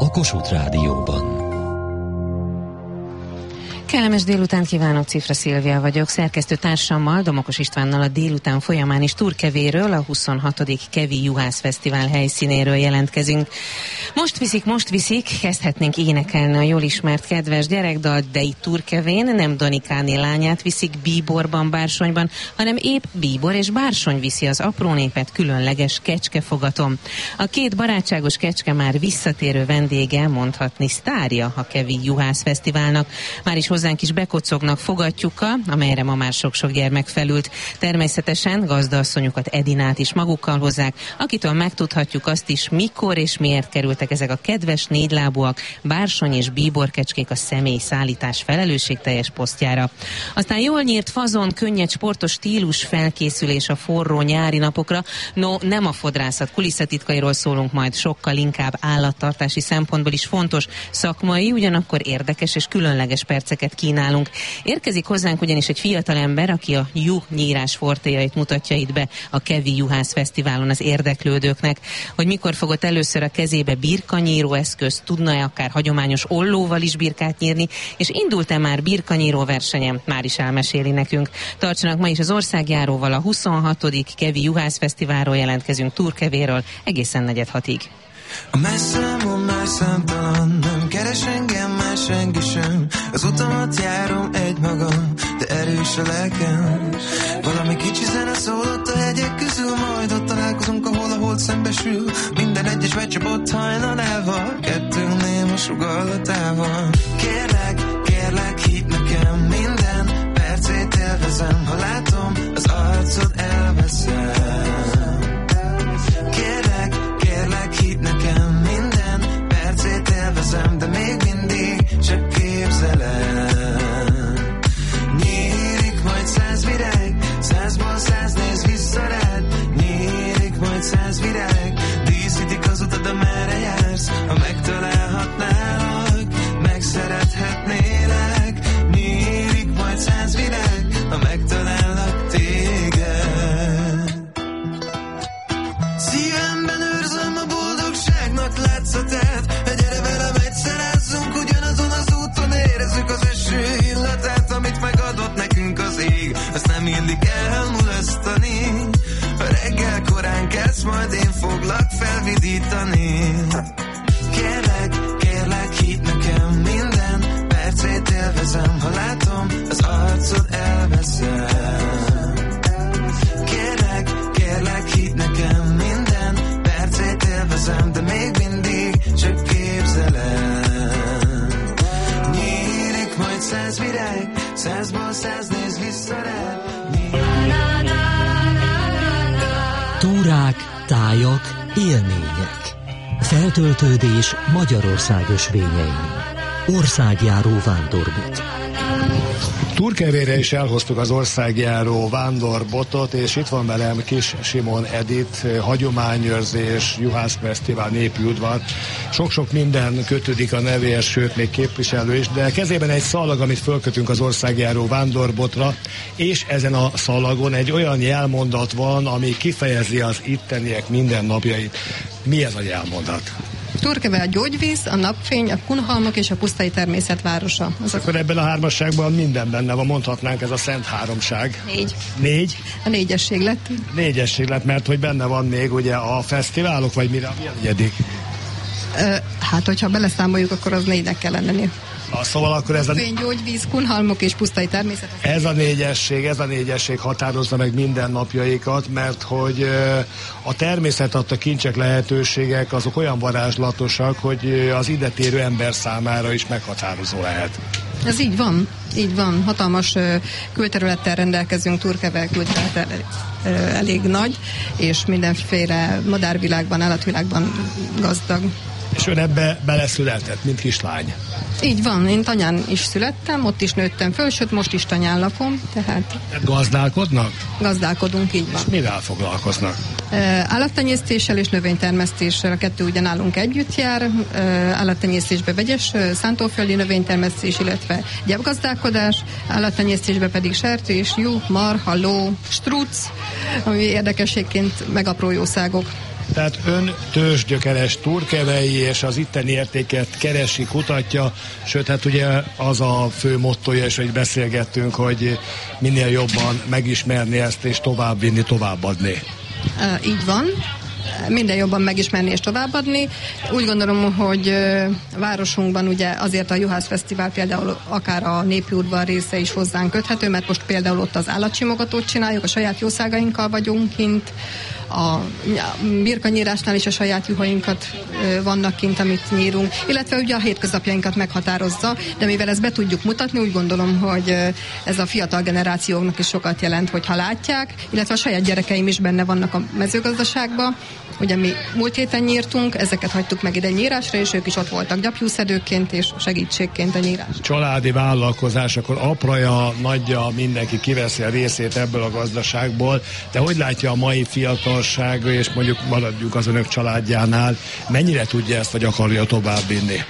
a Kossuth Rádióban. Kellemes délután kívánok, Cifra Szilvia vagyok, szerkesztő társammal, Domokos Istvánnal a délután folyamán is Turkevéről, a 26. Kevi Juhász Fesztivál helyszínéről jelentkezünk. Most viszik, kezdhetnénk énekelni a jól ismert kedves gyerekdalt, de itt Turkevén nem Danikáné lányát viszik bíborban, bársonyban, hanem épp bíbor és bársony viszi az apró népet különleges kecskefogaton. A két barátságos kecske már visszatérő vendége, mondhatni sztárja a Kevi Juhász Fesztiválnak. Már is hozzánk is bekocognak fogattyúkkal, amelyre ma már sok-sok gyermek felült. Természetesen gazdaasszonyukat, Edinát is magukkal hozzák, akitől megtudhatjuk azt is, mikor és miért kerültek ezek a kedves négylábúak, bársony és bíborkecskék a személyszállítás felelősségteljes posztjára. Aztán jól nyírt fazon, könnyed sportos stílus felkészülés a forró nyári napokra. No, nem a fodrászat kulisszatitkairól szólunk majd, sokkal inkább állattartási szempontból is fontos, szakmai, ugyanakkor érdekes és különleges perceket kínálunk. Érkezik hozzánk ugyanis egy fiatalember, aki a juhnyírás fortéjait mutatja itt be a Kevi Juhász Fesztiválon az érdeklődőknek. Hogy mikor fogott először a kezébe birkanyíró eszköz, tudna-e akár hagyományos ollóval is birkát nyírni, és indult-e már birkanyíró versenyem, már is elmeséli nekünk. Tartsanak ma is az országjáróval, a 26. Kevi Juhász Fesztiválról jelentkezünk Turkevéről egészen 4:06-ig. A messzemtalan, nem keres engem már senki sem. Az utamat járom egymagam, de erős a lelkem. Valami kicsi zene szólott a hegyek közül, majd ott találkozunk, ahol a hold szembesül. Minden egyes becsapott hajnal elvar, kettőnk néma sugallatával. Kérlek, hidd nekem, minden percét élvezem. Ha látom, az arcod elveszem. Kérlek, hidd nekem, minden percét élvezem, de még mindig csak képzelem. Nyílik majd 100 virág, 100-ból 100 néz vissza rád. Nyílik majd 100 virág, díszítik az utat, amerre jársz. Ha megtalálhatnálak, megszerethetnélek. Nyílik majd 100 virág, ha megtalállak téged. Szívemben őrzöm a boldogságnak látszatát. Gyere velem, egyszerezzünk ugyanazon az úton, érezzük az eső illatát, amit megadott nekünk az ég. Ezt nem illik elmulasztani. Ha reggel korán kezd, majd én foglak felvidítani. Kérlek, hidd nekem, minden percét élvezem. Ha látom, az arcod elveszem. Kérlek, hidd nekem, minden percét élvezem, de még mindig csak képzelem. Nyílik majd 100 virág, 100-ból 100 néz vissza rád. Túrák, tájak, élmények. Feltöltődés Magyarország ösvényein. Országjáró vándorbotot. Turkevére is elhoztuk az országjáró vándorbotot, és itt van velem Kis Simon Edith, hagyományőrzés, Juhász Fesztivál, népi udvar. Sok-sok minden kötődik a nevéhez, sőt még képviselő is, de kezében egy szalag, amit fölkötünk az országjáró vándorbotra, és ezen a szalagon egy olyan jelmondat van, ami kifejezi az itteniek mindennapjait. Mi ez a jelmondat? Turkeve a gyógyvíz, a napfény, a kunhalmok és a pusztai természet városa. Akkor ebben a hármasságban minden benne van, mondhatnánk, ez a Szent Háromság. 4. A négyesség lett. Négyesség lett, mert hogy benne van még ugye a fesztiválok, vagy mire a negyedik? Hát, hogyha beleszámoljuk, akkor az 4-nek kell lenni. Szóval akkor ez a gyógyvíz, kunhalmok és pusztai természet. Ez a négyesség határozza meg mindennapjaikat, mert hogy a természet adta kincsek, lehetőségek azok olyan varázslatosak, hogy az ide térő ember számára is meghatározó lehet. Ez így van. Hatalmas külterülettel rendelkezünk, Turkeve külterület elég nagy, és mindenféle madárvilágban, állatvilágban gazdag. És ön ebbe beleszületett, mint kislány? Így van, én Tanyán is születtem, ott is nőttem föl, sőt most is Tanyán lakom, tehát... Gazdálkodnak? Gazdálkodunk, így van. És mivel foglalkoznak? Állattenyésztéssel és növénytermesztéssel, a kettő ugyanálunk együtt jár. Állattenyésztésbe vegyes szántóföldi növénytermesztés, illetve gyepgazdálkodás, állattenyésztésbe pedig sertés, juh, marha, ló, struc, ami érdekességként megapró jószágok. Tehát ön tőzsgyökeres turkevei, és az itteni értéket keresi, kutatja, sőt, hát ugye az a fő mottoja, és hogy beszélgettünk, hogy minél jobban megismerni ezt, és továbbvinni, továbbadni. Így van. Minden jobban megismerni és továbbadni. Úgy gondolom, hogy a városunkban ugye azért a Juhász Fesztivál például akár a népi udvar része is hozzánk köthető, mert most például ott az állatsimogatót csináljuk, a saját jószágainkkal vagyunk kint, a birkanyírásnál is a saját juhainkat vannak kint, amit nyírunk, illetve ugye a hétköznapjainkat meghatározza, de mivel ezt be tudjuk mutatni, úgy gondolom, hogy ez a fiatal generációknak is sokat jelent, hogyha látják, illetve a saját gyerekeim is benne vannak a mezőgazdaságban. Ugye mi múlt héten nyírtunk, ezeket hagytuk meg ide nyírásra, és ők is ott voltak gyapjúszedőként és segítségként a nyírás. Családi vállalkozás, akkor apraja, nagyja, mindenki kiveszi a részét ebből a gazdaságból, de hogy látja a mai fiatalság, és mondjuk maradjuk az önök családjánál, mennyire tudja ezt, vagy akarja továbbvinni?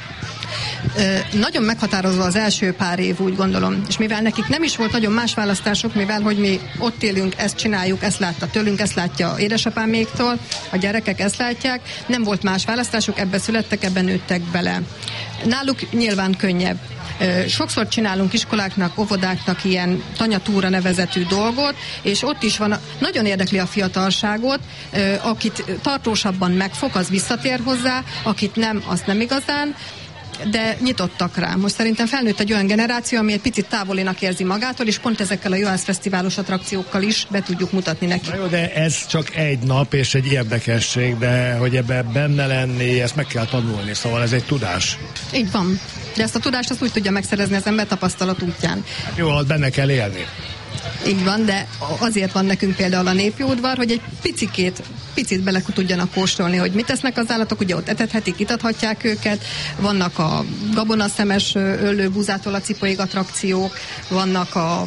Nagyon meghatározva az első pár év, úgy gondolom. És mivel nekik nem is volt nagyon más választások, mivel hogy mi ott élünk, ezt csináljuk, ezt látta tőlünk, ezt látja édesapáméktól, a gyerekek ezt látják, nem volt más választásuk, ebbe születtek, ebben nőttek bele. Náluk nyilván könnyebb. Sokszor csinálunk iskoláknak, óvodáknak ilyen tanyatúra nevezetű dolgot, és ott is van, nagyon érdekli a fiatalságot, akit tartósabban megfog, az visszatér hozzá, akit nem, azt nem igazán, de nyitottak rá. Most szerintem felnőtt egy olyan generáció, ami egy picit távolinak érzi magától, és pont ezekkel a Juhász Fesztiválos attrakciókkal is be tudjuk mutatni neki. Na jó, de ez csak egy nap és egy érdekesség, de hogy ebben benne lenni, ezt meg kell tanulni, szóval ez egy tudás. Így van. De ezt a tudást azt úgy tudja megszerezni az ember tapasztalat útján. Jó, hát benne kell élni. Így van, de azért van nekünk például a népi udvar, hogy egy picit bele tudjanak kóstolni, hogy mit tesznek az állatok, ugye ott etethetik, itathatják őket, vannak a gabonaszemes öllőbúzától a cipőig attrakciók, vannak a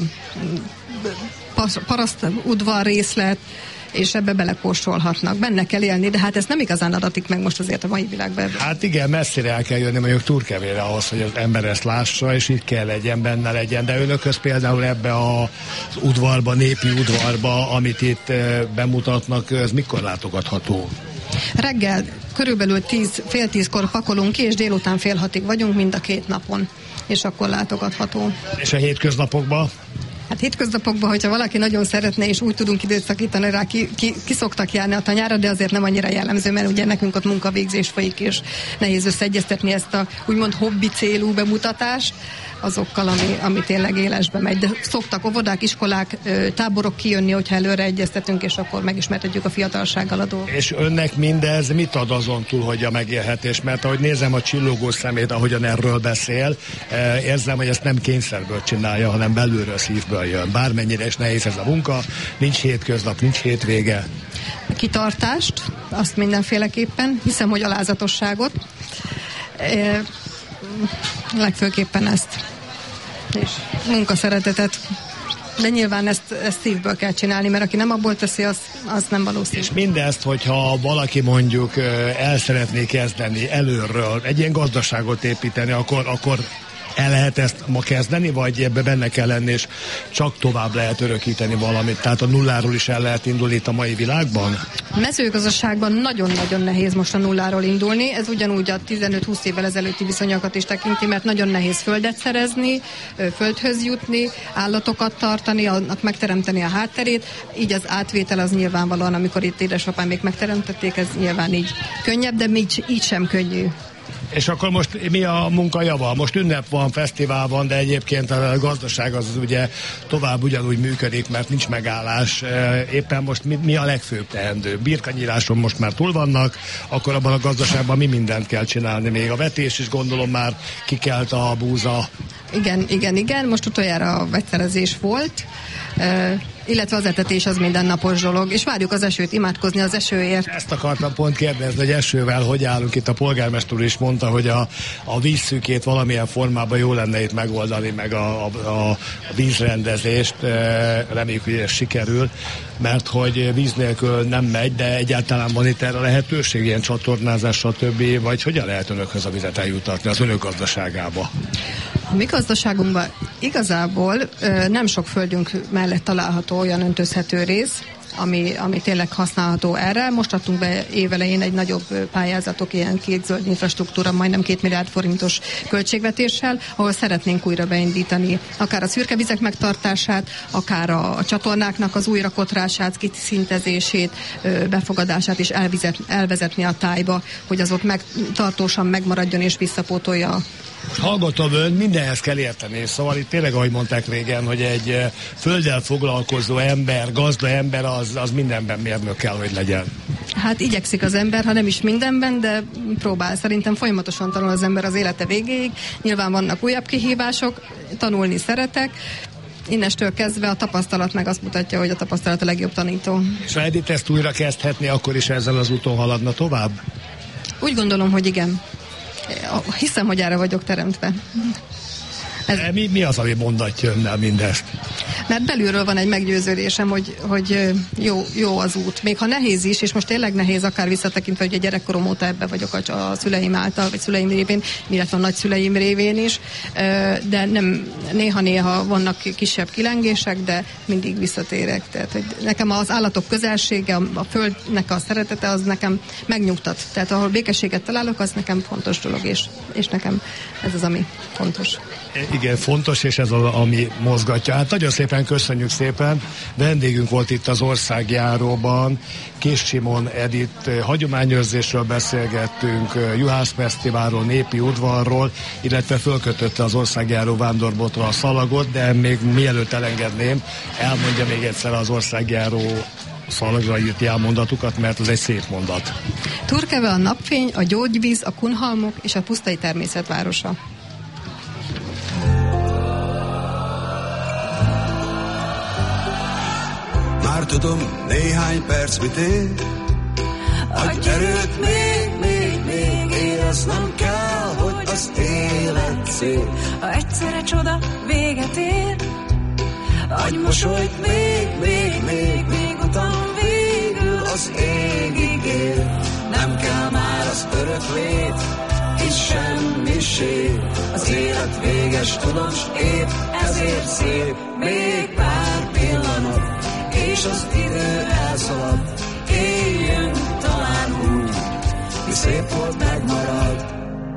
paraszt udvar részlet, és ebbe belekóstolhatnak. Benne kell élni, de hát ezt nem igazán adatik meg most azért a mai világban. Hát igen, messzire el kell jönni mondjuk Turkevére ahhoz, hogy az ember ezt lássa, és itt kell legyen, benne legyen. De önökhöz például ebbe az udvarba, népi udvarba, amit itt bemutatnak, ez mikor látogatható? Reggel körülbelül fél 10-kor pakolunk ki, és délután fél 6-ig vagyunk mind a 2 napon, és akkor látogatható. És a hétköznapokban? Hát hétköznapokban, hogyha valaki nagyon szeretne, és úgy tudunk időt szakítani rá, ki szoktak járni a tanyára, de azért nem annyira jellemző, mert ugye nekünk ott munkavégzés folyik, és nehéz összeegyeztetni ezt a úgymond hobbi célú bemutatást azokkal, ami tényleg élesbe megy. De szoktak óvodák, iskolák, táborok kijönni, hogyha előre egyeztetünk, és akkor megismertetjük a fiatalsággal a dolgot. És önnek mindez mit ad azon túl, hogy a megélhetés? Mert ahogy nézem a csillogó szemét, ahogyan erről beszél, érzem, hogy ezt nem kényszerből csinálja, hanem belülről, szívből jön. Bármennyire is nehéz ez a munka, nincs hétköznap, nincs hétvége. A kitartást, azt mindenféleképpen, hiszem, hogy alázatosságot, legfőképpen ezt, és munkaszeretetet. De nyilván ezt szívből kell csinálni, mert aki nem abból teszi, az nem valószínű. És mindezt, hogyha valaki mondjuk el szeretné kezdeni előről, egy ilyen gazdaságot építeni, akkor el lehet ezt ma kezdeni, vagy ebbe benne kell lenni, és csak tovább lehet örökíteni valamit? Tehát a nulláról is el lehet indulni itt a mai világban? A mezőgazdaságban nagyon-nagyon nehéz most a nulláról indulni. Ez ugyanúgy a 15-20 évvel ezelőtti viszonyokat is tekinti, mert nagyon nehéz földet szerezni, földhöz jutni, állatokat tartani, annak megteremteni a hátterét. Így az átvétel az nyilvánvalóan, amikor itt édesapám még megteremtették, ez nyilván így könnyebb, de így sem könnyű. És akkor most mi a munka java? Most ünnep van, fesztivál van, de egyébként a gazdaság az ugye tovább ugyanúgy működik, mert nincs megállás. Éppen most mi a legfőbb teendő? Birkanyíráson most már túl vannak, akkor abban a gazdaságban mi mindent kell csinálni? Még a vetés is gondolom már kikelt a búza. Igen. Most utoljára a vegyszerezés volt, illetve az etetés az mindennapos dolog, és várjuk az esőt, imádkozni az esőért. Ezt akartam pont kérdezni, hogy esővel hogy állunk. Itt a polgármester úr is mondta, hogy a vízszűkét valamilyen formában jó lenne itt megoldani, meg a vízrendezést. Reméljük, hogy ez sikerül, mert hogy víz nélkül nem megy, de egyáltalán van itt erre lehetőség, ilyen csatornázás, stb. Vagy hogyan lehet önökhöz a vizet eljutatni az önök gazdaságába? A mi gazdaságunkban igazából nem sok földünk mellett található olyan öntözhető rész, ami tényleg használható erre. Most adtunk be évelején egy nagyobb pályázatok, ilyen kék zöld infrastruktúra, majdnem 2 milliárd forintos költségvetéssel, ahol szeretnénk újra beindítani akár a szürke vizek megtartását, akár a csatornáknak az újrakotrását, kiszintezését, befogadását és elvezetni a tájba, hogy az ott tartósan megmaradjon és visszapótolja. Most hallgatom ön, mindenhez kell érteni, szóval itt tényleg, ahogy mondták régen, hogy egy földdel foglalkozó ember, gazda ember, az mindenben mérnök kell, hogy legyen. Hát igyekszik az ember, ha nem is mindenben, de próbál. Szerintem folyamatosan tanul az ember az élete végéig. Nyilván vannak újabb kihívások, tanulni szeretek. Innestől kezdve a tapasztalat meg azt mutatja, hogy a tapasztalat a legjobb tanító. És ha Edith ezt újra kezdhetné, akkor is ezzel az úton haladna tovább? Úgy gondolom, hogy igen. Hiszem, hogy erre vagyok teremtve. Mi az, ami mondatja önnel mindezt? Mert belülről van egy meggyőződésem, hogy jó az út. Még ha nehéz is, és most tényleg nehéz, akár visszatekintve, hogy a gyerekkorom óta ebbe vagyok a szüleim által, vagy szüleim révén, illetve a nagyszüleim révén is, de nem, néha vannak kisebb kilengések, de mindig visszatérek. Tehát, hogy nekem az állatok közelsége, a földnek a szeretete, az nekem megnyugtat. Tehát ahol békességet találok, az nekem fontos dolog, és nekem ez az, ami fontos. Igen, fontos, és ez az, ami mozgatja. Hát nagyon szépen köszönjük szépen. Vendégünk volt itt az Országjáróban, Kiss Simon Edith, hagyományőrzésről beszélgettünk, Juhászfesztiválról, népi udvarról, illetve fölkötötte az Országjáró vándorbotra a szalagot, de még mielőtt elengedném, elmondja még egyszer az Országjáró szalagra írt jelmondatukat, mert az egy szép mondat. Turkeve a napfény, a gyógyvíz, a kunhalmok és a pusztai természetvárosa. Már tudom, néhány perc mit ér. Adj erőt még, éreznem kell, hogy az élet szép. Ha egyszerre csoda véget ér, adj mosolyt még utána végül az égig ér. Nem kell már az örök lét, és semmiség. Az élet véges, tudom, s épp ezért szép. Még pár pillanat, és az idő elszalad, éljünk talán úgy, mi szép volt, megmarad.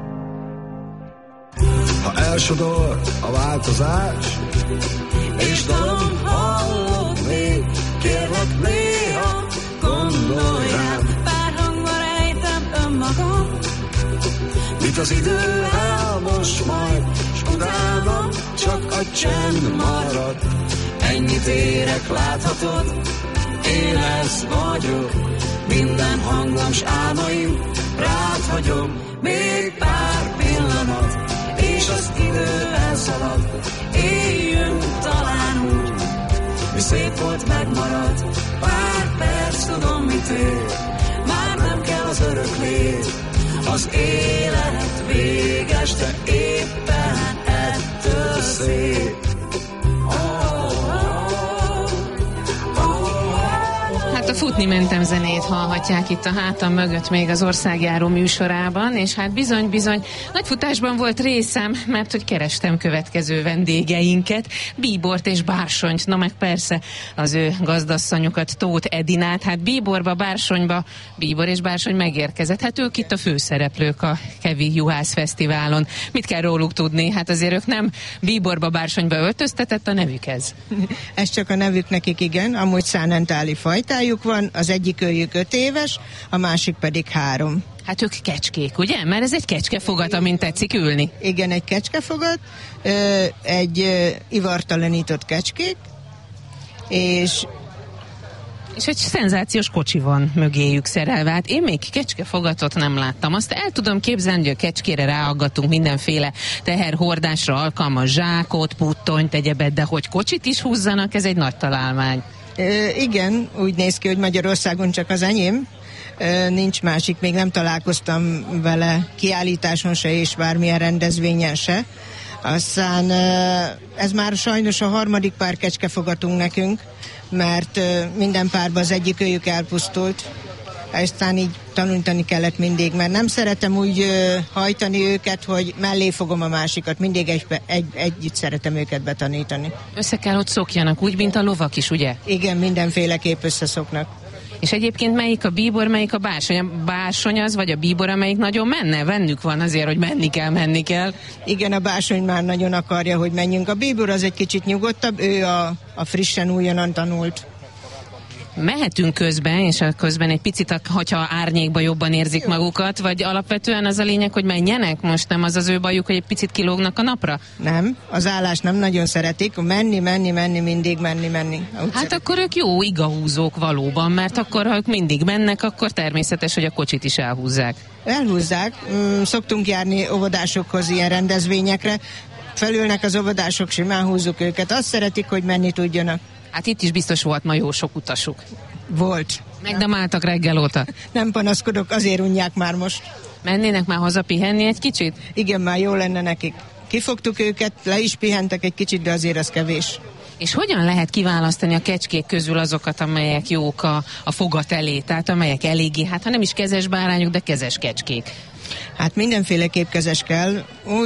Ha elsodor a változás, és dalom hallod még, kérlek néha gondolj rám, pár hangban rejtem önmagam, mit az idő elmos majd, s utána csak a csend marad. ennyit érek, láthatod, én ez vagyok, minden hangom s álmaim rád hagyom, még pár pillanat, és az idő elszalad, éljünk talán úgy, mi szép volt, megmarad, pár perc, tudom mit ér, már nem kell az örök lét, az élet véges, de éppen ettől szép. Hát a Futni mentem zenét hallhatják itt a hátam mögött még az Országjáró műsorában, és hát bizony nagy futásban volt részem, mert hogy kerestem következő vendégeinket, Bíbort és Bársonyt, na meg persze az ő gazdasszonyukat, Tóth Edinát, hát Bíborba, Bársonyba, Bíbor és Bársony megérkezett, hát ők itt a főszereplők a Kevi Juhászfesztiválon. Mit kell róluk tudni? Hát azért ők nem Bíborba, Bársonyba öltöztetett, a nevük ez. Ez csak a nevük nekik, igen, amúgy szánentáli fajtájuk van, az egyik őjük 5 éves, a másik pedig 3. Hát ők kecskék, ugye? Mert ez egy kecskefogat, amint tetszik ülni. Igen, egy kecskefogat, egy ivartalanított kecskék, és egy szenzációs kocsi van mögéjük szerelve. Hát én még kecskefogatot nem láttam. Azt el tudom képzelni, hogy a kecskére ráaggatunk mindenféle teherhordásra alkalmas zsákot, puttonyt, egyebet, de hogy kocsit is húzzanak, ez egy nagy találmány. Igen, úgy néz ki, hogy Magyarországon csak az enyém. Nincs másik, még nem találkoztam vele kiállításon se, és bármilyen rendezvényen se. Aztán ez már sajnos a 3. pár kecskefogatunk nekünk, mert minden párban az egyik őjük elpusztult. Aztán így tanulni kellett mindig, mert nem szeretem úgy hajtani őket, hogy mellé fogom a másikat, mindig együtt szeretem őket betanítani. Össze kell, hogy szokjanak, úgy, mint a lovak is, ugye? Igen, mindenféleképp összeszoknak. És egyébként melyik a bíbor, melyik a bársony? A bársony az, vagy a bíbor, amelyik nagyon menne? Bennük van azért, hogy menni kell. Igen, a bársony már nagyon akarja, hogy menjünk. A bíbor az egy kicsit nyugodtabb, ő a frissen újonnan tanult. Mehetünk közben, és közben egy picit, hogyha árnyékba jobban érzik magukat, vagy alapvetően az a lényeg, hogy menjenek? Most nem az ő bajuk, hogy egy picit kilógnak a napra? Nem, az állást nem nagyon szeretik, mindig menni. Hát akkor ők jó igahúzók valóban, mert akkor, ha ők mindig mennek, akkor természetes, hogy a kocsit is elhúzzák. Elhúzzák, szoktunk járni óvodásokhoz ilyen rendezvényekre, felülnek az óvodások, simán húzzuk őket, azt szeretik, hogy menni tudjanak. Hát itt is biztos volt ma jó sok utasuk. Volt. Megdemáltak reggel óta. Nem panaszkodok, azért unják már most. Mennének már haza pihenni egy kicsit? Igen, már jó lenne nekik. Kifogtuk őket, le is pihentek egy kicsit, de azért az kevés. És hogyan lehet kiválasztani a kecskék közül azokat, amelyek jók a fogat elé, tehát amelyek eléggé, hát ha nem is kezes bárányok, de kezes kecskék? Hát mindenféleképp kezes kell.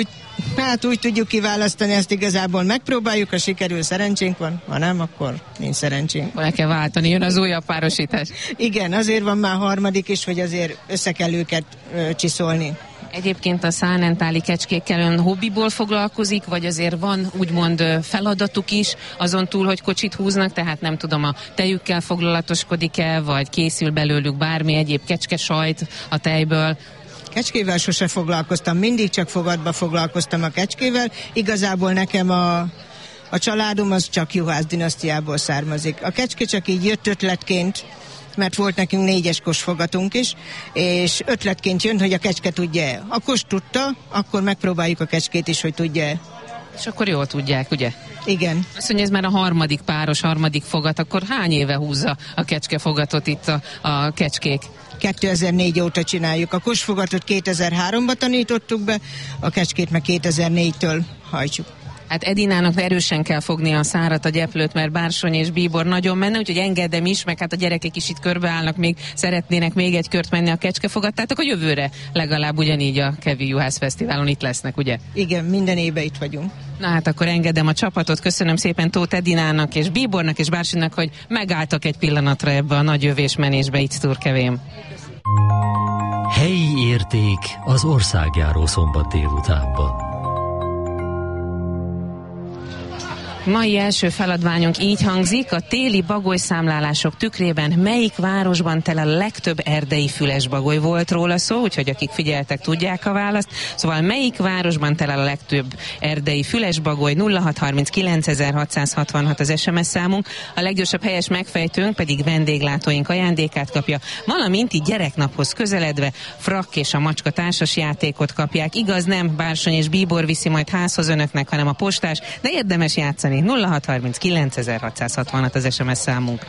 Úgy tudjuk kiválasztani, ezt igazából megpróbáljuk, ha sikerül, szerencsénk van, ha nem, akkor nincs szerencsénk. Le kell váltani, jön az újabb párosítás. Igen, azért van már harmadik is, hogy azért össze kell őket csiszolni. Egyébként a szánentáli kecskékkel ön hobbiból foglalkozik, vagy azért van úgymond feladatuk is, azon túl, hogy kocsit húznak, tehát nem tudom, a tejükkel foglalatoskodik-e, vagy készül belőlük bármi egyéb kecskesajt a tejből? Kecskével sose foglalkoztam, mindig csak fogatba foglalkoztam a kecskével. Igazából nekem a családom az csak juhász dinasztiából származik. A kecske csak így jött ötletként, mert volt nekünk 4-es kosfogatunk is, és ötletként jön, hogy a kecske tudja-e. A kos tudta, akkor megpróbáljuk a kecskét is, hogy tudja-e. És akkor jól tudják, ugye? Igen. Azt mondja, ez már a harmadik fogat, akkor hány éve húzza a kecskefogatot itt a kecskék? 2004 óta csináljuk. A kosfogatot 2003-ban tanítottuk be, a kecskét meg 2004-től hajtjuk. Hát Edinának erősen kell fogni a szárat, a gyeplőt, mert bársony és bíbor nagyon menne, úgyhogy engedem is, meg hát a gyerekek is itt körbeállnak, még szeretnének még egy kört menni a kecskefogattátok, a jövőre legalább ugyanígy a Kevi Juhász Fesztiválon itt lesznek, ugye? Igen, minden évben itt vagyunk. Na hát akkor engedem a csapatot, köszönöm szépen Tóth Edinának és bíbornak és bársonynak, hogy megálltak egy pillanatra ebbe a nagy jövésmenésbe itt Turkevén. Helyi érték az országjáró szombat délutánban. Mai első feladványunk így hangzik: a téli bagolyszámlálások tükrében melyik városban tel a legtöbb erdei fülesbagoly? Volt róla szó, úgyhogy akik figyeltek, tudják a választ. Szóval melyik városban tel a legtöbb erdei fülesbagoly? 0639 az SMS számunk. A leggyorsabb helyes megfejtőnk pedig vendéglátóink ajándékát kapja, valamint így gyereknaphoz közeledve Frakk és a macska társas játékot kapják. Igaz, nem bársony és bíbor viszi majd házhoz önöknek, hanem a postás, de érdemes játszani. 0639 az SMS számunk.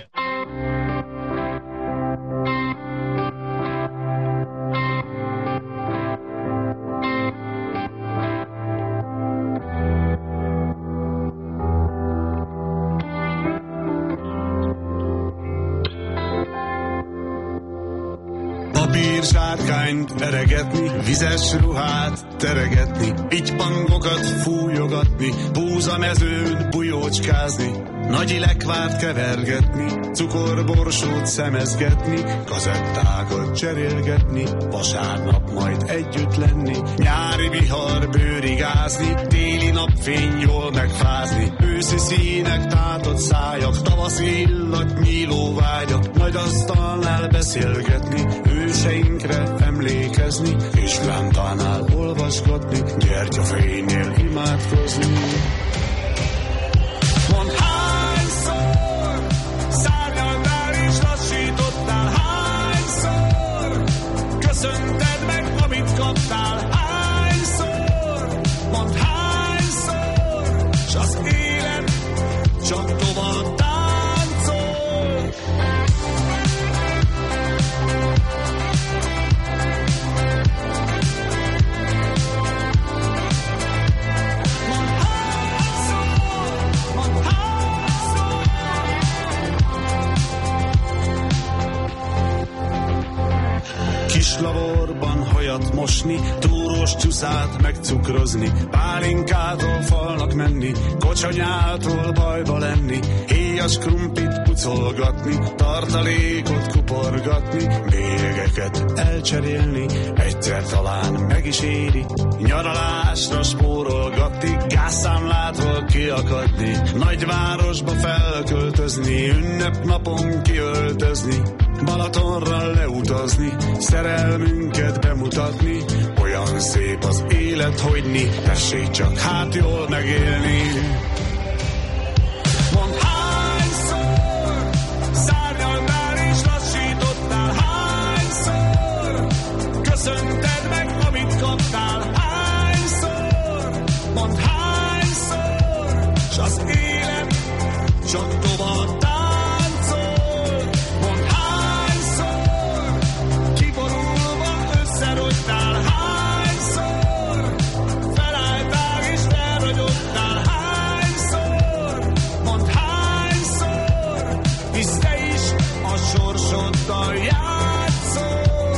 Papírsárkányt eregetni, vizes ruhát teregetni, pitypangokat fújogatni, búzamezőn bujócskázni, nagy lekvárt kevergetni, cukorborsót szemezgetni, kazettákat cserélgetni, vasárnap majd együtt lenni, nyári vihar bőrigázni, téli napfény jól megfázni, őszi színek tátott szájak, tavaszi illat nyíló vágyak, majd asztalnál beszélgetni, őseinkre emlékezni, és lámpánál olvasgatni, gyertyafénynél imádkozni. Mondd, hányszor szárnyaltál és lassítottál, hányszor köszönted meg, amit kaptál, hányszor, mondd, hányszor, s az élet csak tovább táncol. hosszát megcukrozni, pálinkától falnak menni, kocsonyától bajba lenni, héjas krumplit pucolgatni, tartalékot kuporgatni, bélyegeket elcserélni, egyszer talán meg is éri, nyaralásra spórolgatni, gázszámlától kiakadni, nagyvárosba felköltözni, ünnepnapon kiöltözni, Balatonra leutazni, szerelmünket bemutatni, olyan szép az élet, hogyni, tessék csak hát jól megélni. Mondd hányszor szárnyaltál és lassítottál, hányszor köszönted meg, amit kaptál, hányszor, mondd hányszor, s az élet csak tovább táncol. Mondd hányszor kiborulva összerogytál, hányszor felálltál és felragyogtál, hányszor, mondd hányszor, hisz te is a sorsoddal játszol.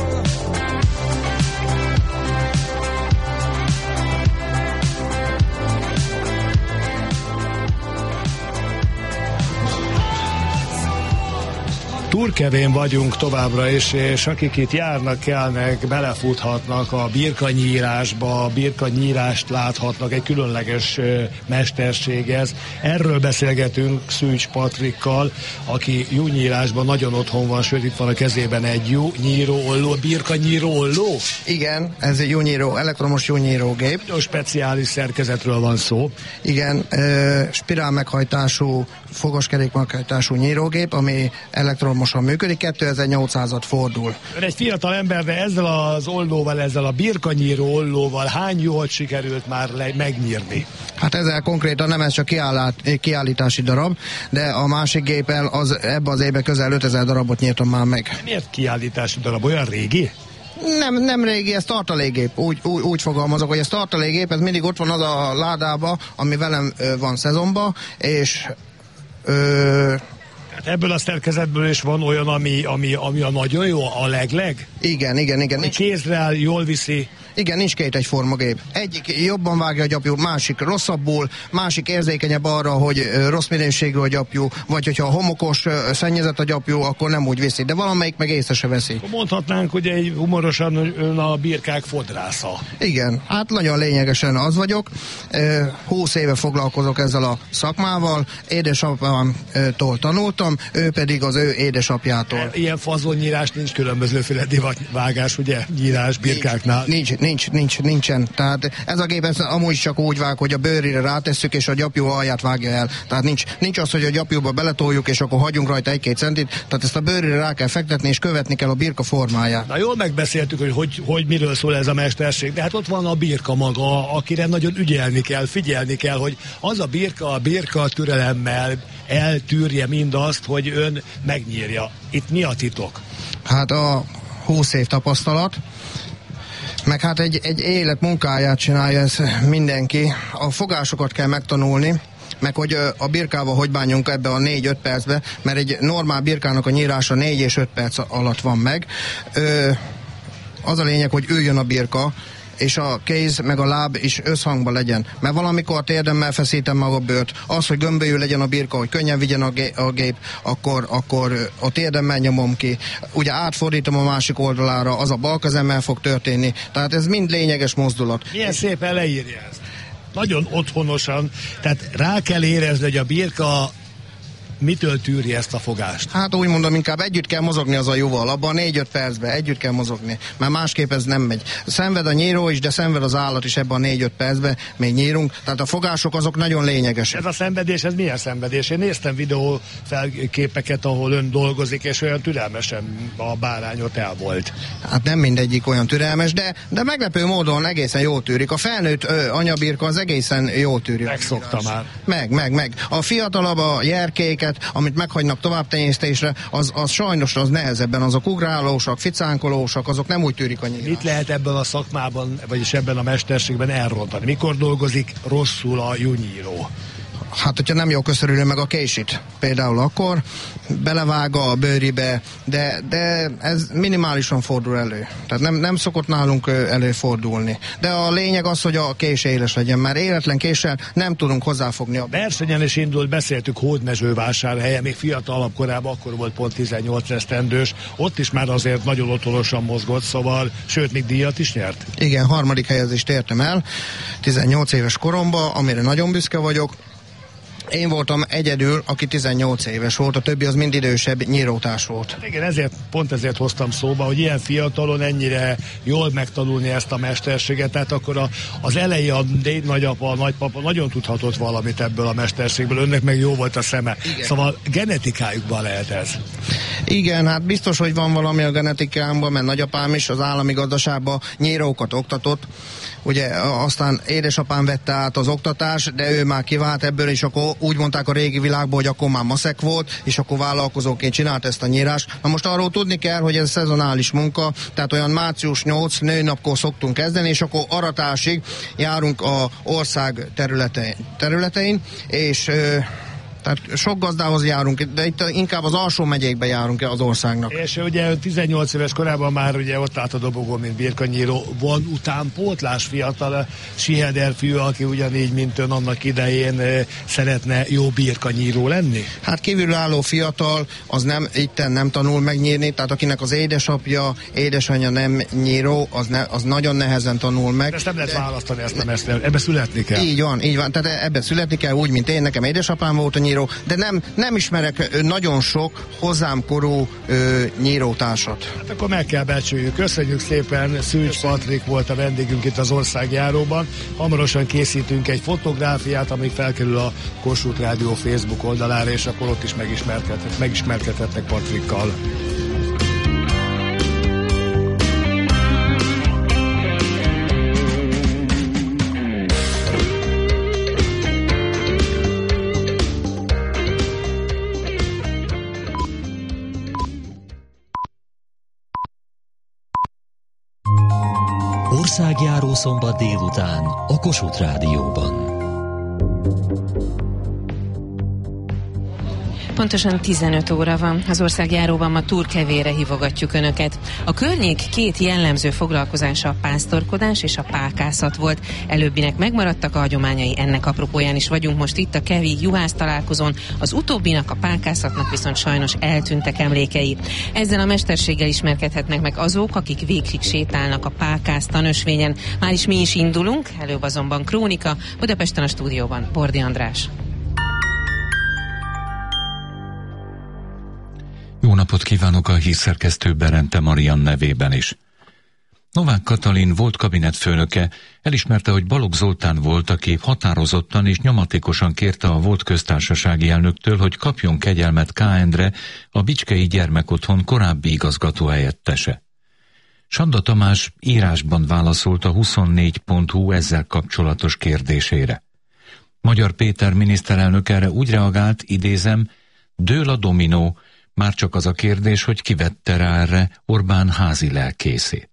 Turkevén vagyunk továbbra is, és akik itt járnak, kelnek, belefuthatnak a birkanyírásba, a birkanyírást láthatnak, egy különleges mesterség ez. Erről beszélgetünk Szűcs Patrikkal, aki júnyírásban nagyon otthon van, sőt itt van a kezében egy nyíró-olló, birkanyíró-olló? Igen, ez egy júnyíró, elektromos júnyírógép. Nagyon speciális szerkezetről van szó. Igen, spirál meghajtású, fogaskerék meghajtású nyírógép, ami elektromosan működik, 2800-at fordul. Ön egy fiatal ember, de ezzel az ollóval, ezzel a birkanyíró ollóval hány juhot sikerült már megnyírni? Hát ezzel konkrétan nem ez csak kiállítási darab, de a másik géppel ebbe az évben közel 5000 darabot nyírtam már meg. Miért kiállítási darab? Olyan régi? Nem régi, ez tartalékgép. Úgy fogalmazok, hogy ez tartalékgép, ez mindig ott van az a ládába, ami velem van szezonban, és hát ebből a szerkezetből is van olyan, ami a nagyon jó, a legleg? Igen. Kézre áll, jól viszi. Igen, nincs két egyforma gép. Egyik jobban vágja a gyapjú, másik rosszabbul, másik érzékenyebb arra, hogy rossz minőségű a gyapjú, vagy hogyha homokos, szennyezett a gyapjú, akkor nem úgy viszi, de valamelyik meg észre se veszi. Mondhatnánk, hogy egy humorosan ön a birkák fodrásza. Igen, hát nagyon lényegesen az vagyok. 20 éve foglalkozok ezzel a szakmával, édesapámtól tanultam, ő pedig az ő édesapjától. Ilyen fazonnyírás nincs, különbözőféle divatvágás, ugye, nyírás birkáknál. Nincsen. Tehát ez a gép amúgy csak úgy vág, hogy a bőrére rátesszük, és a gyapjú alját vágja el. Tehát nincs az, hogy a gyapjúba beletoljuk, és akkor hagyjunk rajta 1-2 centit. Tehát ezt a bőrére rá kell fektetni, és követni kell a birka formáját. Na jól megbeszéltük, hogy miről szól ez a mesterség, de hát ott van a birka maga, akire nagyon ügyelni kell, figyelni kell, hogy az a birka türelemmel eltűrje mindazt, hogy ön megnyírja. Itt mi a titok? Hát a 20 év tapasztalat, meg hát egy élet munkáját csinálja ez mindenki. A fogásokat kell megtanulni, meg hogy a birkával hogy bánjunk ebbe a 4-5 percbe, mert egy normál birkának a nyírása 4 és 5 perc alatt van meg. Az a lényeg, hogy üljön a birka, és a kéz meg a láb is összhangban legyen. Mert valamikor térdemmel feszítem meg a bőrt, az, hogy gömbölyű legyen a birka, hogy könnyen vigyen a gép, akkor a térdemmel nyomom ki. Ugye átfordítom a másik oldalára, az a bal kezemmel fog történni. Tehát ez mind lényeges mozdulat. Milyen szépen leírja ezt. Nagyon otthonosan, tehát rá kell érezni, hogy a birka mitől tűri ezt a fogást? Hát úgy mondom, inkább együtt kell mozogni az a juhval, abban 4-5 percben együtt kell mozogni, mert másképp ez nem megy. Szenved a nyíró is, de szenved az állat is ebben a 4-5 percben, még nyírunk, tehát a fogások azok nagyon lényegesek. Ez a szenvedés, ez milyen szenvedés? Én néztem videó felképeket, ahol ön dolgozik, és olyan türelmesen a bárány ott el volt. Hát nem mindegyik olyan türelmes, de meglepő módon egészen jól tűrik. A felnőtt anyabirka az egészen jól tűri. Megszokta már. Meg. A fiatalabb, a jerkéket, amit meghagynak továbbtenyésztésre, az sajnos az nehezebben, azok ugrálósak, ficánkolósak, azok nem úgy tűrik a nyírás. Mit lehet ebben a szakmában, vagyis ebben a mesterségben elrontani? Mikor dolgozik rosszul a júnyíró? Hát, hogyha nem jó köszörülő meg a késit, például akkor belevág a bőribe, de ez minimálisan fordul elő. Tehát nem szokott nálunk előfordulni. De a lényeg az, hogy a kés éles legyen, mert életlen késsel nem tudunk hozzáfogni. A versenyen is indult, beszéltük Hódmezővásárhelyen, még fiatalabb korában, akkor volt pont 18 esztendős, ott is már azért nagyon otthonosan mozgott, szóval, sőt, még díjat is nyert. Igen, 3. helyezést értem el, 18 éves koromban, amire nagyon büszke vagyok. Én voltam egyedül, aki 18 éves volt, a többi az mind idősebb nyírótás volt. Hát igen, pont ezért hoztam szóba, hogy ilyen fiatalon ennyire jól megtanulni ezt a mesterséget, tehát akkor az elejé a nagyapa, a nagypapa nagyon tudhatott valamit ebből a mesterségből, önnek meg jó volt a szeme. Igen. Szóval genetikájukban lehet ez. Igen, hát biztos, hogy van valami a genetikámban, mert nagyapám is az állami gazdaságban nyírókat oktatott. Ugye aztán édesapám vette át az oktatást, de ő már kivált ebből, és akkor úgy mondták a régi világból, hogy akkor már maszek volt, és akkor vállalkozóként csinált ezt a nyírást. Na most arról tudni kell, hogy ez szezonális munka, tehát olyan március 8 nőnapkor szoktunk kezdeni, és akkor aratásig járunk a ország területein, és tehát sok gazdához járunk, de itt inkább az alsó megyékbe járunk az országnak. És ugye 18 éves korában már ugye ott állt a dobogó, mint birkanyíró. Van utánpótlás fiatal Siheder fiú, aki ugyanígy, mint ön annak idején szeretne jó birkanyíró lenni? Hát kívülálló fiatal, az nem tanul megnyírni, tehát akinek az édesapja, édesanyja nem nyíró, az nagyon nehezen tanul meg. De ezt nem lehet választani, ezt a mester, ebbe születni kell. Így van, tehát ebbe születni kell, úgy, mint én, nekem édesapám volt a nyíró, de nem ismerek nagyon sok hozzám korú nyírótársat. Hát akkor meg kell becsüljük. Köszönjük szépen, Szűcs Patrik volt a vendégünk itt az országjáróban. Hamarosan készítünk egy fotográfiát, amíg felkerül a Kossuth Rádió Facebook oldalára, és akkor ott is megismerkedhetnek Patrikkal. Országjáró szombat délután a Kossuth Rádióban. Pontosan 15 óra van. Az országjáróban ma Turkevére hívogatjuk Önöket. A környék két jellemző foglalkozása a pásztorkodás és a pákászat volt. Előbbinek megmaradtak a hagyományai, ennek apropóján is vagyunk most itt a kevi juhász találkozón. Az utóbbinak, a pákászatnak viszont sajnos eltűntek emlékei. Ezzel a mesterséggel ismerkedhetnek meg azok, akik végig sétálnak a pákász tanösvényen. Már is mi is indulunk, előbb azonban krónika, Budapesten a stúdióban Bordi András. Jó napot kívánok a hírszerkesztő Berente Marian nevében is. Novák Katalin volt kabinetfőnöke elismerte, hogy Balogh Zoltán volt, aki határozottan és nyomatékosan kérte a volt köztársasági elnöktől, hogy kapjon kegyelmet K. Endre, a Bicskei Gyermekotthon korábbi igazgatóhelyettese. Sanda Tamás írásban válaszolt a 24.hu ezzel kapcsolatos kérdésére. Magyar Péter miniszterelnök erre úgy reagált, idézem, dől a dominó, már csak az a kérdés, hogy ki vette rá erre Orbán házi lelkészét.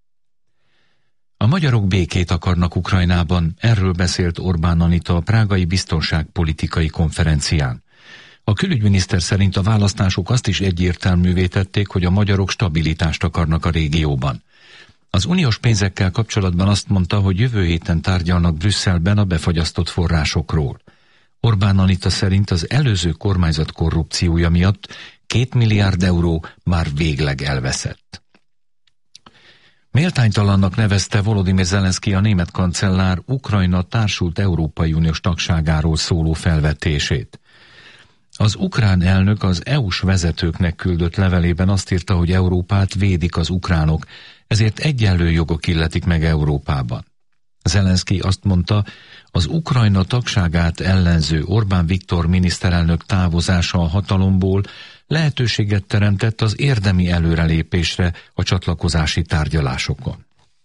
A magyarok békét akarnak Ukrajnában, erről beszélt Orbán Anita a prágai biztonságpolitikai konferencián. A külügyminiszter szerint a választások azt is egyértelművé tették, hogy a magyarok stabilitást akarnak a régióban. Az uniós pénzekkel kapcsolatban azt mondta, hogy jövő héten tárgyalnak Brüsszelben a befagyasztott forrásokról. Orbán Anita szerint az előző kormányzat korrupciója miatt 2 milliárd euró már végleg elveszett. Méltánytalannak nevezte Volodymyr Zelenszky a német kancellár Ukrajna társult Európai Uniós tagságáról szóló felvetését. Az ukrán elnök az EU-s vezetőknek küldött levelében azt írta, hogy Európát védik az ukránok, ezért egyenlő jogok illetik meg Európában. Zelenszky azt mondta, az Ukrajna tagságát ellenző Orbán Viktor miniszterelnök távozása a hatalomból lehetőséget teremtett az érdemi előrelépésre a csatlakozási tárgyalásokon.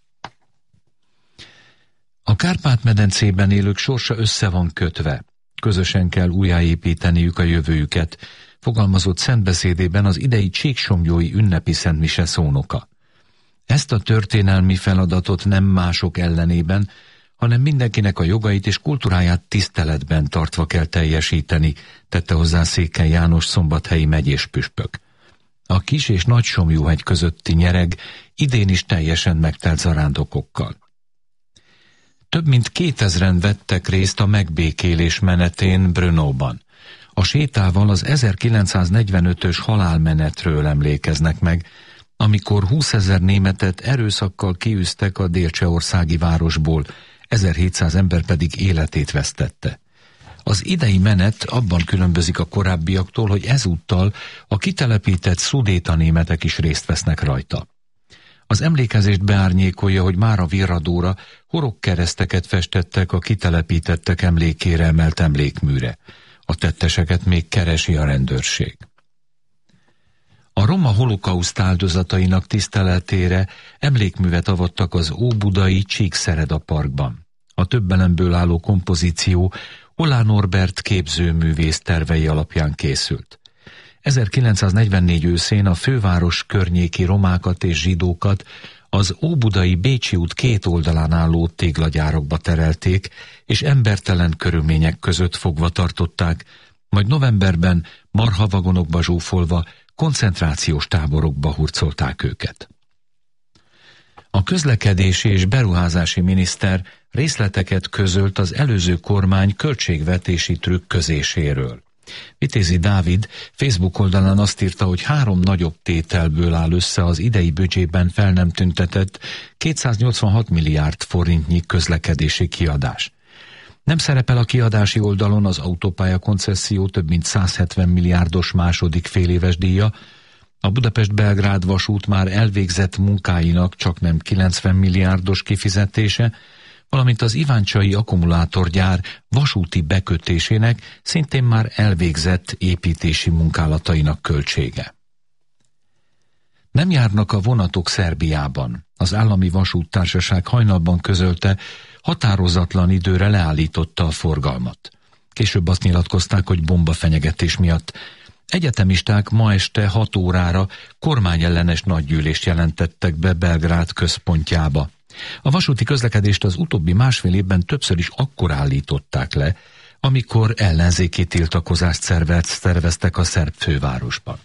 A Kárpát-medencében élők sorsa össze van kötve. Közösen kell újjáépíteniük a jövőjüket, fogalmazott szentbeszédében az idei csíksomlyói ünnepi szentmise szónoka. Ezt a történelmi feladatot nem mások ellenében, hanem mindenkinek a jogait és kultúráját tiszteletben tartva kell teljesíteni, tette hozzá Székely János szombathelyi megyés püspök. A Kis- és Nagysomlyúhegy közötti nyereg idén is teljesen megtelt zarándokokkal. Több mint 2000-en vettek részt a megbékélés menetén Brnóban. A sétával az 1945-ös halálmenetről emlékeznek meg, amikor 20 000 németet erőszakkal kiűztek a délcsehországi városból, 1700 ember pedig életét vesztette. Az idei menet abban különbözik a korábbiaktól, hogy ezúttal a kitelepített szudéta németek is részt vesznek rajta. Az emlékezést beárnyékolja, hogy már a virradóra horogkereszteket festettek a kitelepítettek emlékére emelt emlékműre. A tetteseket még keresi a rendőrség. A roma holokauszt áldozatainak tiszteletére emlékművet avattak az óbudai Csíkszereda parkban. A több elemből álló kompozíció Ollá Norbert képzőművész tervei alapján készült. 1944 őszén a főváros környéki romákat és zsidókat az óbudai Bécsi út két oldalán álló téglagyárokba terelték, és embertelen körülmények között fogva tartották, majd novemberben marhavagonokba zsúfolva koncentrációs táborokba hurcolták őket. A közlekedési és beruházási miniszter részleteket közölt az előző kormány költségvetési trükközéséről. Vitézi Dávid Facebook oldalán azt írta, hogy 3 nagyobb tételből áll össze az idei büdzsében fel nem tüntetett 286 milliárd forintnyi közlekedési kiadás. Nem szerepel a kiadási oldalon az autópálya koncesszió több mint 170 milliárdos második féléves díja, a Budapest-Belgrád vasút már elvégzett munkáinak csaknem 90 milliárdos kifizetése, valamint az iváncsai akkumulátorgyár vasúti bekötésének szintén már elvégzett építési munkálatainak költsége. Nem járnak a vonatok Szerbiában. Az állami vasúttársaság hajnalban közölte, határozatlan időre leállította a forgalmat. Később azt nyilatkozták, hogy bombafenyegetés miatt. Egyetemisták ma este 6 órára kormányellenes nagygyűlést jelentettek be Belgrád központjába. A vasúti közlekedést az utóbbi másfél évben többször is akkor állították le, amikor ellenzéki tiltakozást szerveztek a szerb fővárosban.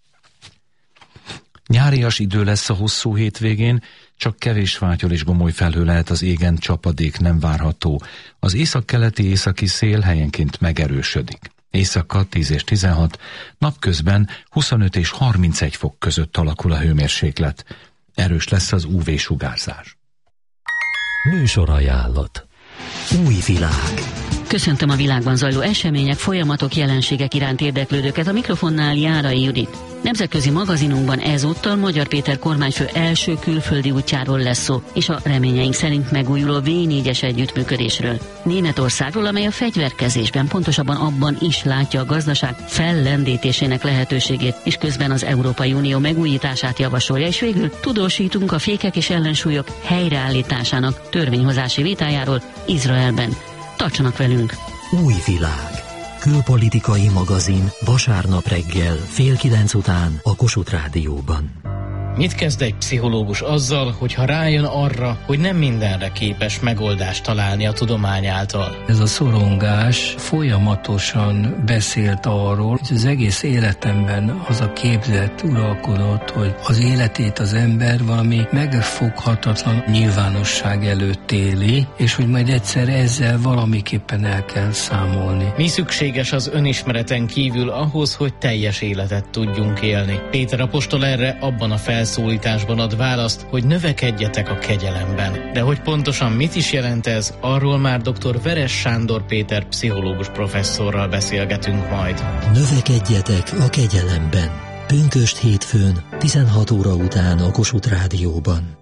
Nyárias idő lesz a hosszú hétvégén, csak kevés fátyol és gomoly felhő lehet az égen, csapadék nem várható. Az északkeleti-északi szél helyenként megerősödik. Éjszaka 10 és 16, napközben 25 és 31 fok között alakul a hőmérséklet. Erős lesz az UV-sugárzás. Műsorajánlat. Új világ. Köszöntöm a világban zajló események, folyamatok, jelenségek iránt érdeklődőket, a mikrofonnál Járai Judit. Nemzetközi magazinunkban ezúttal Magyar Péter kormányfő első külföldi útjáról lesz szó, és a reményeink szerint megújuló V4-es együttműködésről. Németországról, amely a fegyverkezésben, pontosabban abban is látja a gazdaság fellendítésének lehetőségét, és közben az Európai Unió megújítását javasolja, és végül tudósítunk a fékek és ellensúlyok helyreállításának törvényhozási vitájáról Izraelben. Tartsanak velünk! Új világ. Külpolitikai magazin vasárnap reggel 8:30 után a Kossuth Rádióban. Mit kezd egy pszichológus azzal, hogyha rájön arra, hogy nem mindenre képes megoldást találni a tudomány által? Ez a szorongás folyamatosan beszélt arról, hogy az egész életemben az a képzet uralkodott, hogy az életét az ember valami megfoghatatlan nyilvánosság előtt éli, és hogy majd egyszer ezzel valamiképpen el kell számolni. Mi szükséges az önismereten kívül ahhoz, hogy teljes életet tudjunk élni? Péter apostol erre abban a felszólításban ad választ, hogy növekedjetek a kegyelemben. De hogy pontosan mit is jelent ez, arról már dr. Veres Sándor Péter pszichológus professzorral beszélgetünk majd. Növekedjetek a kegyelemben. Pünkösd hétfőn 16 óra után a Kossuth Rádióban.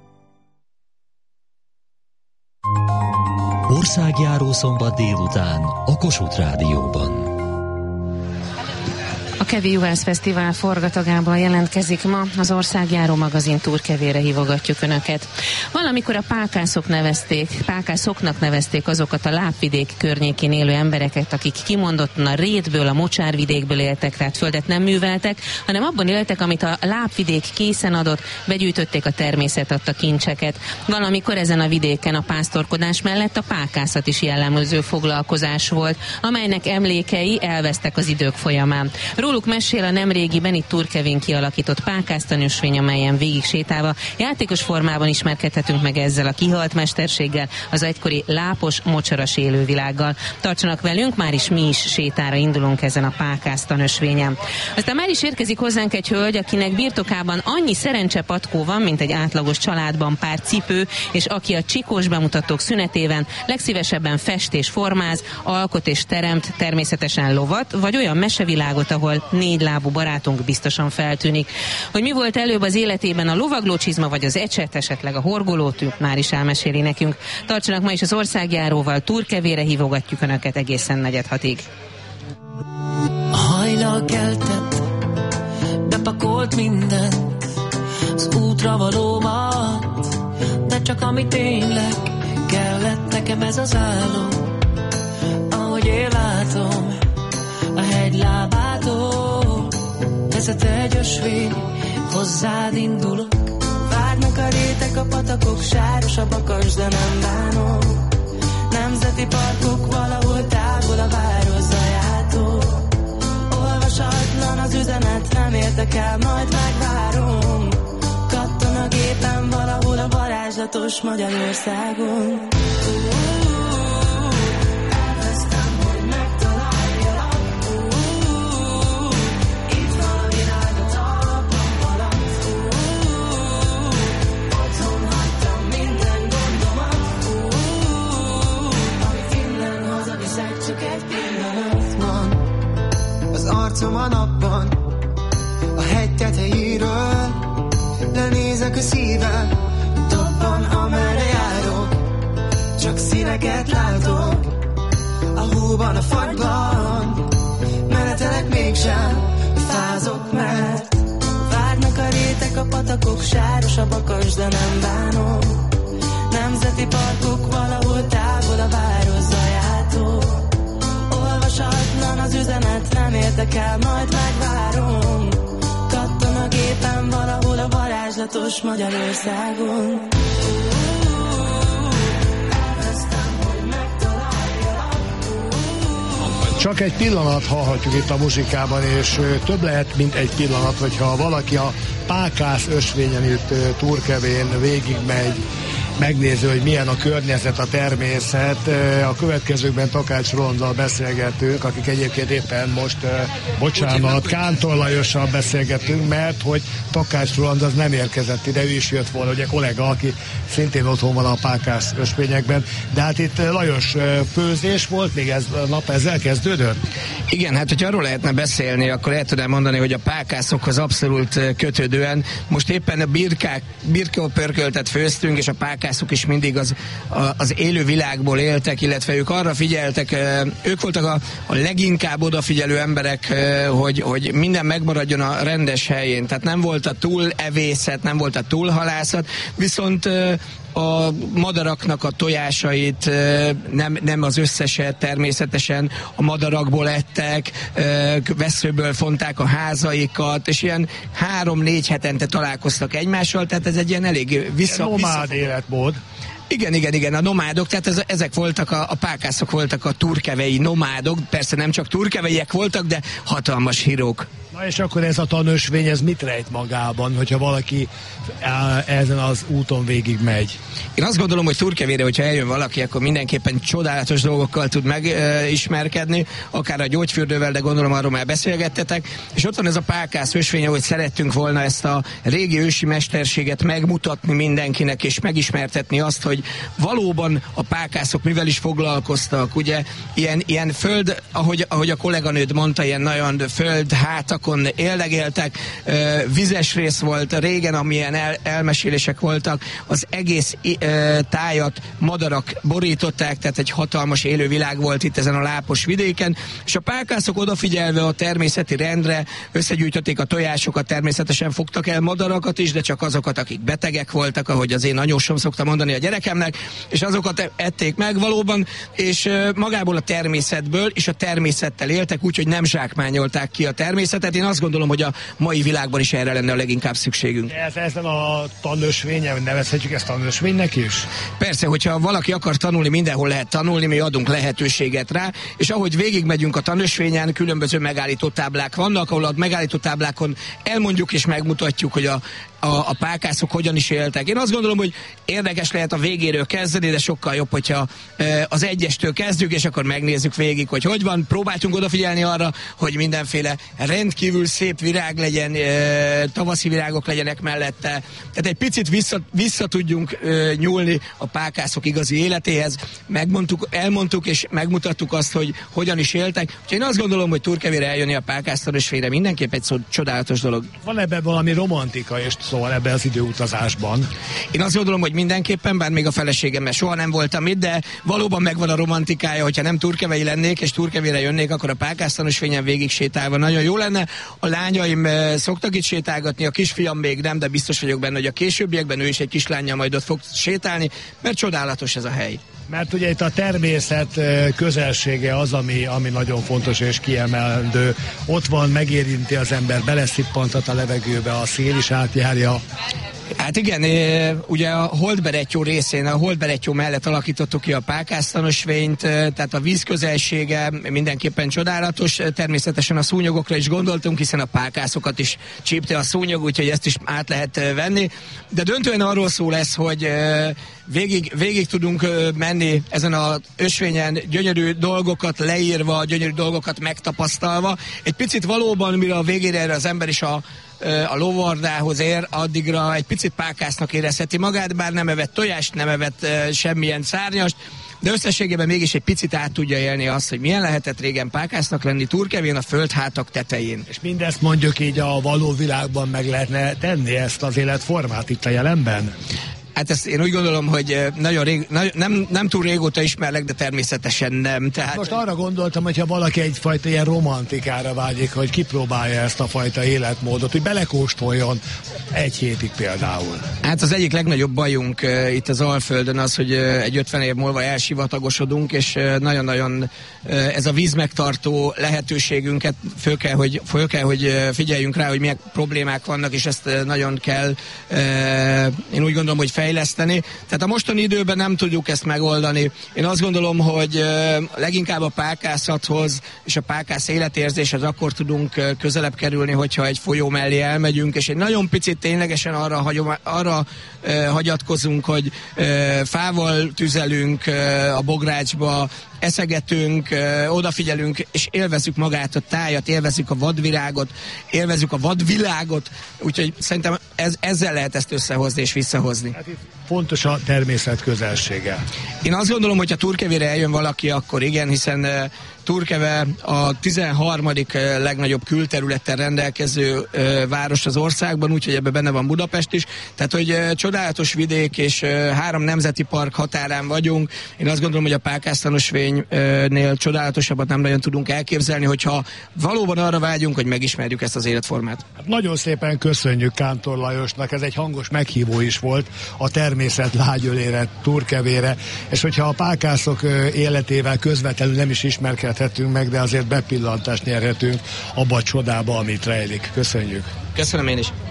Országjáró szombat délután a Kossuth Rádióban. A Turkevi Juhászfesztivál forgatagában jelentkezik ma. Az Országjáró magazin Turkevére hívogatjuk Önöket. Valamikor a pákászoknak nevezték azokat a lábvidék környékén élő embereket, akik kimondottan a rétből, a mocsárvidékből éltek, tehát földet nem műveltek, hanem abban éltek, amit a lábvidék készen adott, begyűjtötték a természet adta kincseket. Valamikor ezen a vidéken a pásztorkodás mellett a pákászat is jellemző foglalkozás volt, amelynek emlékei elvesztek az idők folyamán. Róluk mesél a nemrégiben itt Turkevén kialakított pákásztanösvény, amelyen végig sétálva játékos formában ismerkedhetünk meg ezzel a kihalt mesterséggel, az egykori lápos, mocsaras élővilággal. Tartsanak velünk, már is mi is sétára indulunk ezen a pákásztanösvényen. Aztán már is érkezik hozzánk egy hölgy, akinek birtokában annyi szerencsepatkó van, mint egy átlagos családban pár cipő, és aki a csikós bemutatók szünetében legszívesebben fest és formáz, alkot és teremt, természetesen lovat, vagy olyan mesevilágot, ahol 4 lábú barátunk biztosan feltűnik. Hogy mi volt előbb az életében, a lovaglócsizma vagy az ecset, esetleg a horgolótű, már is elmeséli nekünk. Tartsanak ma is az Országjáróval, Turkevére hívogatjuk Önöket egészen 4:06-ig. A hajnal keltett, bepakolt mindent, az útra valómat, de csak ami tényleg kellett nekem ez az álom. Ahogy én látom, a hegy lábától vezet egy ösvény, hozzád indulok. Várnak a rétek, a patakok, sáros a bakas, de nem bánom. Nemzeti parkok valahol távol a város zajától. Olvasatlan az üzenet, nem érdekel, majd megvárom. Katton a gépen valahol a varázslatos Magyarországon. Elvesztem, hogy megtaláljalak. Itt van a világ a talpam alatt. Otthon hagytam minden gondomat. Amit innen hazaviszek, csak egy pillanat van. Az arcom a napban, a hegy tetejéről lenézek a szívem, dobban amerre járok, csak színeket látok. A hóban, a fagyban menetelek mégsem, fázok, mert várnak a rétek, a patakok, sáros a bakas, de nem bánom. Nemzeti parkok valahol távol a város zajától. Olvasatlan az üzenet, nem érdekel, majd megvárom. Katton a gépen valahol a varázslatos Magyarországon. Csak egy pillanat hallhatjuk itt a muzsikában, és több lehet, mint egy pillanat, hogyha valaki a Pákász ösvényen itt Turkevén végigmegy, megnézi, hogy milyen a környezet, a természet. A következőkben Takács Rolanddal beszélgetünk, akik egyébként éppen most, Kántor Lajossal beszélgetünk, mert hogy Takács Roland az nem érkezett ide, ő is jött volna, ugye kollega, aki szintén otthon van a Pákász ösvényekben, de hát itt Lajos főzés volt, még ez a nap ezzel kezdődött? Igen, hát hogy arról lehetne beszélni, akkor el tudnám mondani, hogy a pákászokhoz abszolút kötődően most éppen a birkópörköltet főztünk, és a pákászok is mindig az élő világból éltek, illetve ők arra figyeltek, ők voltak a leginkább odafigyelő emberek, hogy minden megmaradjon a rendes helyén, tehát nem volt a túlevészet, nem volt a túlhalászat, viszont a madaraknak a tojásait, nem az összeset természetesen, a madarakból ettek, vesszőből fonták a házaikat, és ilyen 3-4 hetente találkoztak egymással, tehát ez egy ilyen elég nomád életmód. Igen, a nomádok, tehát ezek voltak, a pákászok voltak a turkevei nomádok, persze nem csak turkeveiek voltak, de hatalmas hírók. Na és akkor ez a tanösvény, ez mit rejt magában, hogyha valaki ezen az úton végig megy? Én azt gondolom, hogy Turkevére, hogyha eljön valaki, akkor mindenképpen csodálatos dolgokkal tud megismerkedni, akár a gyógyfürdővel, de gondolom arról már beszélgettetek. És ott van ez a Pákász ösvény, hogy szerettünk volna ezt a régi ősi mesterséget megmutatni mindenkinek, és megismertetni azt, hogy valóban a pákászok mivel is foglalkoztak. Ugye ilyen föld, ahogy a kolléganőd mondta, ilyen nagyon földhátak patakon éldegéltek, vizes rész volt régen, amilyen elmesélések voltak, az egész tájat madarak borították, tehát egy hatalmas élővilág volt itt ezen a lápos vidéken, és a pákászok odafigyelve a természeti rendre összegyűjtötték a tojásokat, természetesen fogtak el madarakat is, de csak azokat, akik betegek voltak, ahogy az én anyósom szokta mondani a gyerekemnek, és azokat ették meg valóban, és magából a természetből, és a természettel éltek, úgyhogy nem zsákmányolták ki a természetet. Én azt gondolom, hogy a mai világban is erre lenne a leginkább szükségünk. Ezen a tanösvényen, nevezhetjük ezt tanösvénynek is? Persze, hogyha valaki akar tanulni, mindenhol lehet tanulni, mi adunk lehetőséget rá, és ahogy végigmegyünk a tanösvényen, különböző megállító táblák vannak, ahol a megállító táblákon elmondjuk és megmutatjuk, hogy a pákászok hogyan is éltek. Én azt gondolom, hogy érdekes lehet a végéről kezdeni, de sokkal jobb, hogyha az egyestől kezdjük, és akkor megnézzük végig, hogy van. Próbáltunk odafigyelni arra, hogy mindenféle rendkívül szép virág legyen, tavaszi virágok legyenek mellette. Tehát egy picit vissza tudjunk nyúlni a pákászok igazi életéhez. Elmondtuk és megmutattuk azt, hogy hogyan is éltek. Úgyhogy én azt gondolom, hogy Turkevére eljönni a pákásztanösvényre mindenképp egy csodálatos dolog. Van ebben valami romantika és szóval ebben az időutazásban? Én azt gondolom, hogy mindenképpen, bár még a feleségemmel soha nem voltam itt, de valóban megvan a romantikája, hogyha nem turkevei lennék, és Turkevére jönnék, akkor a pákásztanösvényen végig sétálva nagyon jó lenne. A lányaim szoktak itt sétálgatni, a kisfiam még nem, de biztos vagyok benne, hogy a későbbiekben ő is egy kislánnyal majd ott fog sétálni, mert csodálatos ez a hely. Mert ugye itt a természet közelsége az, ami nagyon fontos és kiemelendő. Ott van, megérinti az ember, beleszippantat a levegőbe, a szél is átjárja. Hát igen, ugye a Holdberettyó részén, a Holdberettyó mellett alakítottuk ki a pákásztanösvényt, tehát a víz közelsége mindenképpen csodálatos. Természetesen a szúnyogokra is gondoltunk, hiszen a pákászokat is csípte a szúnyog, úgyhogy ezt is át lehet venni. De döntően arról szó lesz, hogy végig tudunk menni ezen az ösvényen, gyönyörű dolgokat leírva, gyönyörű dolgokat megtapasztalva. Egy picit valóban, mire a végére erre az ember is a lovardához ér, addigra egy picit pákásznak érezheti magát, bár nem evett tojást, nem evett semmilyen szárnyast, de összességében mégis egy picit át tudja élni azt, hogy milyen lehetett régen pákásznak lenni Turkevén a földhátak tetején. És mindezt mondjuk így a való világban meg lehetne tenni, ezt az életformát itt a jelenben? Hát ezt én úgy gondolom, hogy nem túl régóta ismerlek, de természetesen nem. Tehát... Most arra gondoltam, hogyha valaki egyfajta ilyen romantikára vágyik, hogy kipróbálja ezt a fajta életmódot, hogy belekóstoljon egy hétig például. Hát az egyik legnagyobb bajunk itt az Alföldön az, hogy egy 50 év múlva elsivatagosodunk, és nagyon-nagyon ez a vízmegtartó lehetőségünket föl kell, hogy figyeljünk rá, hogy milyen problémák vannak, és ezt nagyon kell, én úgy gondolom, hogy fejleszteni. Tehát a mostani időben nem tudjuk ezt megoldani. Én azt gondolom, hogy leginkább a pákászathoz és a pákász életérzéshez akkor tudunk közelebb kerülni, hogyha egy folyó mellé elmegyünk, és egy nagyon picit ténylegesen arra hagyatkozunk, hogy fával tüzelünk a bográcsba, eszegetünk, odafigyelünk, és élvezzük magát a tájat, élvezzük a vadvirágot, élvezzük a vadvilágot, úgyhogy szerintem ezzel lehet ezt összehozni és visszahozni. Hát itt fontos a természet közelsége. Én azt gondolom, hogy ha Turkevére eljön valaki, akkor igen, hiszen Turkeve a 13. legnagyobb külterülettel rendelkező város az országban, úgyhogy ebben benne van Budapest is. Tehát, hogy csodálatos vidék, és 3 nemzeti park határán vagyunk. Én azt gondolom, hogy a pákásztanösvénynél csodálatosabbat nem nagyon tudunk elképzelni, hogyha valóban arra vágyunk, hogy megismerjük ezt az életformát. Hát nagyon szépen köszönjük Kántor Lajosnak, ez egy hangos meghívó is volt a természet lágyölére, Turkevére, és hogyha a pákászok életével közvetlenül nem is ismerkedhetünk meg, de azért bepillantást nyerhetünk abba a csodába, amit rejlik. Köszönjük. Köszönöm én is.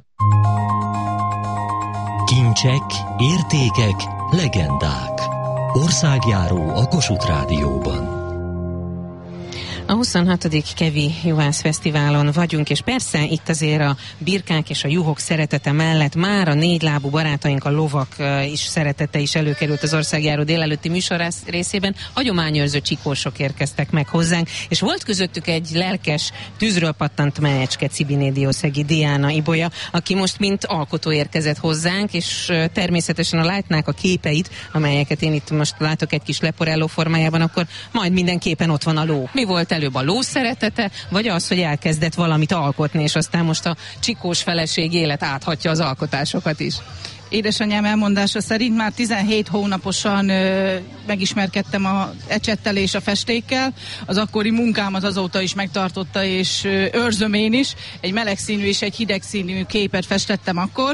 Kincsek, értékek, legendák. Országjáró a Kossuth Rádióban. A 26. Kevi Juhász Fesztiválon vagyunk, és persze itt azért a birkák és a juhok szeretete mellett már a négylábú barátaink, a lovak is szeretete is előkerült az országjáró délelőtti műsor részében. Hagyományőrző csikósok érkeztek meg hozzánk, és volt közöttük egy lelkes, tűzről pattant menecske, Cibinédiószegi Diana Ibolya, aki most mint alkotó érkezett hozzánk, és természetesen ha látnák a képeit, amelyeket én itt most látok egy kis leporelló formájában, akkor majd mindenképpen ott van a ló. Mi volt előbb a ló szeretete, vagy az, hogy elkezdett valamit alkotni, és aztán most a csikós feleség élet áthatja az alkotásokat is? Édesanyám elmondása szerint már 17 hónaposan megismerkedtem az ecsettel és a festékkel. Az akkori munkámat azóta is megtartotta, és őrzöm én is. Egy meleg színű és egy hideg színű képet festettem akkor.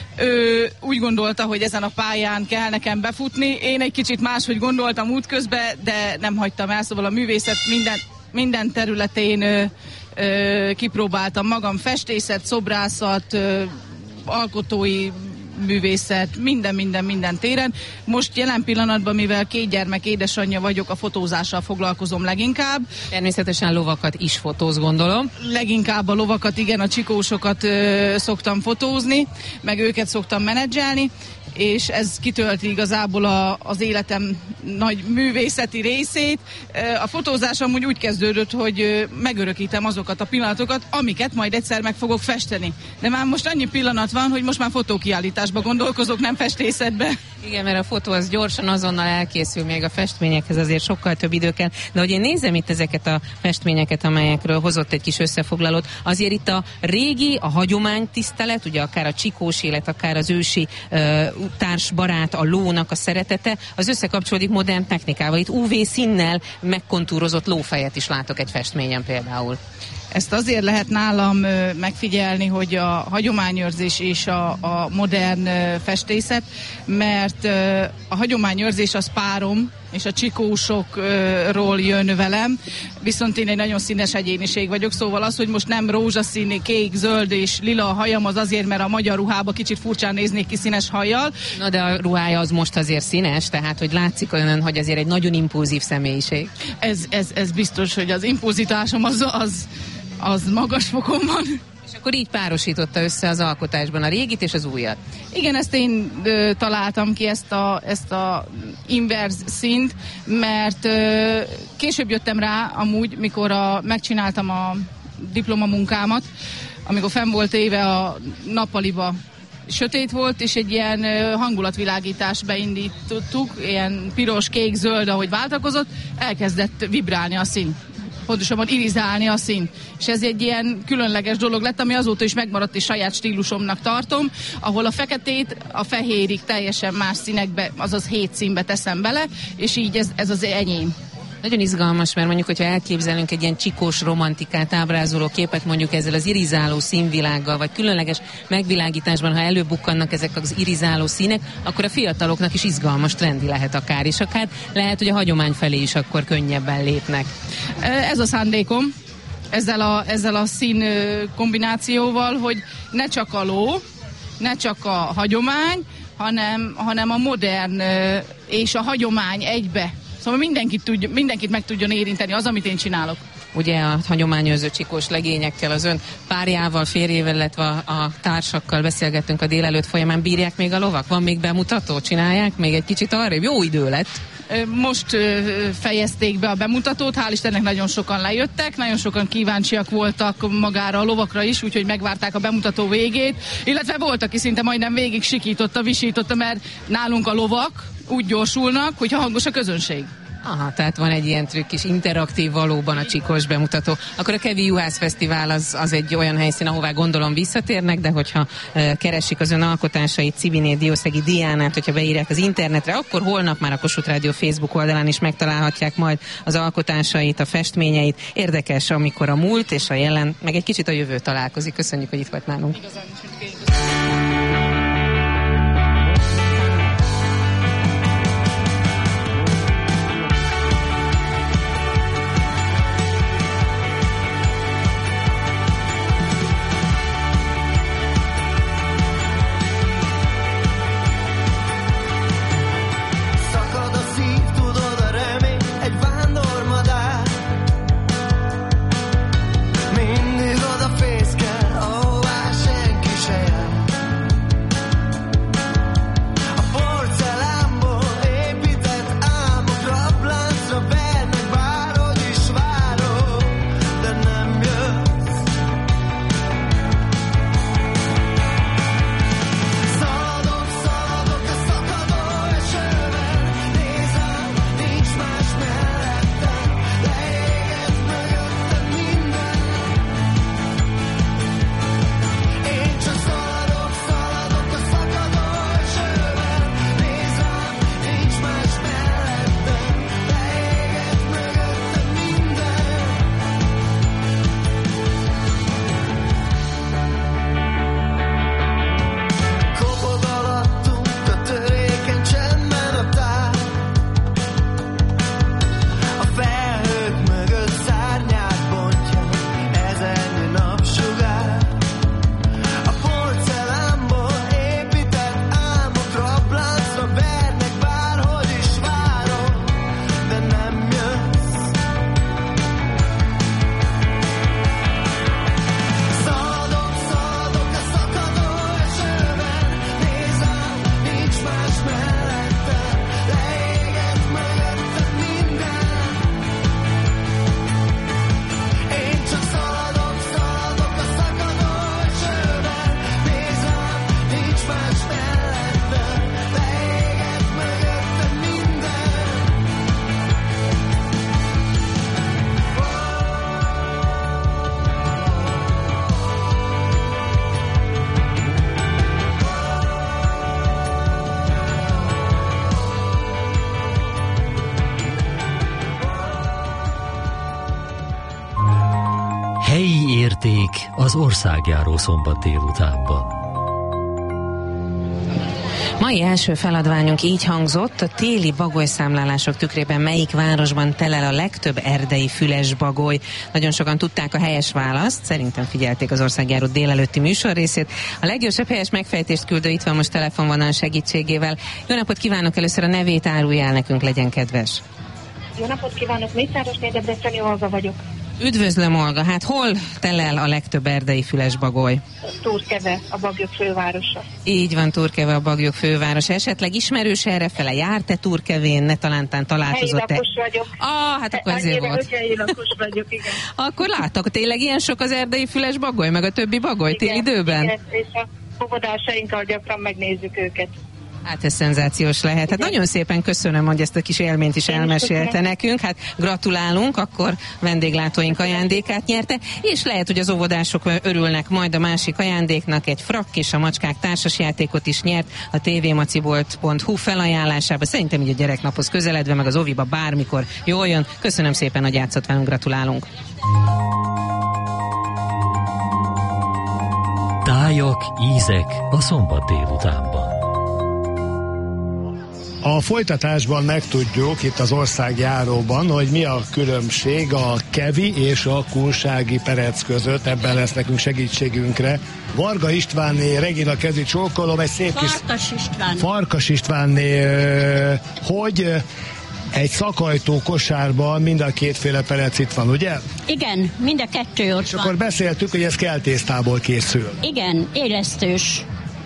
Ő úgy gondolta, hogy ezen a pályán kell nekem befutni. Én egy kicsit máshogy gondoltam útközben, de nem hagytam el. Szóval a művészet minden területén kipróbáltam magam. Festészet, szobrászat, alkotói művészet, minden téren. Most jelen pillanatban, mivel 2 gyermek édesanyja vagyok, a fotózással foglalkozom leginkább. Természetesen lovakat is fotóz, gondolom. Leginkább a lovakat, igen, a csikósokat szoktam fotózni, meg őket szoktam menedzselni, és ez kitölti igazából az életem nagy művészeti részét. A fotózás amúgy úgy kezdődött, hogy megörökítem azokat a pillanatokat, amiket majd egyszer meg fogok festeni. De már most annyi pillanat van, hogy most már fotókiállításba gondolkozok, nem festészetbe. Igen, mert a fotó az gyorsan, azonnal elkészül, még a festményekhez azért sokkal több idő kell. De hogy én nézem itt ezeket a festményeket, amelyekről hozott egy kis összefoglalót, azért itt a régi, a hagyománytisztelet, ugye akár a csikós élet, akár az ősi társbarát, a lónak a szeretete, az összekapcsolódik modern technikával. Itt UV színnel megkontúrozott lófejet is látok egy festményen például. Ezt azért lehet nálam megfigyelni, hogy a hagyományőrzés és a modern festészet, mert a hagyományőrzés az párom, és a csikósokról jön velem, viszont én egy nagyon színes egyéniség vagyok, szóval az, hogy most nem rózsaszín, kék, zöld és lila a hajam, az azért, mert a magyar ruhába kicsit furcsán néznék ki színes hajjal. Na de a ruhája az most azért színes, tehát hogy látszik olyan, hogy azért egy nagyon impulzív személyiség. Ez biztos, hogy az impulzitásom az magas fokon van. És akkor így párosította össze az alkotásban a régit és az újat. Igen, ezt én találtam ki, ezt a inverz színt, mert később jöttem rá amúgy, mikor megcsináltam a diplomamunkámat, amikor fenn volt éve a nappaliba, sötét volt, és egy ilyen hangulatvilágítást beindítottuk, ilyen piros, kék, zöld, ahogy váltakozott, elkezdett vibrálni a szín. Pontosabban irizálni a szín. És ez egy ilyen különleges dolog lett, ami azóta is megmaradt, és saját stílusomnak tartom, ahol a feketét a fehérig teljesen más színekbe, azaz 7 színbe teszem bele, és így ez az enyém. Nagyon izgalmas, mert mondjuk, hogyha elképzelünk egy ilyen csikós romantikát ábrázoló képet, mondjuk ezzel az irizáló színvilággal, vagy különleges megvilágításban, ha előbukkannak ezek az irizáló színek, akkor a fiataloknak is izgalmas, trendi lehet akár, és akár lehet, hogy a hagyomány felé is akkor könnyebben lépnek. Ez a szándékom, ezzel a szín kombinációval, hogy ne csak a ló, ne csak a hagyomány, hanem a modern és a hagyomány egybe. Szóval mindenkit meg tudjon érinteni az, amit én csinálok. Ugye a hagyományőrző csikós legényekkel, az ön párjával, férjével, illetve a társakkal beszélgettünk a délelőtt folyamán. Bírják még a lovak? Van még bemutató? Csinálják még egy kicsit arrébb? Jó idő lett. Most fejezték be a bemutatót, hál' Istennek nagyon sokan lejöttek, nagyon sokan kíváncsiak voltak magára a lovakra is, úgyhogy megvárták a bemutató végét, illetve volt, aki szinte majdnem végig sikította, visította, mert nálunk a lovak úgy gyorsulnak, hogyha hangos a közönség. Aha, tehát van egy ilyen trükk is, interaktív valóban a csikós bemutató. Akkor a Kevi Juhász Fesztivál az egy olyan helyszín, ahová gondolom visszatérnek, de hogyha keresik az ön alkotásait, Cibiné Diószegi Diánát, hogyha beírják az internetre, akkor holnap már a Kossuth Rádió Facebook oldalán is megtalálhatják majd az alkotásait, a festményeit. Érdekes, amikor a múlt és a jelen, meg egy kicsit a jövő találkozik. Köszönjük, hogy itt volt nálunk. Mindig odafészkel, ahová senki se jár. érték az országjáró szombat délutánban. Mai első feladványunk így hangzott: a téli bagolyszámlálások tükrében melyik városban telel a legtöbb erdei füles bagoly? Nagyon sokan tudták a helyes választ, szerintem figyelték az országjáró délelőtti műsorrészét. A leggyorsabb helyes megfejtést küldő itt van most telefonvonal segítségével. Jó napot kívánok, először a nevét árulja el nekünk, legyen kedves. Jó napot kívánok, Mészárosné, Debreceni Olga vagyok. Üdvözlöm, Olga, hát hol telel a legtöbb erdei füles bagoly? Turkeve, a Baglyok fővárosa. Így van, Turkeve, a Baglyok fővárosa. Esetleg ismerős errefele? Járt-e Turkevén? Ne talántán találkozott-e? Helyi lakos vagyok. Hát akkor ezért volt. Helyi lakos vagyok, igen. Akkor láttak, tényleg ilyen sok az erdei füles bagoly, meg a többi bagoly téli időben? Igen, és a fogadásainkkal gyakran megnézzük őket. Hát ez szenzációs lehet. Hát nagyon szépen köszönöm, hogy ezt a kis élményt is elmesélte nekünk. Hát gratulálunk, akkor vendéglátóink ajándékát nyerte, és lehet, hogy az óvodások örülnek majd a másik ajándéknak. Egy frakk és a macskák társasjátékot is nyert a tvmacibolt.hu felajánlásába. Szerintem így a gyereknaphoz közeledve, meg az oviba bármikor jól jön. Köszönöm szépen, hogy játszott velünk, gratulálunk. Tájak, ízek a szombat délutánban. A folytatásban megtudjuk itt az országjáróban, hogy mi a különbség a kevi és a kunsági perec között. Ebben lesz nekünk segítségünkre Varga Istvánné, Regina kezi csókolom, egy szép kis... Farkas Istvánné, hogy egy szakajtó kosárban mind a kétféle perec itt van, ugye? Igen, mind a kettő ott és van. Akkor beszéltük, hogy ez keltésztából készül. Igen, élesztős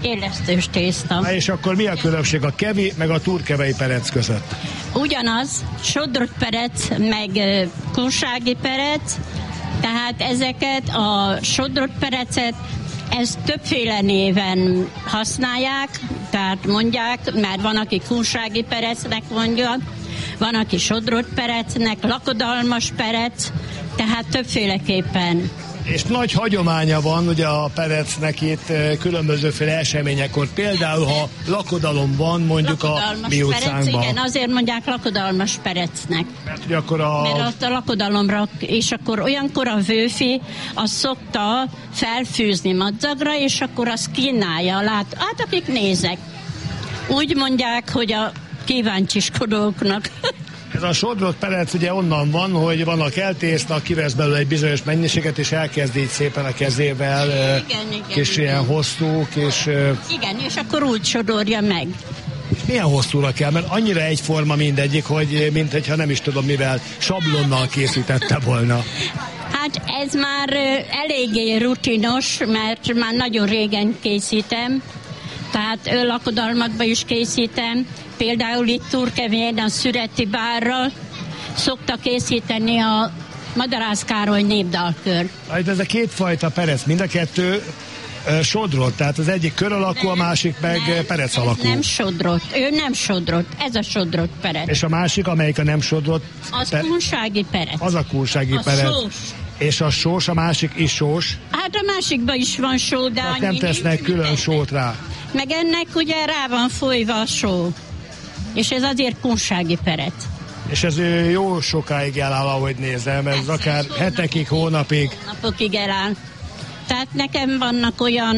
tészta. És akkor mi a különbség a kevi meg a turkevei perec között? Ugyanaz, sodrott perec, meg kunsági perec, tehát ezeket a sodrott perecet, ezt többféle néven használják, tehát mondják, mert van, aki kunsági perecnek mondja, van, aki sodrott perecnek, lakodalmas perec, tehát többféleképpen. És nagy hagyománya van ugye a perecnek itt különbözőféle eseményekor. Például, ha lakodalom van, mondjuk lakodalmas a mi utcánkban. Perec, igen, azért mondják lakodalmas perecnek. Mert ugye akkor mert a lakodalomra, és akkor olyankor a vőfi azt szokta felfűzni madzagra, és akkor azt kínálja. Hát akik nézek. Úgy mondják, hogy a kíváncsiskodóknak. Ez a sodrott perec ugye onnan van, hogy van a keltészta, kivesz belőle egy bizonyos mennyiséget, és elkezd így szépen a kezével, kis ilyen hosszú, és... Igen, és akkor úgy sodorja meg. És milyen hosszúra kell? Mert annyira egyforma mindegyik, hogy mintha nem is tudom mivel, sablonnal készítette volna. Hát ez már eléggé rutinos, mert már nagyon régen készítem, tehát lakodalmakba is készítem. Például itt Turkevén a Szüreti Bárral szokta készíteni a Madarász Károly népdalkör. Ez a kétfajta perec, mind a kettő sodrott, tehát az egyik kör alakú, a másik meg perec alakú. Nem sodrott, ő nem sodrott, ez a sodrott perec. És a másik, amelyik a nem sodrott? Az kunsági perec. Az a kunsági perec. Sós. És a sós, a másik is sós? Hát a másikban is van só, de hát nem tesznek külön sót rá. Meg ennek ugye rá van folyva a só. És ez azért kunsági perec. És ez jó sokáig eláll, ahogy nézem, ez akár hetekig, hónapig. Hónapokig eláll. Tehát nekem vannak olyan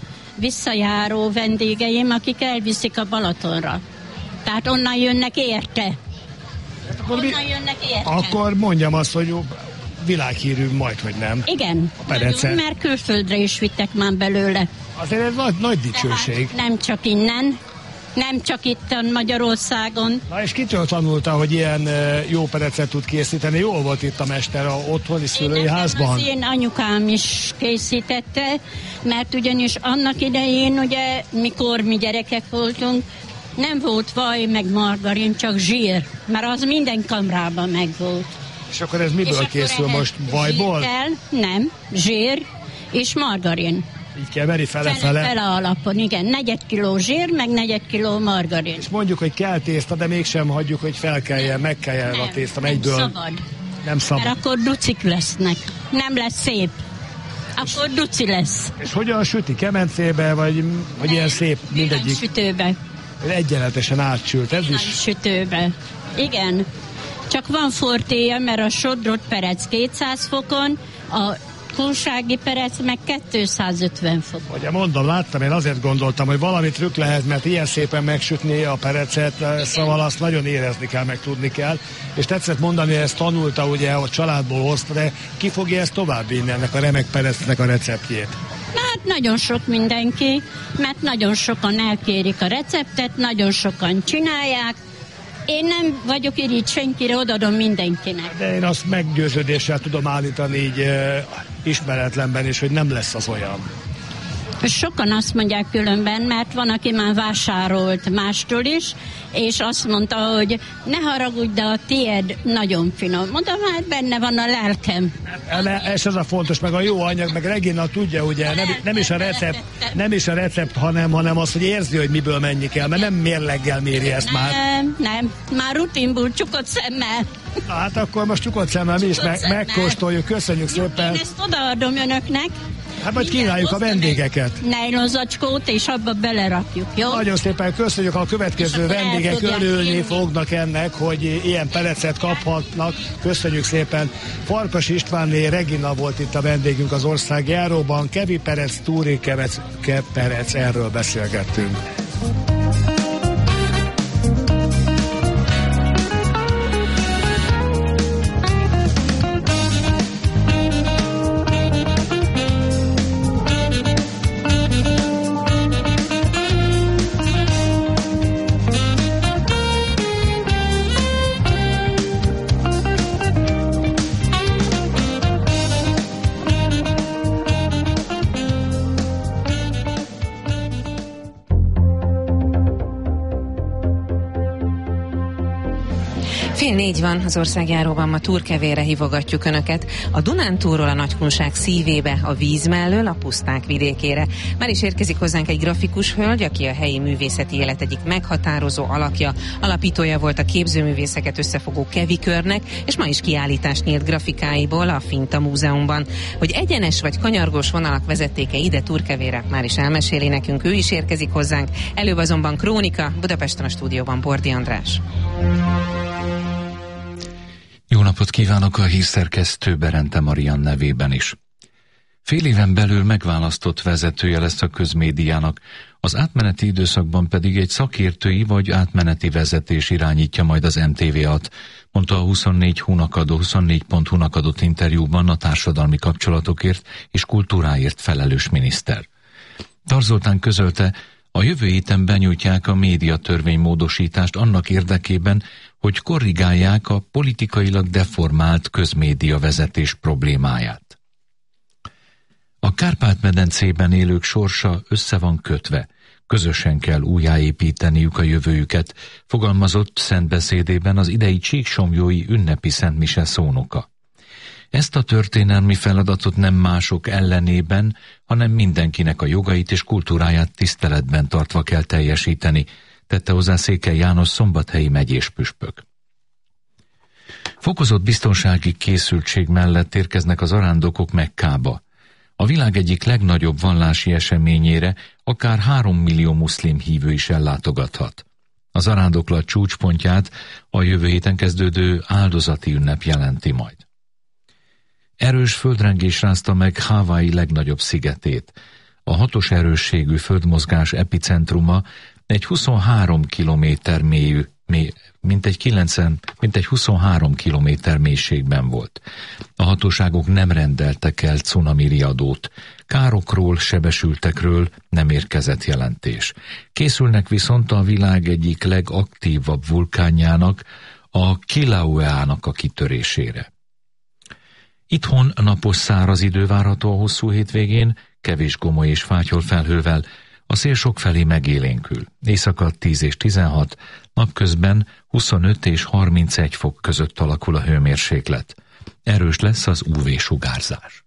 visszajáró vendégeim, akik elviszik a Balatonra. Tehát onnan jönnek érte. Akkor mondjam azt, hogy világhírű majd, hogy nem. Igen, mert külföldre is vittek már belőle. Azért ez nagy dicsőség. Hát nem csak innen, nem csak itt Magyarországon. Na és kitől tanulta, hogy ilyen jó perecet tud készíteni? Jól volt itt a mester a otthoni szülői házban? Az én anyukám is készítette, mert ugyanis annak idején, ugye, mikor mi gyerekek voltunk, nem volt vaj meg margarin, csak zsír, mert az minden kamrában megvolt. És akkor ez miből készül most? Vajból? Nem, zsír és margarin. Így keveri fele-fele? Fele alapon, igen. 4 kiló zsír, meg 4 kiló margarin. És mondjuk, hogy kell tészta, de mégsem hagyjuk, hogy felkeljen, megkeljen a tészta egyből. Nem szabad. Nem szabad. Mert akkor ducik lesznek. Nem lesz szép. Akkor duci lesz. És hogyan süti? Kemencébe, vagy ilyen szép mindegyik? Sütőbe. Egyenletesen átsült, ez is? Sütőbe. Igen. Csak van fortéja, mert a sodrott perec 200 fokon, a kunsági perec meg 250 fok. Ugye mondom, láttam, én azért gondoltam, hogy valami trükk lehet, mert ilyen szépen megsütni a perecet, szóval azt nagyon érezni kell, meg tudni kell. És tetszett mondani, ezt tanulta, ugye, a családból hozta, de ki fogja ezt továbbvinni, ennek a remek perecnek a receptjét? Hát nagyon sok mindenki, mert nagyon sokan elkérik a receptet, nagyon sokan csinálják. Én nem vagyok irigy senkire, odaadom mindenkinek. De én azt meggyőződéssel tudom állítani így ismeretlenben is, hogy nem lesz az olyan. Sokan azt mondják különben, mert van, aki már vásárolt mástól is, és azt mondta, hogy ne haragudj, de a tiéd nagyon finom. Mondom, hát benne van a lelkem. És ez a fontos, meg a jó anyag, meg Regina tudja, ugye, nem is a recept, hanem az, hogy érzi, hogy miből mennyi kell, mert nem mérleggel méri ezt már. Nem, már rutinból, csukott szemmel. Hát akkor most csukott szemmel mi is megkóstoljuk, köszönjük szépen. Én ezt odaadom önöknek. Hát majd kínáljuk a vendégeket. Nejlonzacskót, és abba belerakjuk, jó? Nagyon szépen köszönjük, a következő vendégek örülni fognak ennek, hogy ilyen perecet kaphatnak. Köszönjük szépen. Farkas Istvánné Regina volt itt a vendégünk az országjáróban. Kevi Perec, Túri Perec, erről beszélgettünk. Így van, az országjáróban ma túrkevére hívogatjuk Önöket. A Dunántúról a Nagykunság szívébe, a víz mellől a puszták vidékére. Már is érkezik hozzánk egy grafikus hölgy, aki a helyi művészeti élet egyik meghatározó alakja, alapítója volt a képzőművészeket összefogó Kevi körnek, és ma is kiállítás nyílt grafikáiból a Finta Múzeumban. Hogy egyenes vagy kanyargós vonalak vezették-e ide Túrkevére, már is elmeséli nekünk, ő is érkezik hozzánk. Előbb azonban krónika, Budapesten a stúdióban Bordi András. Jó napot kívánok a hírszerkesztő Berente Marian nevében is. Fél éven belül megválasztott vezetője lesz a közmédiának, az átmeneti időszakban pedig egy szakértői vagy átmeneti vezetés irányítja majd az MTV-at, mondta a 24.hu-nak adott interjúban a társadalmi kapcsolatokért és kultúráért felelős miniszter. Tarz Zoltán közölte, a jövő héten benyújtják a médiatörvény módosítást annak érdekében, hogy korrigálják a politikailag deformált közmédia vezetés problémáját. A Kárpát-medencében élők sorsa össze van kötve, közösen kell újjáépíteniük a jövőjüket, fogalmazott szentbeszédében az idei Csíksomlyói ünnepi szentmise szónoka. Ezt a történelmi feladatot nem mások ellenében, hanem mindenkinek a jogait és kultúráját tiszteletben tartva kell teljesíteni, tette hozzá Székely János szombathelyi megyés püspök. Fokozott biztonsági készültség mellett érkeznek az arándokok Mekkába. A világ egyik legnagyobb vallási eseményére akár 3 millió muszlim hívő is ellátogathat. Az arándoklat csúcspontját a jövő héten kezdődő áldozati ünnep jelenti majd. Erős földrengés rázta meg Hawaii legnagyobb szigetét. A 6-os erősségű földmozgás epicentruma egy 23 kilométer mélyű, mintegy 23 kilométer mélységben volt. A hatóságok nem rendeltek el cunami riadót. Károkról, sebesültekről nem érkezett jelentés. Készülnek viszont a világ egyik legaktívabb vulkánjának, a Kilaueának a kitörésére. Itthon napos száraz idő várható a hosszú hétvégén, kevés gomoly és fátyol felhővel, a szél sokfelé megélénkül. Éjszaka 10 és 16, napközben 25 és 31 fok között alakul a hőmérséklet. Erős lesz az UV-sugárzás.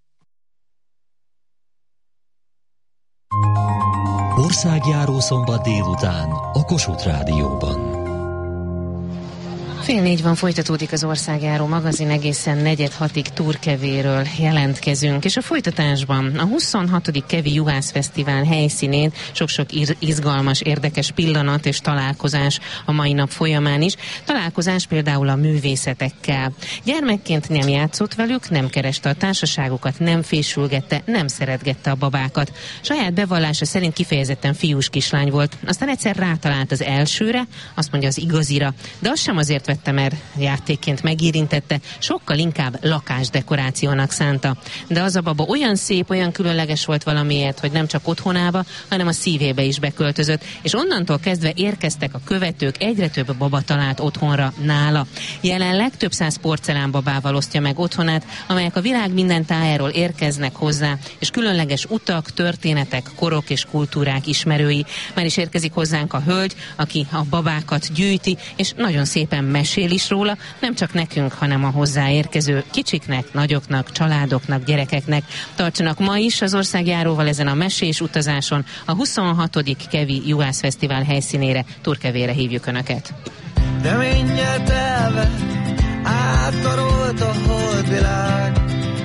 Országjáró szombat délután a Kossuth Rádióban. 4:30 van, folytatódik az Országjáró magazin, egészen 4:06-ig Turkevéről jelentkezünk, és a folytatásban a 26. Kevi Juhászfesztivál helyszínén sok-sok izgalmas, érdekes pillanat és találkozás a mai nap folyamán is. Találkozás például a művészetekkel. Gyermekként nem játszott velük, nem kereste a társaságokat, nem fésülgette, nem szeretgette a babákat. Saját bevallása szerint kifejezetten fiús kislány volt. Aztán egyszer rátalált az elsőre, azt mondja, az igazira, de az sem azért vette, mert játékként megérintette, sokkal inkább lakásdekorációnak szánta. De az a baba olyan szép, olyan különleges volt valamiért, hogy nem csak otthonába, hanem a szívébe is beköltözött, és onnantól kezdve érkeztek a követők, egyre több baba talált otthonra nála. Jelenleg több száz porcelánbabával osztja meg otthonát, amelyek a világ minden tájáról érkeznek hozzá, és különleges utak, történetek, korok és kultúrák ismerői. Már is érkezik hozzánk a hölgy, aki a babákat gyűjti, és nagyon szépen mesél is róla, nem csak nekünk, hanem a hozzáérkező kicsiknek, nagyoknak, családoknak, gyerekeknek. Tartsanak ma is az Országjáróval ezen a mesés utazáson, a 26. Kevi Juhászfesztivál helyszínére, Turkevére hívjuk Önöket. Reményel telve átkarolt a holdvilág,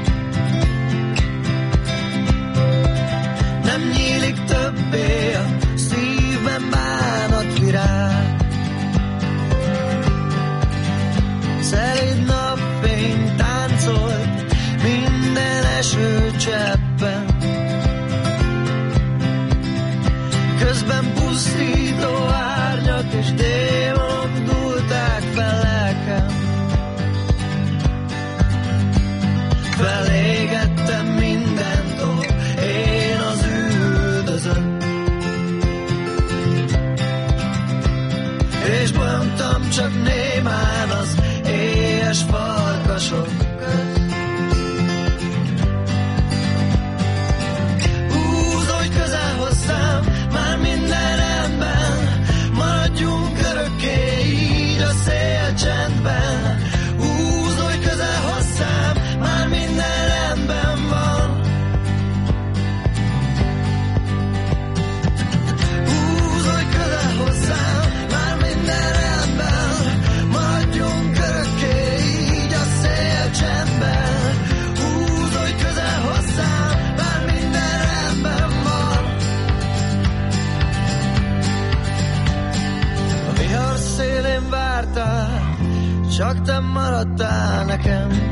nem nyílik többé a szívben bánatvirág. Szelíd napfény táncolt minden esőcseppen, közben pusztító árnyak és démonok dúlták fel lelkem. Felégettem mindentől, én az üldözött, és bolyongtam csak némán az éhes farkasok közt. Húzódj közel hozzám, már minden rendben, maradjunk örökké így a szélcsendben. Húzódj közel hozzám, már minden rendben van. Húzódj közel hozzám, már minden rendben, maradjunk örökké így a szélcsendben. Húzódj közel hozzám, már minden rendben van. A vihar szélén vártál, csak te maradtál nekem.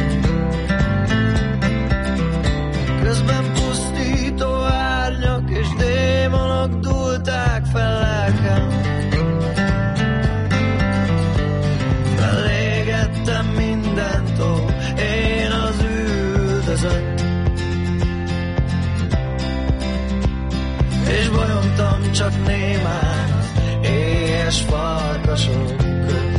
Közben pusztító árnyak és démonok dúlták fel lelkem. Felégettem mindentől, én az üldözött, és bolyongtam csak némán az éhes farkasok közt.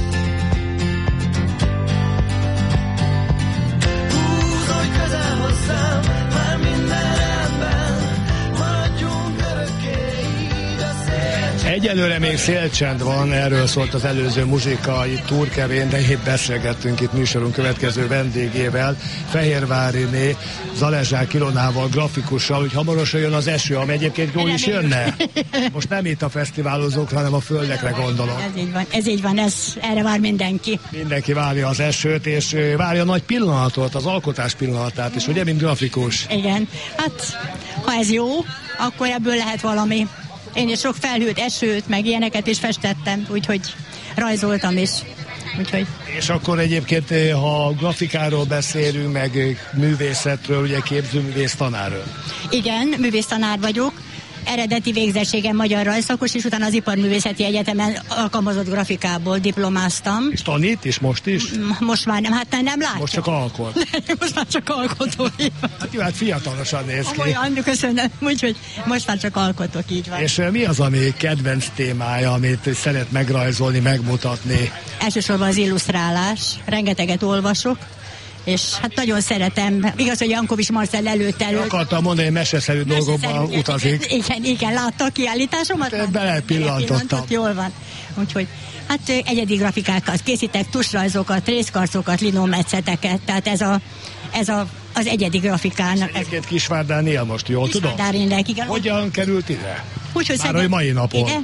Húzódj közel hozzám, már minden rendben, maradjunk örökké így a szélcsendben. Egyelőre még szélcsend van, erről szólt az előző muzsika itt Turkevén, de épp beszélgettünk itt műsorunk következő vendégével, Fehérváriné Zalezsák Ilonával, grafikussal, hogy hamarosan jön az eső, ami egyébként jól is jönne. Most nem itt a fesztiválozókra, hanem a földekre gondolok. Ez így van, erre vár mindenki. Mindenki várja az esőt, és várja a nagy pillanatot, az alkotás pillanatát is, ugye, mint grafikus. Igen, hát ha ez jó, akkor ebből lehet valami. Én is sok felhőt, esőt, meg ilyeneket is festettem, úgyhogy rajzoltam is. Úgyhogy. És akkor egyébként, ha grafikáról beszélünk, meg művészetről, ugye képzőművész tanárról. Igen, művésztanár vagyok. Eredeti végzettségem magyar rajzszakos, és utána az Iparművészeti Egyetemen alkalmazott grafikából diplomáztam. És tanít, és most is? Most már nem, hát nem látja. Most csak alkot. Most már csak alkotó. Hát jó, hát fiatalosan néz ki. Olyan, köszönöm, úgyhogy most már csak alkotok, így van. És mi az, ami kedvenc témája, amit szeret megrajzolni, megmutatni? Elsősorban az illusztrálás, rengeteget olvasok, és hát nagyon szeretem. Igaz, hogy Jankovics Marcell előtt. Akartam mondani, hogy meseszerű dolgokban utazik. Igen, látta a kiállításomat? Belepillantottam. Jól van. Úgyhogy hát egyedi grafikákat készítek, tusrajzokat, részkarcokat, linometszетeket, tehát ez az egyedi grafikán. Egyébként Kisvárdán él most, jól tudom? Kisvárdán, igen. Hogyan került ide? Úgyhogy már a mai napon. Ide?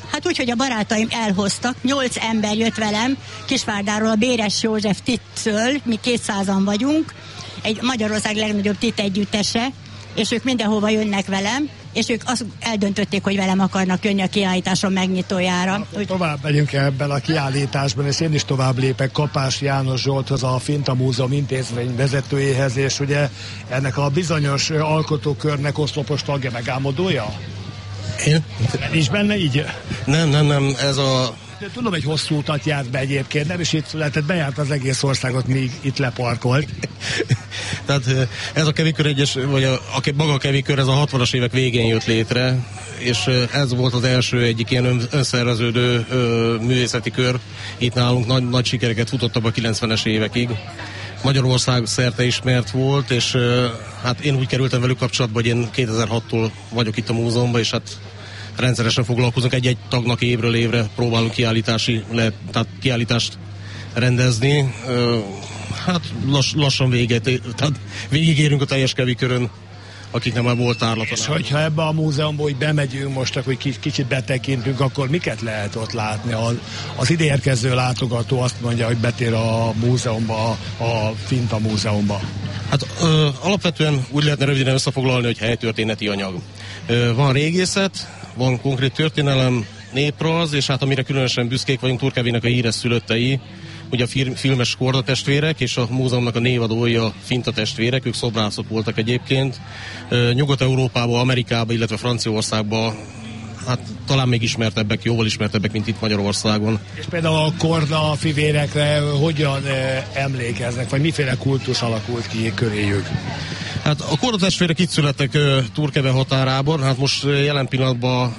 Hát úgy, hogy a barátaim elhoztak, 8 ember jött velem Kisvárdáról, a Béres József tittől, mi 200-an vagyunk, egy Magyarország legnagyobb tit együttese, és ők mindenhova jönnek velem, és ők azt eldöntötték, hogy velem akarnak jönni a kiállításon megnyitójára. Tovább megyünk ebben a kiállításban, és én is tovább lépek Kapás János Zsolthoz, a Finta Múzeum intézmény vezetőjéhez, és ugye ennek a bizonyos alkotókörnek oszlopos tagja, megálmodója? Én? Nincs benne így? Nem, ez a... Tudom, hogy hosszú utat járt be egyébként, nem is itt született, bejárt az egész országot, míg itt leparkolt. Tehát ez a kevikör egyes, vagy maga a kevikör, ez a 60-as évek végén jött létre, és ez volt az első egyik ilyen önszerveződő művészeti kör. Itt nálunk nagy sikereket futottak a 90-es évekig. Magyarország szerte ismert volt, és hát én úgy kerültem velük kapcsolatba, hogy én 2006-tól vagyok itt a múzeumban, és hát rendszeresen foglalkozunk, egy-egy tagnak évről évre próbálunk tehát kiállítást rendezni. Hát lassan tehát végigérünk a teljes kevikörön, akiknek már volt tárlata. És hogyha ebbe a múzeumba úgy bemegyünk most, hogy kicsit betekintünk, akkor miket lehet ott látni? Az ideérkező látogató azt mondja, hogy betér a múzeumba, a Finta Múzeumba. Hát alapvetően úgy lehetne röviden összefoglalni, hogy helytörténeti anyag. Van régészet, van konkrét történelem, néprajz, és hát amire különösen büszkék vagyunk, Turkevének a híres szülöttei, ugye a filmes Korda testvérek, és a múzeumnak a névadói a Finta testvérek, ők szobrászok voltak egyébként. Nyugat-Európában, Amerikában, illetve Franciaországban hát talán még ismertebbek, jóval ismertebbek, mint itt Magyarországon. És például a Korda fivérekre hogyan emlékeznek, vagy miféle kultusz alakult ki köréjük? Hát a Korda testvérek itt születtek Turkeve határában, hát most jelen pillanatban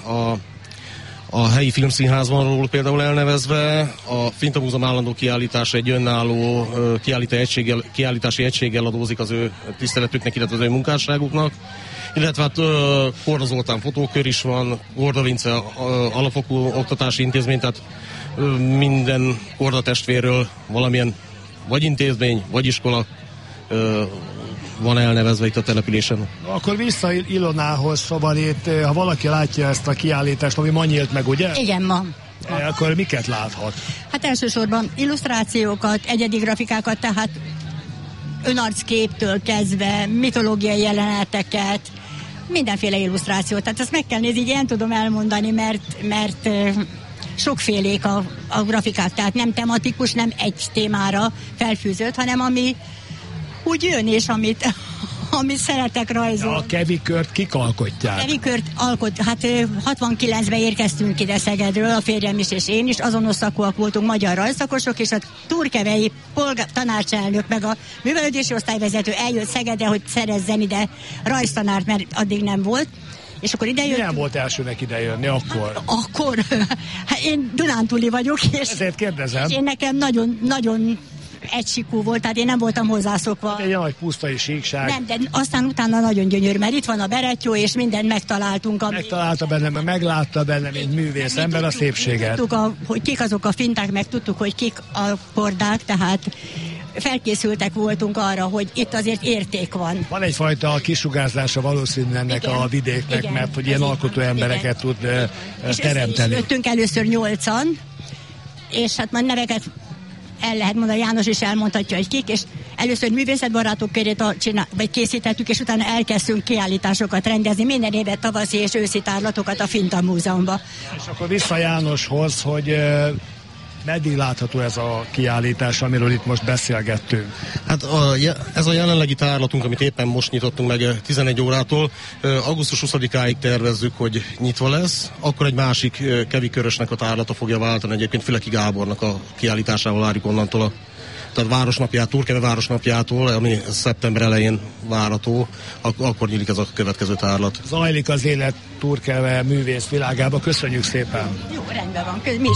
a helyi filmszínház van róla például elnevezve, a Finta Múzeum állandó kiállítása egy önálló kiállítási egységgel adózik az ő tiszteletüknek, illetve az ő munkásságuknak. Illetve hát Korda Zoltán fotókör is van, Korda Vince alapfokú oktatási intézmény, tehát minden Korda testvérről valamilyen vagy intézmény, vagy iskola van elnevezve itt a településen. Akkor vissza Ilonához, szóval itt, ha valaki látja ezt a kiállítást, ami ma nyílt meg, ugye? Igen, ma. Akkor miket láthat? Hát elsősorban illusztrációkat, egyedi grafikákat, tehát önarcképtől kezdve, mitológiai jeleneteket, mindenféle illusztrációt. Tehát ezt meg kell nézni, így én tudom elmondani, mert sokfélék a grafikák, tehát nem tematikus, nem egy témára felfűzött, hanem ami úgy jön, és amit szeretek rajzolni. A kevikört kik alkotják? A kevikört hát 69-ben érkeztünk ide Szegedről, a férjem is és én is, azonos szakúak voltunk, magyar rajzszakosok, és a turkevei tanácselnök meg a művelődési osztályvezető eljött Szegedre, hogy szerezzen ide rajztanárt, mert addig nem volt. És akkor ide milyen volt elsőnek ide jönni akkor? Akkor? Hát én dunántúli vagyok, és ezért kérdezem. És én nekem nagyon egysikú volt, tehát én nem voltam hozzászokva. Egy nagy pusztai síkság. Nem, de aztán utána nagyon gyönyörű, mert itt van a Berettyó, és mindent megtaláltunk. Megtalálta bennem, meglátta bennem, mint művész ember a szépséget. Tudtuk, hogy kik azok a finták, meg tudtuk, hogy kik a kordák, tehát felkészültek voltunk arra, hogy itt azért érték van. Van egyfajta kisugárzása valószínűleg ennek a vidéknek, igen, mert hogy ilyen alkotó embereket tud teremteni. És jöttünk először 8-an, és hát már neveket el lehet mondani, János is elmondhatja, hogy kik, és először művészetbarátok körét készítettük, és utána elkezdtünk kiállításokat rendezni, minden évet tavaszi és őszi tárlatokat a Finta Múzeumba. És akkor vissza Jánoshoz, hogy meddig látható ez a kiállítás, amiről itt most beszélgettünk? Hát ez a jelenlegi tárlatunk, amit éppen most nyitottunk meg 11 órától, augusztus 20-áig tervezzük, hogy nyitva lesz, akkor egy másik kevikörösnek a tárlata fogja váltani, egyébként Füleki Gábornak a kiállításával várjuk onnantól tehát városnapját, Turkeve városnapjától, ami szeptember elején várható, akkor nyílik ez a következő tárlat. Zajlik az élet Turkeve művész világába, köszönjük szépen! Jó, rendben van, mi is.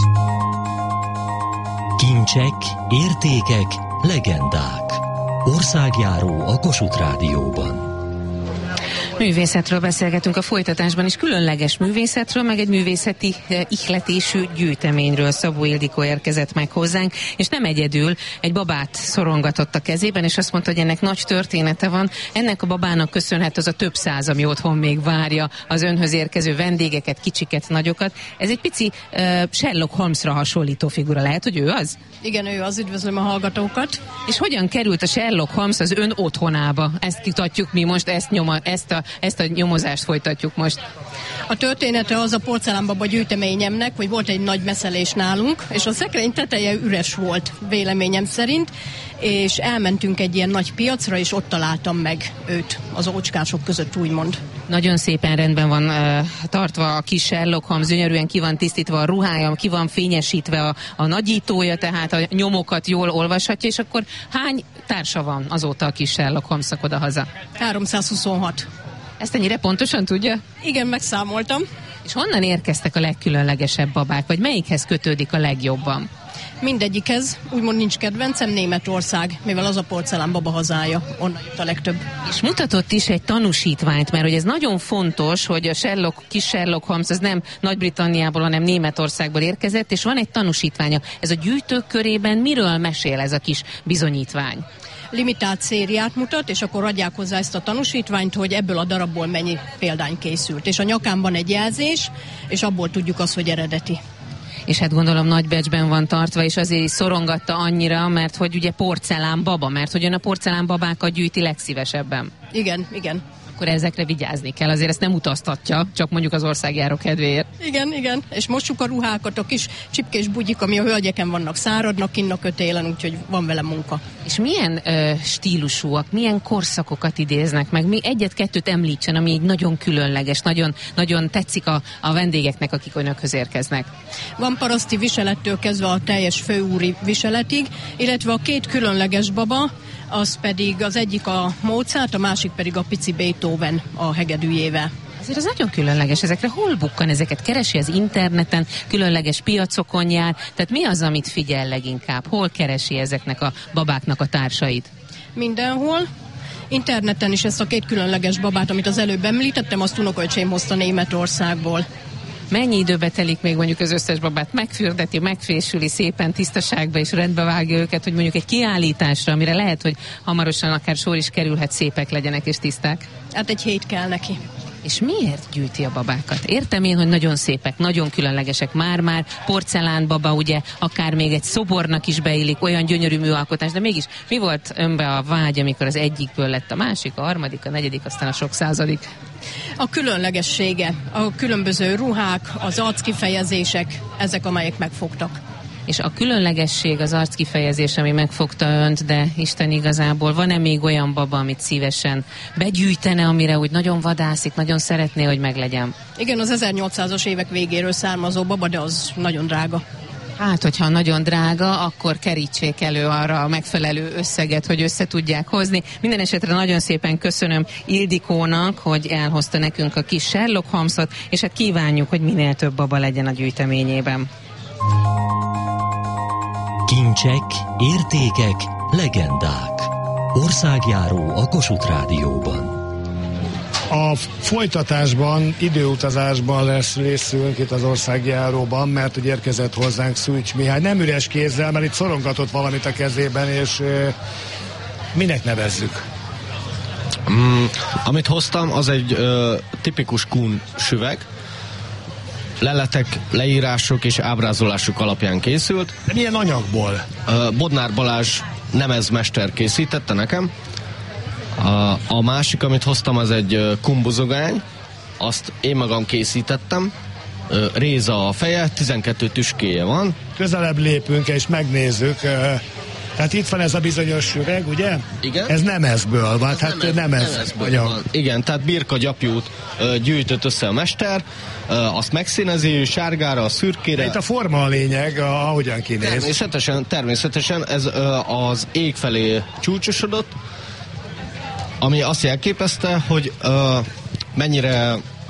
Kincsek, értékek, legendák. Országjáró a Kossuth Rádióban. Művészetről beszélgetünk a folytatásban is, különleges művészetről, meg egy művészeti ihletésű gyűjteményről. Szabó Ildikó érkezett meg hozzánk, és nem egyedül, egy babát szorongatott a kezében, és azt mondta, hogy ennek nagy története van. Ennek a babának köszönhet az a több száz, ami otthon még várja az önhöz érkező vendégeket, kicsiket, nagyokat. Ez egy pici Sherlock Holmesra hasonlító figura. Lehet, hogy ő az? Igen, ő az, üdvözlöm a hallgatókat. És hogyan került a Sherlock Holmes az ön otthonába? Ezt kitatjuk mi most, ezt a nyomozást folytatjuk most. A története az a porcelánbaba gyűjteményemnek, hogy volt egy nagy messzelés nálunk, és a szekrény teteje üres volt, véleményem szerint, és elmentünk egy ilyen nagy piacra, és ott találtam meg őt az ócskások között, úgymond. Nagyon szépen rendben van tartva a kis Sherlock Holmes, gyönyörűen ki van tisztítva a ruhája, ki van fényesítve a nagyítója, tehát a nyomokat jól olvashatja, és akkor hány társa van azóta a kis Sherlock Holmesnak odahaza? 326. Ezt ennyire pontosan tudja? Igen, megszámoltam. És honnan érkeztek a legkülönlegesebb babák, vagy melyikhez kötődik a legjobban? Mindegyikhez, úgymond nincs kedvencem, Németország, mivel az a porcelánbaba hazája, onnan jött a legtöbb. És mutatott is egy tanúsítványt, mert hogy ez nagyon fontos, hogy a kis Sherlock Holmes az nem Nagy-Britanniából, hanem Németországból érkezett, és van egy tanúsítványa. Ez a gyűjtők körében miről mesél ez a kis bizonyítvány? Limitált szériát mutat, és akkor adják hozzá ezt a tanúsítványt, hogy ebből a darabból mennyi példány készült. És a nyakán van egy jelzés, és abból tudjuk azt, hogy eredeti. És hát gondolom nagy becsben van tartva, és azért is szorongatta annyira, mert hogy ugye porcelánbaba, mert hogy ön a porcelánbabákat gyűjti legszívesebben. Igen, igen. Akkor ezekre vigyázni kell, azért ezt nem utaztatja, csak mondjuk az országjáró kedvéért. Igen, igen, és mossuk a ruhákat, a kis csipkés bugyik, ami a hölgyeken vannak, száradnak kinn a kötélen, úgyhogy van vele munka. És milyen stílusúak, milyen korszakokat idéznek meg? Mi egyet-kettőt említsen, ami így nagyon különleges, nagyon, nagyon tetszik a vendégeknek, akik önökhöz érkeznek. Van paraszti viselettől kezdve a teljes főúri viseletig, illetve a két különleges baba, az pedig az egyik a Mozart, a másik pedig a pici Beethoven a hegedűjével. Azért az nagyon különleges, ezekre hol bukkan, ezeket keresi az interneten, különleges piacokon jár, tehát mi az, amit figyel leginkább? Hol keresi ezeknek a babáknak a társait? Mindenhol. Interneten is ezt a két különleges babát, amit az előbb említettem, azt unokaöcsém hozta Németországból. Mennyi időbe telik még mondjuk az összes babát megfürdeti, megfésüli, szépen tisztaságba és rendbe vágja őket, hogy mondjuk egy kiállításra, amire lehet, hogy hamarosan akár sor is kerülhet, szépek legyenek és tiszták? Hát egy hét kell neki. És miért gyűjti a babákat? Értem én, hogy nagyon szépek, nagyon különlegesek, már-már porcelánbaba, ugye, akár még egy szobornak is beillik, olyan gyönyörű műalkotás, de mégis mi volt önbe a vágy, amikor az egyikből lett a másik, a harmadik, a negyedik, aztán a sok századik? A különlegessége, a különböző ruhák, az arckifejezések, ezek, amelyek megfogtak. És a különlegesség, az arckifejezés, ami megfogta önt, de Isten igazából van-e még olyan baba, amit szívesen begyűjtene, amire úgy nagyon vadászik, nagyon szeretné, hogy meglegyen? Igen, az 1800-as évek végéről származó baba, de az nagyon drága. Hát, hogyha nagyon drága, akkor kerítsék elő arra a megfelelő összeget, hogy össze tudják hozni. Minden esetre nagyon szépen köszönöm Ildikónak, hogy elhozta nekünk a kis Sherlock Holmesot, és hát kívánjuk, hogy minél több baba legyen a gyűjteményében. Kincsek, értékek, legendák. Országjáró a Kossuth Rádióban. A folytatásban, időutazásban lesz részünk itt az országjáróban, mert hogy érkezett hozzánk Szűcs Mihály. Nem üres kézzel, mert itt szorongatott valamit a kezében, és minek nevezzük? Amit hoztam, az egy tipikus kun süveg. Leletek, leírások és ábrázolások alapján készült. De milyen anyagból? Bodnár Balázs nemezmester készítette nekem. A másik, amit hoztam, az egy kumbuzogány. Azt én magam készítettem. Réza a feje, 12 tüskéje van. Közelebb lépünk és megnézzük. Tehát itt van ez a bizonyos süveg, ugye? Igen. Ez nemezből van, tehát nemezből van. Igen, tehát birka gyapjút gyűjtött össze a mester, azt megszínezi sárgára, szürkére. Itt a forma a lényeg, ahogyan kinéz. Természetesen ez az ég felé csúcsosodott, ami azt jelképezte, hogy mennyire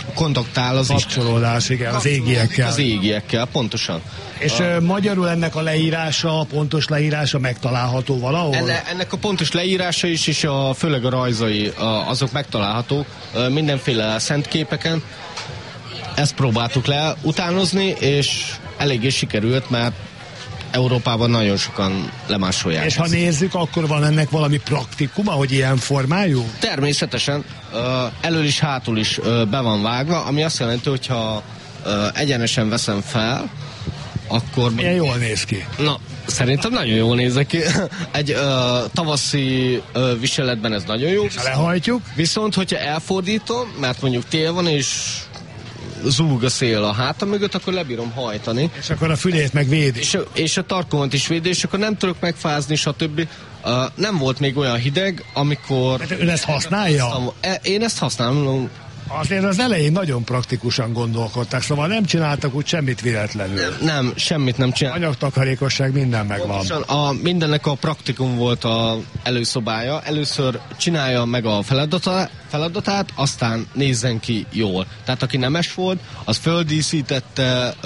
kontaktál az kapcsolódás, igen, az égiekkel. Az égiekkel, pontosan. És magyarul ennek a leírása, a pontos leírása megtalálható valahol? Ennek a pontos leírása is, és főleg a rajzai, azok megtalálhatók mindenféle szentképeken. Ezt próbáltuk le utánozni, és eléggé sikerült, mert Európában nagyon sokan lemásolják. És ha nézzük, akkor van ennek valami praktikuma, hogy ilyen formájú? Természetesen. Elől is, hátul is be van vágva, ami azt jelenti, hogyha egyenesen veszem fel, akkor... Milyen jól néz ki. Na, szerintem nagyon jól nézek ki. Egy tavaszi viseletben ez nagyon jó. És lehajtjuk. Viszont, hogyha elfordítom, mert mondjuk tél van, és zúg a szél a hátam mögött, akkor lebírom hajtani. És akkor a fülét megvédi. És a tarkomat is védi, és akkor nem tudok megfázni, stb. Nem volt még olyan hideg, amikor... Hát ön ezt használja? Én ezt használom. Azért az elején nagyon praktikusan gondolkodtak, szóval nem csináltak úgy semmit véletlenül. Nem, semmit nem csináltak. Anyagtakarékosság, minden megvan. Mindennek a praktikum volt az előszobája. Először csinálja meg a feladatát, aztán nézzen ki jól. Tehát aki nemes volt, az földíszítette,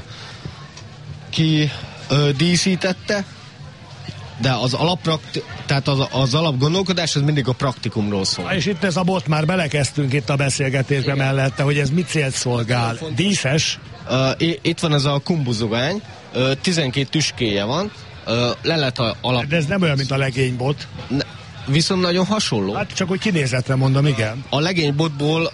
díszítette, de tehát az alapgondolkodás az mindig a praktikumról szól. És itt ez a bot, már belekezdtünk itt a beszélgetésbe mellette, hogy ez mit célt szolgál? Díszes? Itt van ez a kumbuzogány, 12 tüskéje van, le lett De ez nem olyan, mint a legénybot. Viszont nagyon hasonló. Hát csak hogy kinézetre mondom, igen. A legénybotból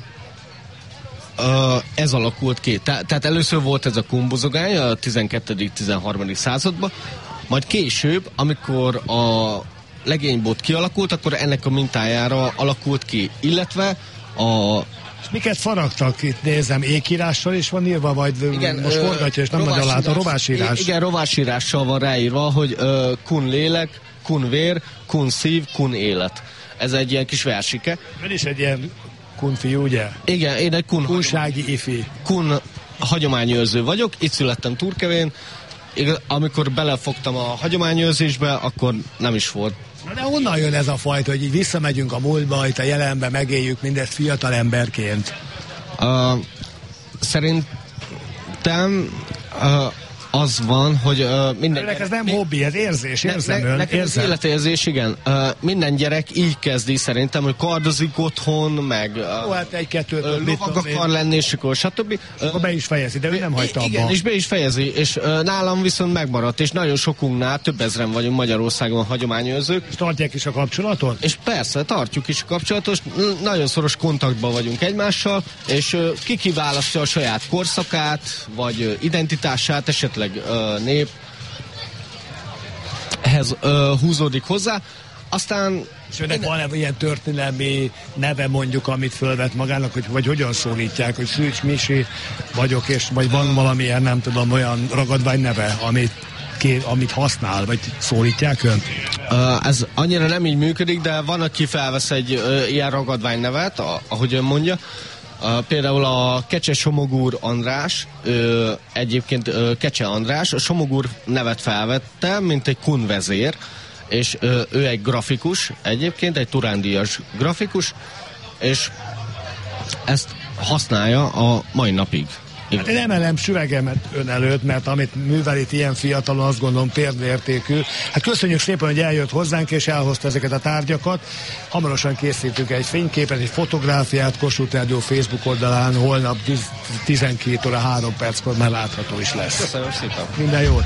ez alakult ki. Tehát először volt ez a kumbuzogány a 12.-13. században, majd később, amikor a legénybot kialakult, akkor ennek a mintájára alakult ki, illetve És miket faragtak itt, nézem, ékírással is van írva, vagy igen, most forgatja, és nem nagyon látom, rovásírás? Igen, rovásírással van ráírva, hogy kun lélek, kun vér, kun szív, kun élet. Ez egy ilyen kis versike. Ön is egy ilyen kun fiú, ugye? Igen, én egy kunsági ifi. Kun hagyományőrző vagyok, itt születtem Turkevén. Amikor belefogtam a hagyományőrzésbe, akkor nem is volt. De honnan jön ez a fajta, hogy így visszamegyünk a múltba, itt a jelenbe megéljük mindezt fiatal emberként? Szerintem az van, hogy minden... Ez nem hobbi, ez érzés, érzem ön. Nekem ez életérzés, igen. Minden gyerek így kezdi szerintem, hogy kardozik otthon, meg hát egy-kettőt lovag akar lenni, és akkor stb. Akkor be is fejezi, de ő nem hagyta abba. Igen, és be is fejezi, és nálam viszont megmaradt, és nagyon sokunknál, több ezren vagyunk Magyarországon hagyományőrzők. És tartják is a kapcsolatot? És persze, tartjuk is a kapcsolatot, nagyon szoros kontaktban vagyunk egymással, és ki kiválasztja a saját korszakát, vagy identitását, esetleg nép ehhez húzódik hozzá. Aztán... És önnek van ilyen történelmi neve mondjuk, amit fölvet magának, hogy vagy hogyan szólítják, hogy Szűcs Misi vagyok, és vagy van valamilyen, nem tudom, olyan ragadvány neve, amit használ, vagy szólítják önt? Ez annyira nem így működik, de van, aki felvesz egy ilyen ragadvány nevet, ahogy ön mondja. Például a Kecse Somogúr András, egyébként Kecse András, a Somogúr nevet felvette, mint egy kun vezér, és ő egy grafikus, egyébként egy Turán-díjas grafikus, és ezt használja a mai napig. Hát én emelem süvegemet ön előtt, mert amit művel itt ilyen fiatalon, azt gondolom példaértékű. Hát köszönjük szépen, hogy eljött hozzánk, és elhozta ezeket a tárgyakat. Hamarosan készítünk egy fényképet, egy fotográfiát Kossuth Rádió Facebook oldalán, holnap 12 óra 3 perckor már látható is lesz. Köszönöm szépen. Minden jót!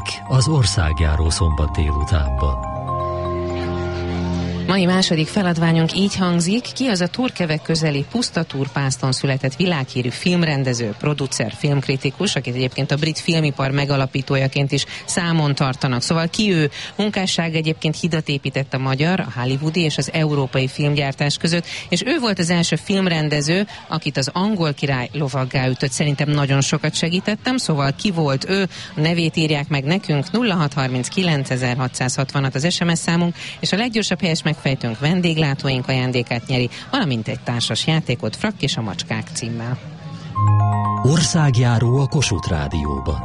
következik az országjáró szombat délutánban. Mai második feladványunk így hangzik: ki az a Turkevek közeli Puszta Turpászton született világhírű filmrendező, producer, filmkritikus, akit egyébként a brit filmipar megalapítójaként is számon tartanak. Szóval ki ő? Munkásság egyébként hidat épített a magyar, a hollywoodi és az európai filmgyártás között, és ő volt az első filmrendező, akit az angol király lovaggá ütött. Szerintem nagyon sokat segítettem, szóval ki volt ő? A nevét írják meg nekünk. 0639 az SMS számunk, és a leggyorsabb helyes megfejtőnk vendéglátóink ajándékát nyeri, valamint egy társas játékot Frakk és a macskák címmel. Országjáró a Kossuth Rádióban.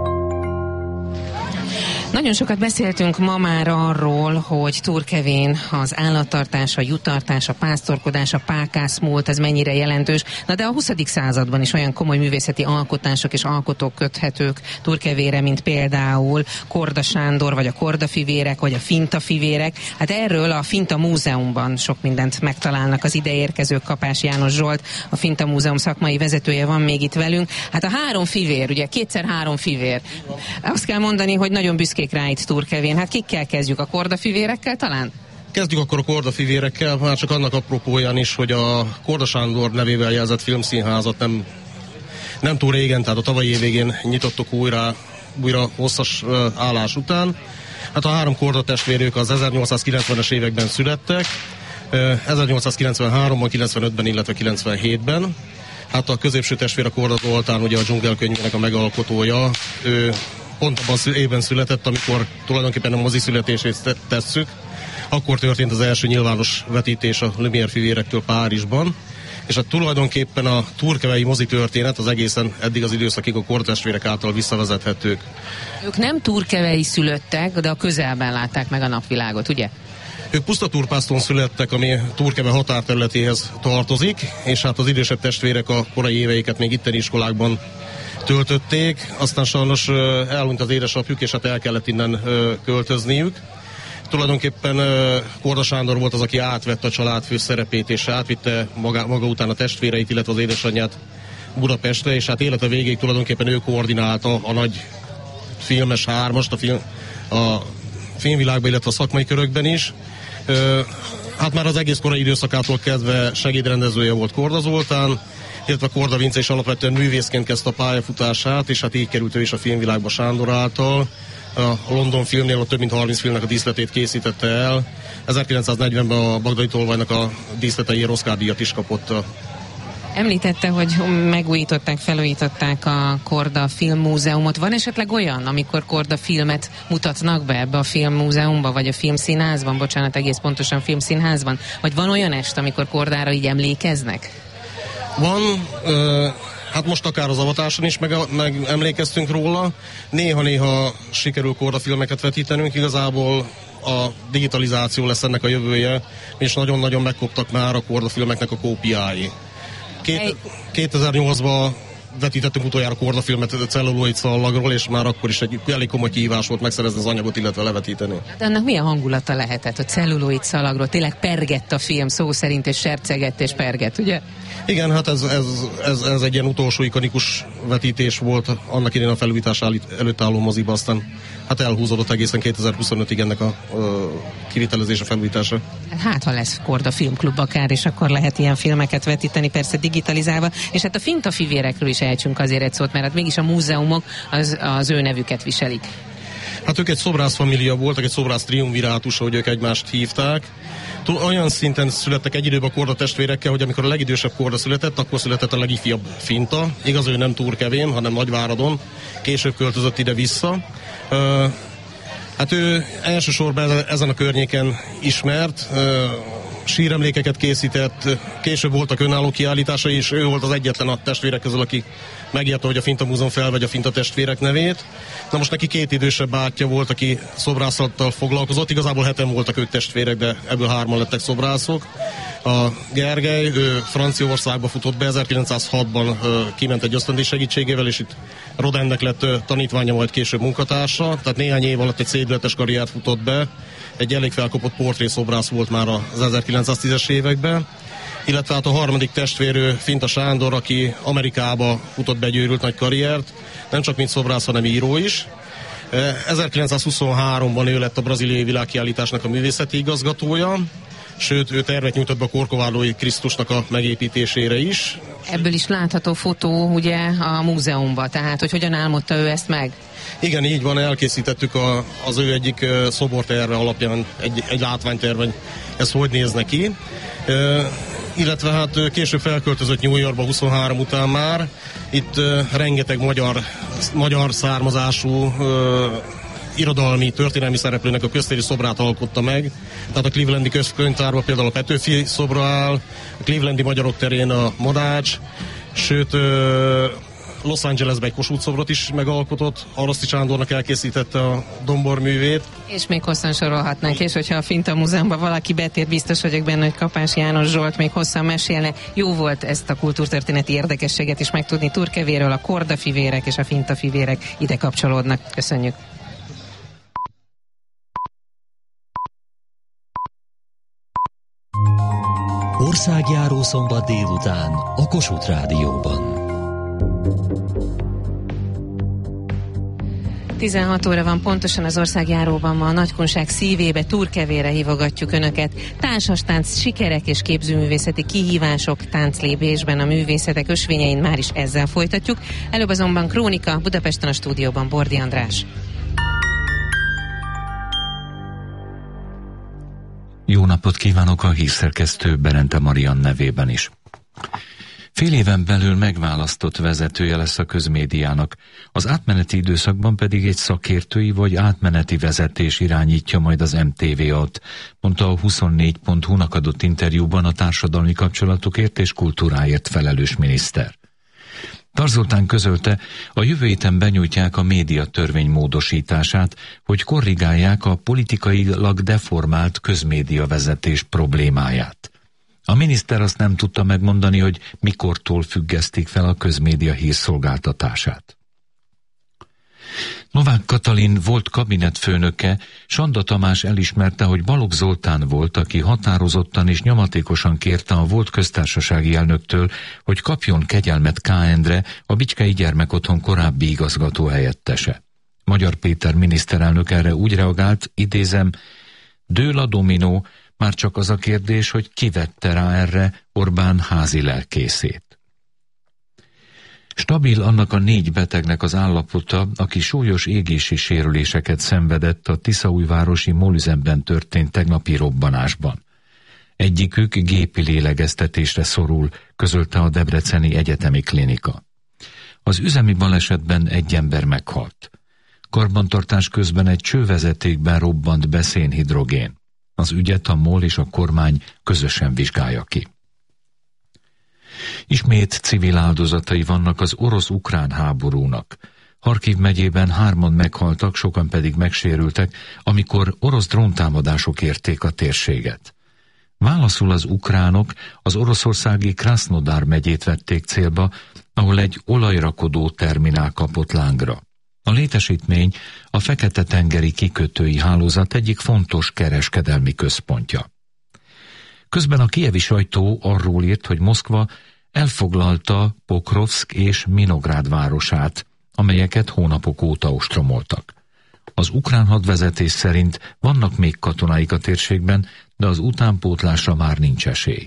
Nagyon sokat beszéltünk ma már arról, hogy Turkevén az állattartás, a jutartás, a pásztorkodás, a pákászmúlt, ez mennyire jelentős. Na de a 20. században is olyan komoly művészeti alkotások és alkotók köthetők Turkevére, mint például Korda Sándor, vagy a Korda fivérek, vagy a Finta fivérek. Hát erről a Finta Múzeumban sok mindent megtalálnak az ide érkezők. Kapás János Zsolt, a Finta Múzeum szakmai vezetője van még itt velünk. Hát a három fivér, ugye kétszer három fivér. Azt kell mondani, hogy nagyon büszkék rá itt Turkevén. Hát kikkel kezdjük? A Korda fivérekkel talán? Kezdjük akkor a Korda fivérekkel, már csak annak apropóján is, hogy a Korda Sándor nevével jelzett filmszínházat nem túl régen, tehát a tavalyi év végén nyitottuk újra hosszas állás után. Hát a három Korda testvérük az 1890-es években születtek, 1893-ban, 95-ben, illetve 97-ben. Hát a középső testvér, a Korda Zoltán, ugye a dzsungelkönyvének a megalkotója, ő pont abban évben született, amikor tulajdonképpen a mozi születését tesszük. Akkor történt az első nyilvános vetítés a Lumière fivérektől Párizsban, és hát tulajdonképpen a turkevei mozi történet az egészen eddig az időszakig a Korda testvérek által visszavezethetők. Ők nem turkevei szülöttek, de a közelben látták meg a napvilágot, ugye? Ők Puszta Turpászton születtek, ami Turkeve határterületéhez tartozik, és hát az idősebb testvérek a korai éveiket még itteni iskolákban töltötték, aztán sajnos elhunyt az édesapjuk, és hát el kellett innen költözniük. Tulajdonképpen Korda Sándor volt az, aki átvette a családfő szerepét, és átvitte maga után a testvéreit, illetve az édesanyját Budapestre, és hát élete végéig tulajdonképpen ő koordinálta a nagy filmes hármast a filmvilágban, illetve a szakmai körökben is. Hát már az egész korai időszakától kezdve segédrendezője volt Korda Zoltán, illetve Korda Vince is alapvetően művészként kezdte a pályafutását, és hát így került ő is a filmvilágba Sándor által. A London filmnél a több mint 30 filmnek a díszletét készítette el. 1940-ben a Bagdadi Tolvajnak a díszleteiért Oscar-díjat is kapott. Említette, hogy megújították, felújították a Korda Filmmúzeumot. Van esetleg olyan, amikor Korda filmet mutatnak be ebbe a filmmúzeumba, vagy a filmszínházban, bocsánat, egész pontosan filmszínházban? Vagy van olyan est, amikor Kordára így emlékeznek? Van, hát most akár az avatáson is meg emlékeztünk róla. Néha-néha sikerül Korda filmeket vetítenünk, igazából a digitalizáció lesz ennek a jövője, és nagyon-nagyon megkoptak már a Korda filmeknek a kópiái. 2008-ban vetítettünk utoljára Korda filmet celluloid szallagról, és már akkor is egy elég komoly kihívás volt megszerezni az anyagot, illetve levetíteni. De annak milyen hangulata lehetett, hogy celluloid szalagról tényleg pergett a film szó szerint, és sercegett és pergett, ugye? Igen, hát ez egy ilyen utolsó ikonikus vetítés volt annak idején a felújítás előtt álló moziba, aztán hát elhúzódott egészen 2025-ig ennek a kivitelezése, felújítása. Hát ha lesz Korda Filmklub akár, és akkor lehet ilyen filmeket vetíteni, persze digitalizálva, és hát a Finta fivérekről is ejtsünk azért egy szót, mert hát mégis a múzeumok az ő nevüket viselik. Hát ők egy szobrászfamília voltak, egy szobrász triumvirátus, ahogy ők egymást hívták. Olyan szinten születtek egy időben a Korda testvérekkel, hogy amikor a legidősebb Korda született, akkor született a legifjabb Finta. Igaz, ő nem Turkevén, hanem Nagyváradon. Később költözött ide-vissza. Hát ő elsősorban ezen a környéken ismert, síremlékeket készített, később voltak önálló kiállításai, és ő volt az egyetlen a testvérek közül, aki megírta, hogy a Finta Múzeum felvegye a Finta testvérek nevét. Na most neki két idősebb bátyja volt, aki szobrászattal foglalkozott. Igazából heten voltak ők testvérek, de ebből hárman lettek szobrászok. A Gergely, ő Franciaországba futott be, 1906-ban kiment egy ösztöndíj segítségével, és itt Rodinnek lett tanítványa, majd később munkatársa. Tehát néhány év alatt egy szédületes karriert futott be. Egy elég felkapott portrészobrász volt már az 1910-es években. Illetve hát a harmadik testvérő Finta Sándor, aki Amerikába futott be egy őrült nagy karriert, nem csak mint szobrász, hanem író is. 1923-ban ő lett a braziliai világkiállításnak a művészeti igazgatója, sőt, ő tervet nyújtott be a Corcovadói Krisztusnak a megépítésére is. Ebből is látható fotó ugye a múzeumban, tehát hogy hogyan álmodta ő ezt meg? Igen, így van, elkészítettük az ő egyik szoborterve alapján egy látványterven, ez hogy néz neki. Illetve hát később felköltözött New Yorkba 23 után már. Itt rengeteg magyar származású irodalmi, történelmi szereplőnek a köztéri szobrát alkotta meg. Tehát a Clevelandi Közkönyvtárban például a Petőfi szobra áll, a Clevelandi Magyarok terén a Modács, sőt Los Angelesben egy Kossuth szobrot is megalkotott, Haraszti Sándornak elkészítette a domborművét. És még hosszan sorolhatnánk, és hogyha a Finta Múzeumban valaki betér, biztos vagyok benne, hogy Kapás János Zsolt még hosszan mesélne. Jó volt ezt a kultúrtörténeti érdekességet is megtudni Turkevéről, a kordafivérek és a fintafivérek ide kapcsolódnak. Köszönjük! Országjáró szombat délután a Kossuth Rádióban. 16 óra van pontosan, az országjáróban ma a nagykunság szívébe, Turkevére hívogatjuk Önöket. Társastánc sikerek és képzőművészeti kihívások tánclépésben a művészetek ösvényein már is ezzel folytatjuk. Előbb azonban krónika, Budapesten a stúdióban Bordi András. Jó napot kívánok a hírszerkesztő Berente Marian nevében is. Fél éven belül megválasztott vezetője lesz a közmédiának, az átmeneti időszakban pedig egy szakértői vagy átmeneti vezetés irányítja majd az MTV-t, mondta a 24.hu-nak adott interjúban a társadalmi kapcsolatokért és kultúráért felelős miniszter. Tar Zoltán közölte, a jövő héten benyújtják a médiatörvény módosítását, hogy korrigálják a politikailag deformált közmédia vezetés problémáját. A miniszter azt nem tudta megmondani, hogy mikortól függesztik fel a közmédia hírszolgáltatását. Novák Katalin volt kabinetfőnöke, Sanda Tamás elismerte, hogy Balogh Zoltán volt, aki határozottan és nyomatékosan kérte a volt köztársasági elnöktől, hogy kapjon kegyelmet K. Endre, a Bicskei Gyermekotthon korábbi igazgató helyettese. Magyar Péter miniszterelnök erre úgy reagált, idézem, dől a dominó, már csak az a kérdés, hogy ki vette rá erre Orbán házi lelkészét. Stabil annak a 4 betegnek az állapota, aki súlyos égési sérüléseket szenvedett a tiszaújvárosi molüzemben történt tegnapi robbanásban. Egyikük gépi lélegeztetésre szorul, közölte a Debreceni Egyetemi Klinika. Az üzemi balesetben egy ember meghalt. Karbantartás közben egy csővezetékben robbant be szénhidrogén. Az ügyet a MOL és a kormány közösen vizsgálja ki. Ismét civil áldozatai vannak az orosz-ukrán háborúnak. Harkiv megyében 3-an meghaltak, sokan pedig megsérültek, amikor orosz dróntámadások érték a térséget. Válaszul az ukránok az oroszországi Krasnodar megyét vették célba, ahol egy olajrakodó terminál kapott lángra. A létesítmény a Fekete-tengeri kikötői hálózat egyik fontos kereskedelmi központja. Közben a kijevi sajtó arról írt, hogy Moszkva elfoglalta Pokrovszk és Minográd városát, amelyeket hónapok óta ostromoltak. Az ukrán hadvezetés szerint vannak még katonáik a térségben, de az utánpótlásra már nincs esély.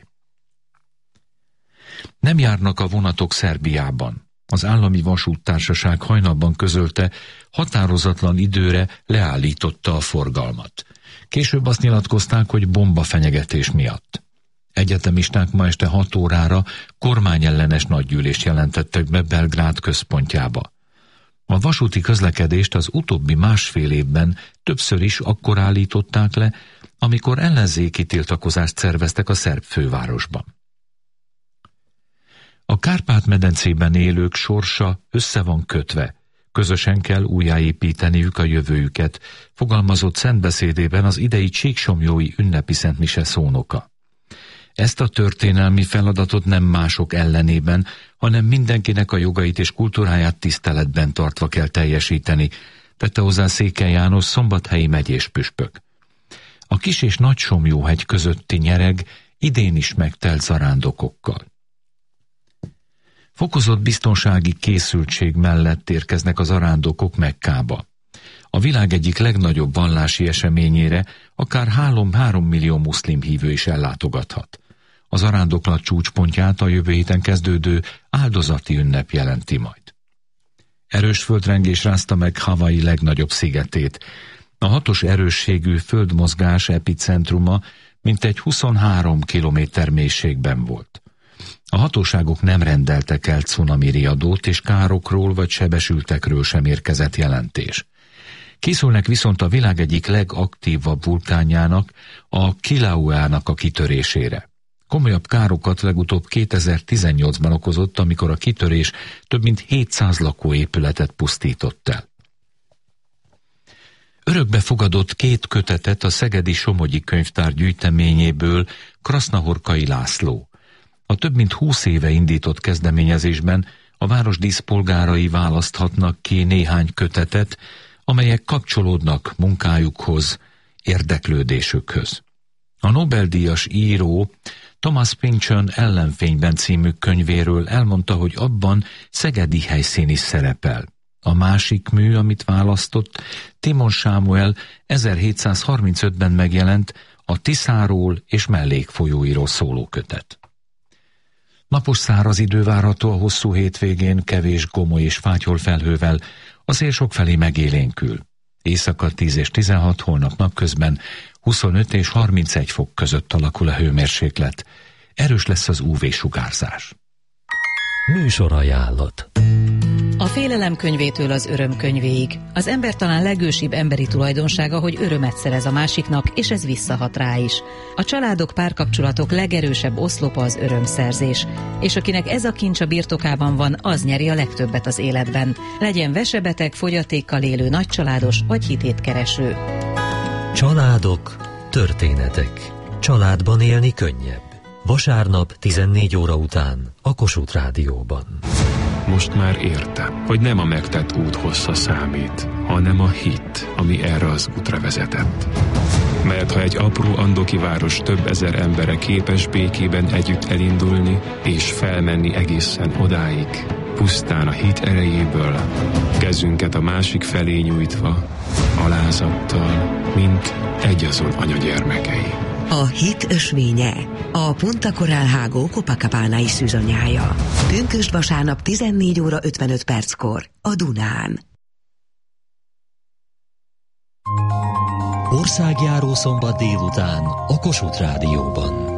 Nem járnak a vonatok Szerbiában. Az állami vasúttársaság hajnalban közölte, határozatlan időre leállította a forgalmat. Később azt nyilatkozták, hogy bombafenyegetés miatt. Egyetemisták ma este 6 órára kormányellenes nagygyűlést jelentettek be Belgrád központjába. A vasúti közlekedést az utóbbi másfél évben többször is akkor állították le, amikor ellenzéki tiltakozást szerveztek a szerb fővárosban. A Kárpát-medencében élők sorsa össze van kötve, közösen kell újjáépíteniük a jövőjüket, fogalmazott szentbeszédében az idei csíksomjói ünnepi szentmise szónoka. Ezt a történelmi feladatot nem mások ellenében, hanem mindenkinek a jogait és kultúráját tiszteletben tartva kell teljesíteni, tette hozzá Székely János szombathelyi megyés püspök. A Kis- és Nagysomjóhegy közötti nyereg idén is megtelt zarándokokkal. Fokozott biztonsági készültség mellett érkeznek az arándokok Mekkába. A világ egyik legnagyobb vallási eseményére akár 3 millió muszlim hívő is ellátogathat. Az arándoklat csúcspontját a jövő héten kezdődő áldozati ünnep jelenti majd. Erős földrengés rázta meg Hawaii legnagyobb szigetét. A 6-os erősségű földmozgás epicentruma mintegy 23 kilométer mélységben volt. A hatóságok nem rendeltek el cunami riadót, és károkról vagy sebesültekről sem érkezett jelentés. Készülnek viszont a világ egyik legaktívabb vulkánjának, a Kilaueának a kitörésére. Komolyabb károkat legutóbb 2018-ban okozott, amikor a kitörés több mint 700 lakóépületet pusztított el. Örökbe fogadott 2 kötetet a Szegedi Somogyi Könyvtár gyűjteményéből Krasznahorkai László. A több mint 20 éve indított kezdeményezésben a város díszpolgárai választhatnak ki néhány kötetet, amelyek kapcsolódnak munkájukhoz, érdeklődésükhöz. A Nobel-díjas író Thomas Pynchon Ellenfényben című könyvéről elmondta, hogy abban szegedi helyszín is szerepel. A másik mű, amit választott, Timon Sámuel 1735-ben megjelent a Tiszáról és mellékfolyóiról szóló kötet. Napos száraz idő várható a hosszú hétvégén, kevés gomoly és fátyol felhővel, a szél sokfelé megélénkül. Éjszaka 10 és 16, holnap napközben 25 és 31 fok között alakul a hőmérséklet. Erős lesz az UV-sugárzás. Műsorajánlat. A félelem könyvétől az öröm könyvéig. Az ember talán legősibb emberi tulajdonsága, hogy örömet szerez a másiknak, és ez visszahat rá is. A családok, párkapcsolatok legerősebb oszlopa az örömszerzés. És akinek ez a kincs a birtokában van, az nyeri a legtöbbet az életben. Legyen vesebeteg, fogyatékkal élő, nagycsaládos vagy hitétkereső. Családok, történetek. Családban élni könnyebb. Vasárnap 14 óra után a Kossuth Rádióban. Most már értem, hogy nem a megtett út hossza számít, hanem a hit, ami erre az útra vezetett. Mert ha egy apró andoki város több ezer embere képes békében együtt elindulni és felmenni egészen odáig, pusztán a hit erejéből, kezünket a másik felé nyújtva, alázattal, mint egyazon anyagyermekei. A hit ösvénye, a Punta Coral Hágó Copacabana-i szűzanyája. Pünkösd vasárnap 14 óra 55 perckor a Dunán. Országjáró szombat délután a Kossuth Rádióban.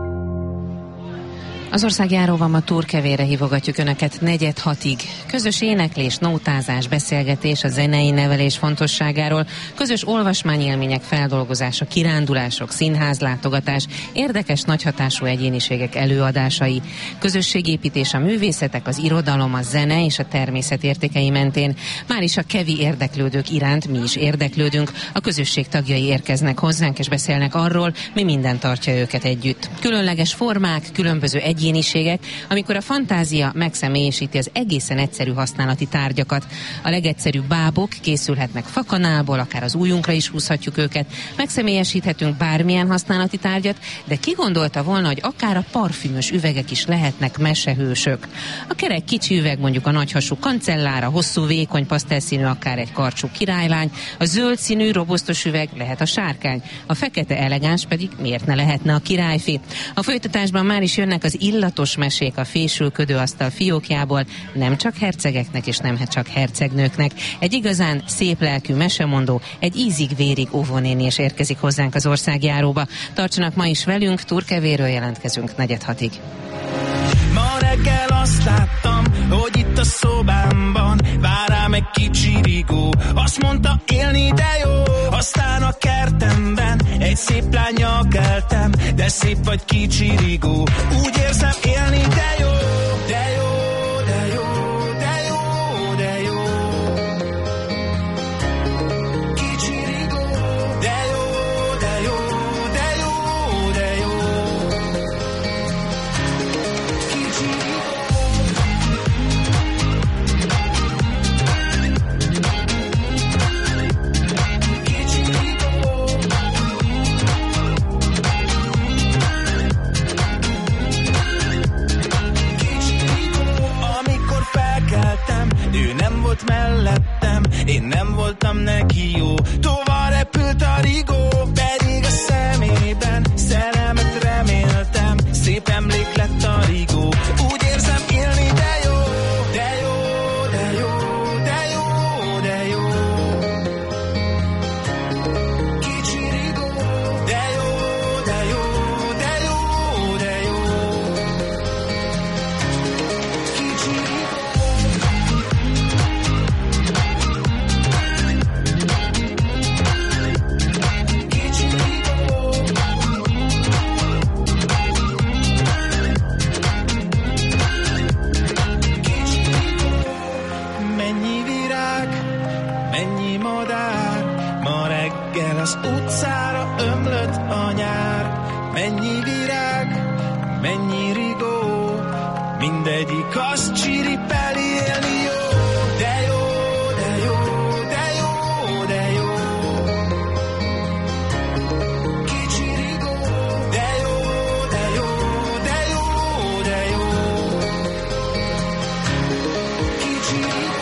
Az országjáróban ma Turkevére hívogatjuk Önöket 4-6-ig. Közös éneklés, nótázás, beszélgetés a zenei nevelés fontosságáról, közös olvasmányélmények feldolgozása, kirándulások, színházlátogatás, érdekes nagyhatású egyéniségek előadásai, közösségépítés a művészetek, az irodalom, a zene és a természet értékei mentén. Már is a kevi érdeklődők iránt mi is érdeklődünk, a közösség tagjai érkeznek hozzánk és beszélnek arról, mi minden tartja őket együtt. Különleges formák, különböző egyéniségek, amikor a fantázia megszemélyesíti az egészen egyszerű használati tárgyakat. A legegyszerűbb bábok készülhetnek fakanálból, akár az ujjunkra is húzhatjuk őket, megszemélyesíthetünk bármilyen használati tárgyat, de ki gondolta volna, hogy akár a parfümös üvegek is lehetnek mesehősök. A kerek kicsi üveg mondjuk a nagyhasú kancellár, a hosszú vékony pasztelszínű akár egy karcsú királylány, a zöld színű robosztos üveg lehet a sárkány, a fekete elegáns pedig miért ne lehetne a királyfi. A folytatásban már is jönnek az illatos mesék a fésülködő asztal fiókjából, nem csak hercegeknek és nem csak hercegnőknek. Egy igazán szép lelkű mesemondó, egy ízig-vérig óvónéni is érkezik hozzánk az országjáróba. Tartsanak ma is velünk, Turkevéről jelentkezünk 4-6-ig. Ma reggel azt láttam, hogy itt a szobámban vár rám egy kicsi rigó. Azt mondta, élni de jó. Aztán a kertemben egy szép lánnyal keltem, de szép vagy kicsi rigó. Úgy érzem, élni de jó, de jó, de jó, de jó, de jó. Kicsi rigó, de jó, de jó, de jó, de jó. Kicsi rigó. voltam neki jó. Tovább repült a rigó, pedig a szemében szerelmet reméltem. Szép emlék lett a rigó, úgy érzem élni, de jó. De jó, de jó, de jó, de jó. Kicsi rigó, de jó, de jó, de jó, de jó. Kicsi rigó. Kicsi rigó. Kicsi rigó. Mennyi virág, mennyi madár, ma reggel az utcára ömlött a nyár. Mennyi virág, mennyi rigó, mindegyik azt csiripeli, élni jó. De jó, de jó, de jó, de jó. Kicsi rigó, de jó, de jó, de jó, de jó. Kicsi rigó.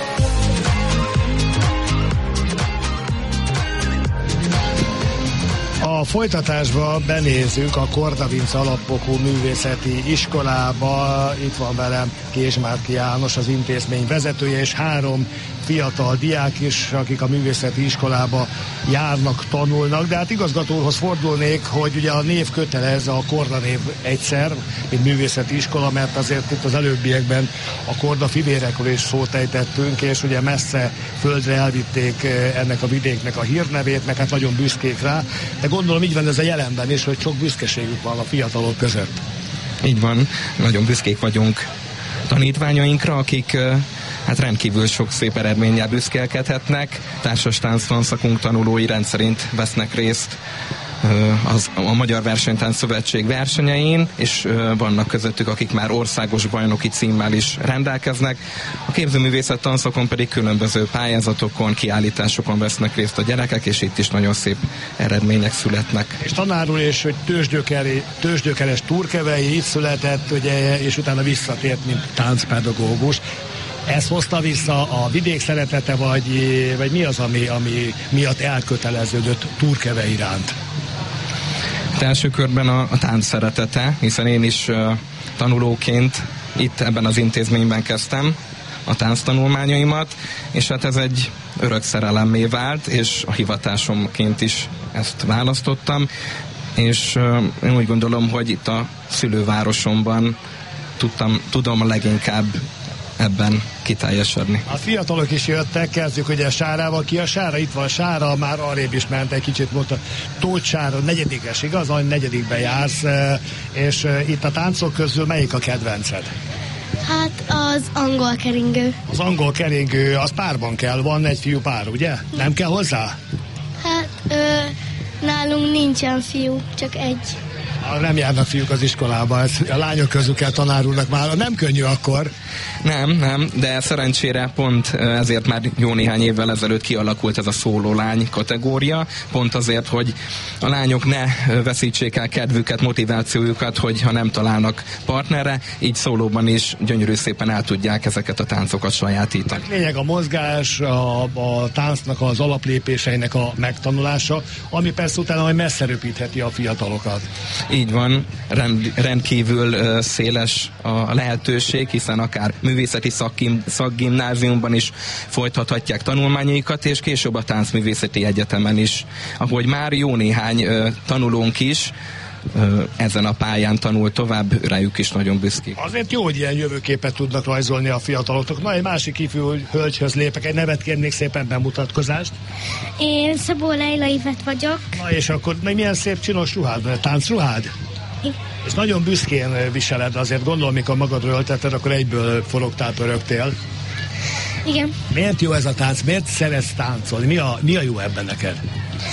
A folytatásba benézünk a Korda Vince Alapfokú Művészeti Iskolába. Itt van velem Kézsmárki János, az intézmény vezetője, és 3 fiatal diák is, akik a művészeti iskolába járnak, tanulnak. De hát igazgató úrhoz fordulnék, hogy ugye a név kötelez, a Korda név egyszer, mint művészeti iskola, mert azért itt az előbbiekben a Korda fivérekről is szót ejtettünk, és ugye messze földre elvitték ennek a vidéknek a hírnevét, meg hát nagyon büszkék rá. De gondolom így van ez a jelenben is, hogy sok büszkeségük van a fiatalok között. Így van, nagyon büszkék vagyunk tanítványainkra, akik hát rendkívül sok szép eredménnyel büszkélkedhetnek. Társas tánctanszakunk tanulói rendszerint vesznek részt a Magyar Versenytánc Szövetség versenyein, és vannak közöttük, akik már országos bajnoki címmel is rendelkeznek. A képzőművészet tanszakon pedig különböző pályázatokon, kiállításokon vesznek részt a gyerekek, és itt is nagyon szép eredmények születnek. És tanár úr, és hogy Tőzsgyökeres Turkevei itt született, ugye, és utána visszatért, mint táncpedagógus. Ez hozta vissza a vidék szeretete, vagy mi az, ami miatt elköteleződött Turkevei iránt? Hát első körben a tánc szeretete, hiszen én is tanulóként itt ebben az intézményben kezdtem a tánctanulmányaimat, és hát ez egy örök szerelemmé vált, és a hivatásomként is ezt választottam, és én úgy gondolom, hogy itt a szülővárosomban tudom leginkább ebben kiteljesedni. A fiatalok is jöttek, kezdjük ugye Sárával. Ki a Sára? Itt van Sára, már arrébb is ment egy kicsit, mondta Tóth Sára, 4. igaz? 4. jársz, és itt a táncok közül melyik a kedvenced? Hát az angol keringő. Az angol keringő, az párban kell, van egy fiú pár, ugye? Nem kell hozzá? Hát nálunk nincsen fiú, csak egy. Nem járnak fiúk az iskolába, a lányok közül kell tanár úrnak már, nem könnyű akkor. Nem, de szerencsére pont ezért már jó néhány évvel ezelőtt kialakult ez a szóló lány kategória, pont azért, hogy a lányok ne veszítsék el kedvüket, motivációjukat, hogyha nem találnak partnerre, így szólóban is gyönyörű szépen el tudják ezeket a táncokat sajátítani. Lényeg a mozgás, a táncnak az alaplépéseinek a megtanulása, ami persze utána majd messze röpítheti a fiatalokat. Így van, rendkívül széles a lehetőség, hiszen akár művészeti szakgimnáziumban is folytathatják tanulmányaikat, és később a Táncművészeti Egyetemen is, ahogy már jó néhány tanulónk is ezen a pályán tanul tovább, rájuk is nagyon büszkék. Azért jó, hogy ilyen jövőképet tudnak rajzolni a fiatalok. Na, egy másik ifjú hölgyhöz lépek, egy nevet kérnék, szépen bemutatkozást. Én Szabó Leila Ivet vagyok. Na, és akkor milyen szép csinos ruhád, táncruhád? És nagyon büszkén viseled, azért gondolom, mikor magadról öltetted, akkor egyből forogtál, pörögtél. Igen. Miért jó ez a tánc? Miért szeretsz táncolni? Mi a jó ebben neked?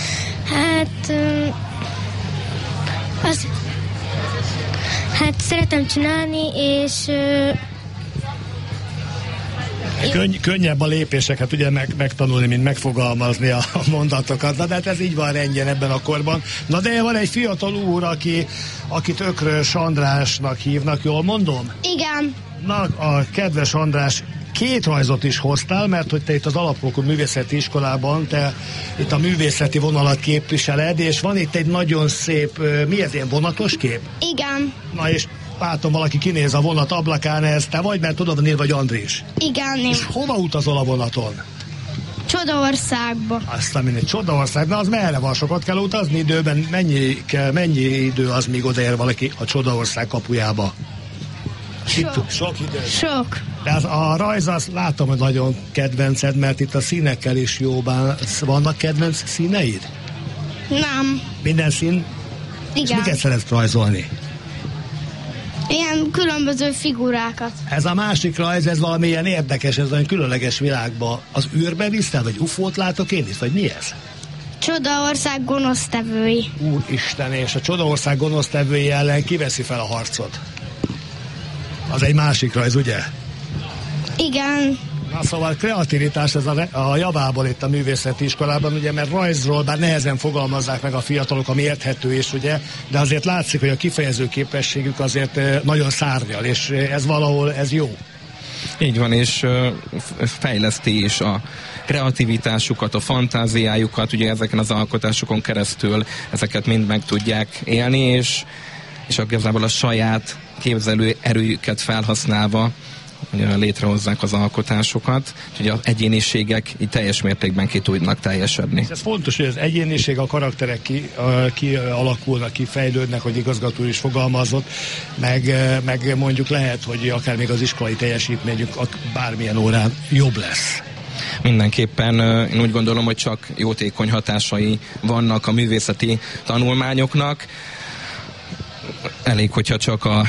Hát szeretem csinálni, és könnyebb a lépéseket ugye megtanulni, mint megfogalmazni a mondatokat. Na, de hát ez így van rendjén ebben a korban. Na, de van egy fiatal úr, akit Ökrös Andrásnak hívnak, jól mondom? Igen. Na, a kedves András két rajzot is hoztál, mert hogy te itt az alapfokú művészeti iskolában, te itt a művészeti vonalat képviseled, és van itt egy nagyon szép, mi ez, ilyen vonatos kép? Igen. Na és látom, valaki kinéz a vonat ablakán, ez te vagy, mert tudod, nél vagy Andrés. Igen. És hova utazol a vonaton? Csodaországba. Aztán mindegy, Csodaország, de az merre van, sokat kell utazni időben, mennyi idő az, míg odaér valaki a Csodaország kapujába? Sok idő. Sok. De a rajz, azt látom, hogy nagyon kedvenced, mert itt a színekkel is jóban vannak kedvenc színeid? Nem. Minden szín? Igen. És miket szeretsz rajzolni? Ilyen különböző figurákat. Ez a másik rajz, ez valami ilyen érdekes, ez olyan különleges világba. Az űrbe visztel, vagy UFO-t látok én is, vagy mi ez? Csodaország gonosztevői. Úristen, és a Csodaország gonosztevői ellen kiveszi fel a harcot? Az egy másik rajz, ugye? Igen. Na szóval kreativitás ez a javából itt a művészeti iskolában, ugye, mert rajzról bár nehezen fogalmazzák meg a fiatalok, ami érthető is, ugye, de azért látszik, hogy a kifejező képességük azért nagyon szárnyal, és ez valahol, ez jó. Így van, és fejleszti is a kreativitásukat, a fantáziájukat, ugye ezeken az alkotásokon keresztül ezeket mind meg tudják élni, és igazából a saját képzelő erőjüket felhasználva létrehozzák az alkotásokat, úgyhogy az egyéniségek így teljes mértékben ki tudnak teljesedni. Ez fontos, hogy az egyéniség, a karakterek kialakulnak, kifejlődnek, hogy igazgató is fogalmazott, meg mondjuk lehet, hogy akár még az iskolai teljesítményük bármilyen órán jobb lesz. Mindenképpen én úgy gondolom, hogy csak jótékony hatásai vannak a művészeti tanulmányoknak. Elég, hogyha csak a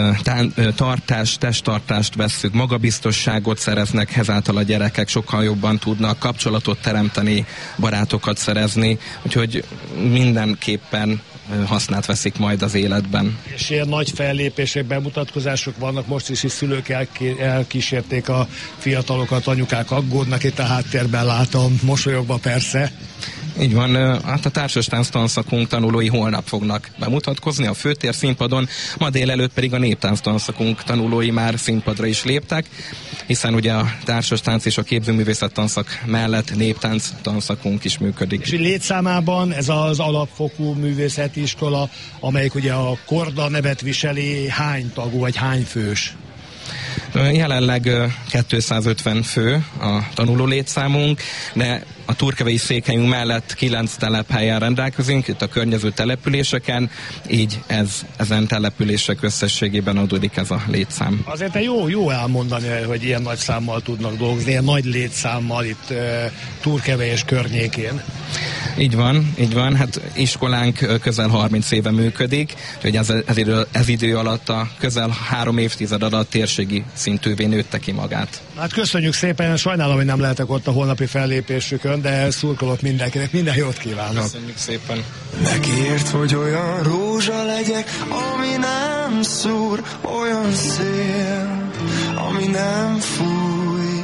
testtartást vesszük, magabiztosságot szereznek, ezáltal a gyerekek sokkal jobban tudnak kapcsolatot teremteni, barátokat szerezni, úgyhogy mindenképpen hasznát veszik majd az életben. És ilyen nagy fellépések, bemutatkozások vannak, most is szülők elkísérték a fiatalokat, anyukák aggódnak, itt a háttérben látom, mosolyogva persze. Így van, hát a társastánc tanszakunk tanulói holnap fognak bemutatkozni a főtér színpadon, ma délelőtt pedig a néptánc tanszakunk tanulói már színpadra is léptek, hiszen ugye a társastánc és a képzőművészet tanszak mellett néptánc tanszakunk is működik. És létszámában ez az alapfokú művészeti iskola, amelyik ugye a Korda nevet viseli, hány tagú vagy hány fős? Jelenleg 250 fő a tanuló létszámunk, de a turkevei székhelyünk mellett 9 telephelyen rendelkezünk, itt a környező településeken, így ezen települések összességében adódik ez a létszám. Azért jó elmondani, hogy ilyen nagy számmal tudnak dolgozni, ilyen nagy létszámmal itt Turkevei és környékén. Így van, hát iskolánk közel 30 éve működik, hogy ez idő alatt a közel 3 évtized alatt térségi szintűvé nőtte ki magát. Hát köszönjük szépen, sajnálom, hogy nem lehetek ott a holnapi fellépésükön, de szurkolok mindenkinek, minden jót kívánok. Köszönjük szépen. Megírt, hogy olyan rózsa legyek, ami nem szúr, olyan szél, ami nem fúj.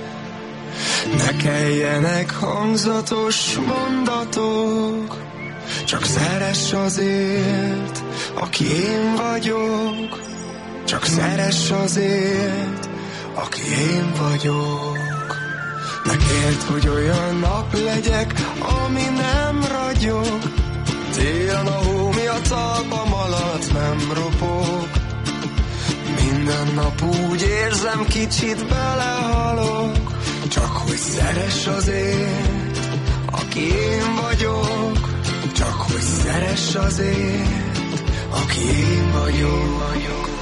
Ne kelljenek hangzatos mondatok, csak szeress azért, aki én vagyok. Csak szeress azért, aki én vagyok. Megért, hogy olyan nap legyek, ami nem ragyog. Télen a hó miatt talpam alatt nem ropog. Minden nap úgy érzem, kicsit belehalok. Csak hogy szeress azért, aki én vagyok. Csak hogy szeress azért, aki én vagyok.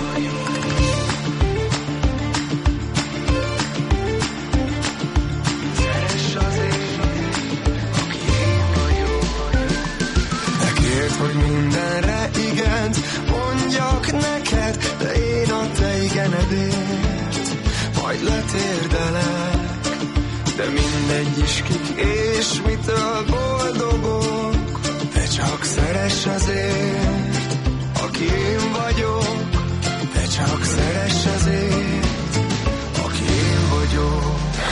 Hogy mindenre igent mondjak neked, de én a te igenedért majd letérdelek. De mindegy is kik és mitől boldogok, de csak szeress azért, aki én vagyok. De csak szeress azért, aki én vagyok.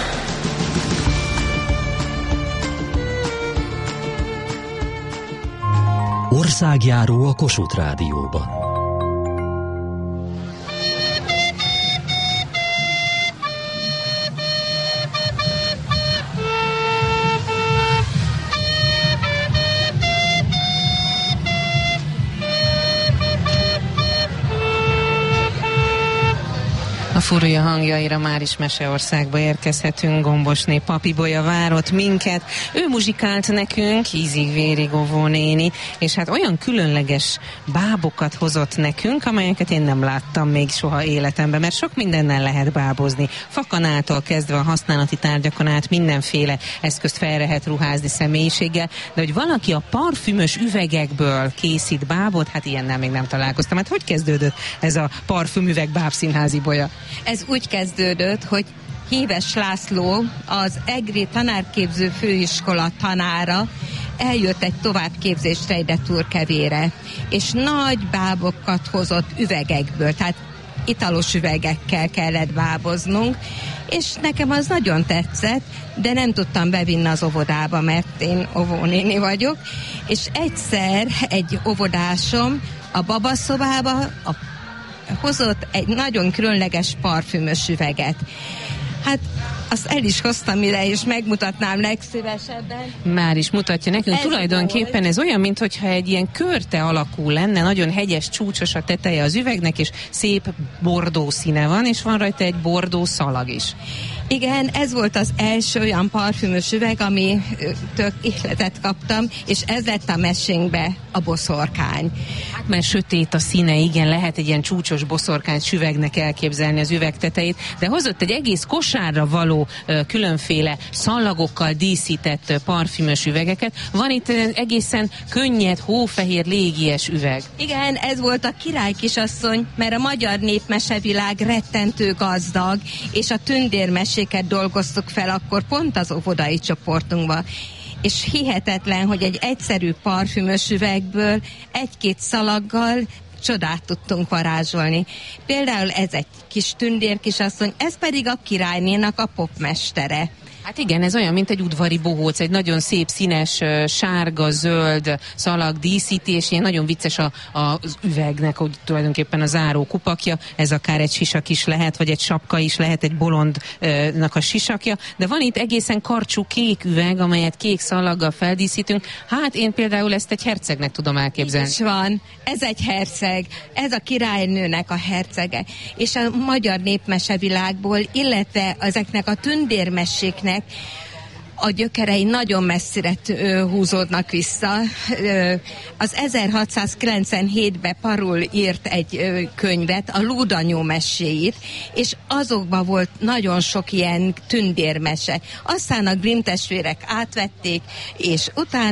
Országjáró a Kossuth Rádióban. A Furulya hangjaira már is Meseországba érkezhetünk. Gombosné Papibolya várott minket. Ő muzsikált nekünk, ízig-vérig óvónéni, és hát olyan különleges bábokat hozott nekünk, amelyeket én nem láttam még soha életemben, mert sok mindennel lehet bábozni. Fakanától kezdve a használati tárgyakon át mindenféle eszközt fel lehet ruházni személyiséggel, de hogy valaki a parfümös üvegekből készít bábot, hát ilyennel még nem találkoztam. Hát hogy kezdődött ez a parfümüveg bábszínházi bolya? Ez úgy kezdődött, hogy Híves László, az EGRI tanárképző főiskola tanára eljött egy továbbképzésre ide Turkevére, és nagy bábokat hozott üvegekből, tehát italos üvegekkel kellett báboznunk, és nekem az nagyon tetszett, de nem tudtam bevinni az óvodába, mert én óvónéni vagyok, és egyszer egy óvodásom a babaszobába hozott egy nagyon különleges parfümös üveget. Hát azt el is hoztam ide, és megmutatnám legszívesebben. Már is mutatja nekünk. Tulajdonképpen ez olyan, mintha egy ilyen körte alakú lenne, nagyon hegyes, csúcsos a teteje az üvegnek, és szép bordó színe van, és van rajta egy bordó szalag is. Igen, ez volt az első olyan parfümös üveg, ami tök ihletet kaptam, és ez lett a mesénkbe a boszorkány. Hát mert sötét a színe, igen, lehet egy ilyen csúcsos boszorkány süvegnek elképzelni az üveg tetejét, de hozott egy egész kosárra való különféle szallagokkal díszített parfümös üvegeket. Van itt egészen könnyed, hófehér, légies üveg. Igen, ez volt a király kisasszony, mert a magyar népmesevilág rettentő gazdag, és a tündérmeséket dolgoztuk fel akkor pont az óvodai csoportunkban. És hihetetlen, hogy egy egyszerű parfümös üvegből egy-két szalaggal csodát tudtunk varázsolni. Például ez egy kis tündérkisasszony, ez pedig a királynénak a popmestere. Hát igen, ez olyan, mint egy udvari bohóc, egy nagyon szép, színes, sárga-zöld szalag díszíti, és ilyen nagyon vicces az üvegnek, úgy tulajdonképpen a záró kupakja, ez akár egy sisak is lehet, vagy egy sapka is lehet, egy bolondnak a sisakja, de van itt egészen karcsú kék üveg, amelyet kék szalaggal feldíszítünk. Hát én például ezt egy hercegnek tudom elképzelni. Így van, ez egy herceg, ez a királynőnek a hercege, és a magyar népmesevilágból, illetve ezeknek a tündérmeséknek a gyökerei nagyon messzire húzódnak vissza. Az 1697-ben Parul írt egy könyvet, a Lúdanyó meséit, és azokban volt nagyon sok ilyen tündérmese. Aztán a Grimm testvérek átvették, és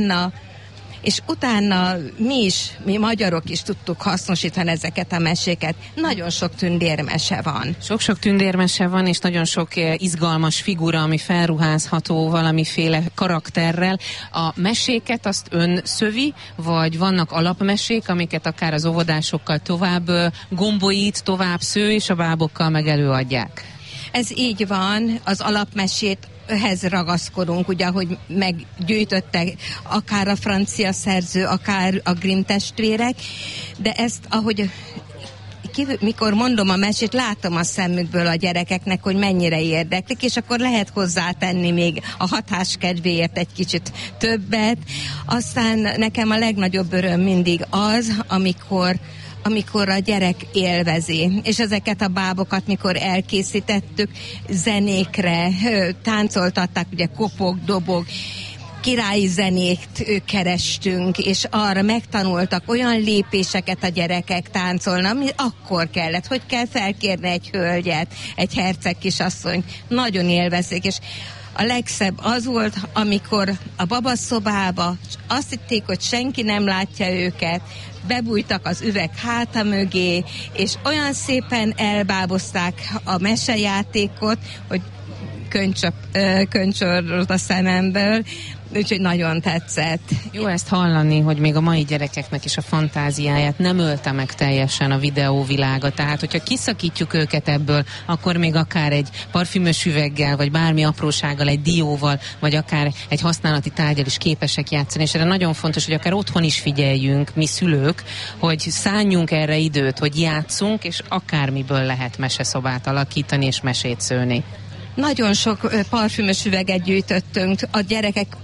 utána mi magyarok is tudtuk hasznosítani ezeket a meséket. Nagyon sok tündérmese van. Sok-sok tündérmese van, és nagyon sok izgalmas figura, ami felruházható valamiféle karakterrel. A meséket azt ön szövi, vagy vannak alapmesék, amiket akár az óvodásokkal tovább gombolít, tovább sző, és a bábokkal meg előadják? Ez így van, az alapmesét ehhez ragaszkodunk, ugye, ahogy meggyűjtöttek akár a francia szerző, akár a Grimm testvérek, de ezt, ahogy mikor mondom a mesét, látom a szemükből a gyerekeknek, hogy mennyire érdeklik, és akkor lehet hozzátenni még a hatás kedvéért egy kicsit többet. Aztán nekem a legnagyobb öröm mindig az, amikor a gyerek élvezi, és ezeket a bábokat, mikor elkészítettük, zenékre táncoltatták, ugye kopog, dobog, királyi zenét kerestünk, és arra megtanultak olyan lépéseket a gyerekek táncolni, ami akkor kellett, hogy kell felkérni egy hölgyet, egy herceg kisasszony, nagyon élvezik, és a legszebb az volt, amikor a babaszobába azt hitték, hogy senki nem látja őket, bebújtak az üveg háta mögé, és olyan szépen elbábozták a mesejátékot, hogy könycsort a szememből, úgyhogy nagyon tetszett. Jó ezt hallani, hogy még a mai gyerekeknek is a fantáziáját nem ölte meg teljesen a videóvilága, tehát hogyha kiszakítjuk őket ebből, akkor még akár egy parfümös üveggel, vagy bármi aprósággal, egy dióval, vagy akár egy használati tárggyal is képesek játszani, és erre nagyon fontos, hogy akár otthon is figyeljünk, mi szülők, hogy szálljunk erre időt, hogy játszunk, és akármiből lehet meseszobát alakítani, és mesét szőni. Nagyon sok parfümös üveget gyűjtöttünk, a gyerekek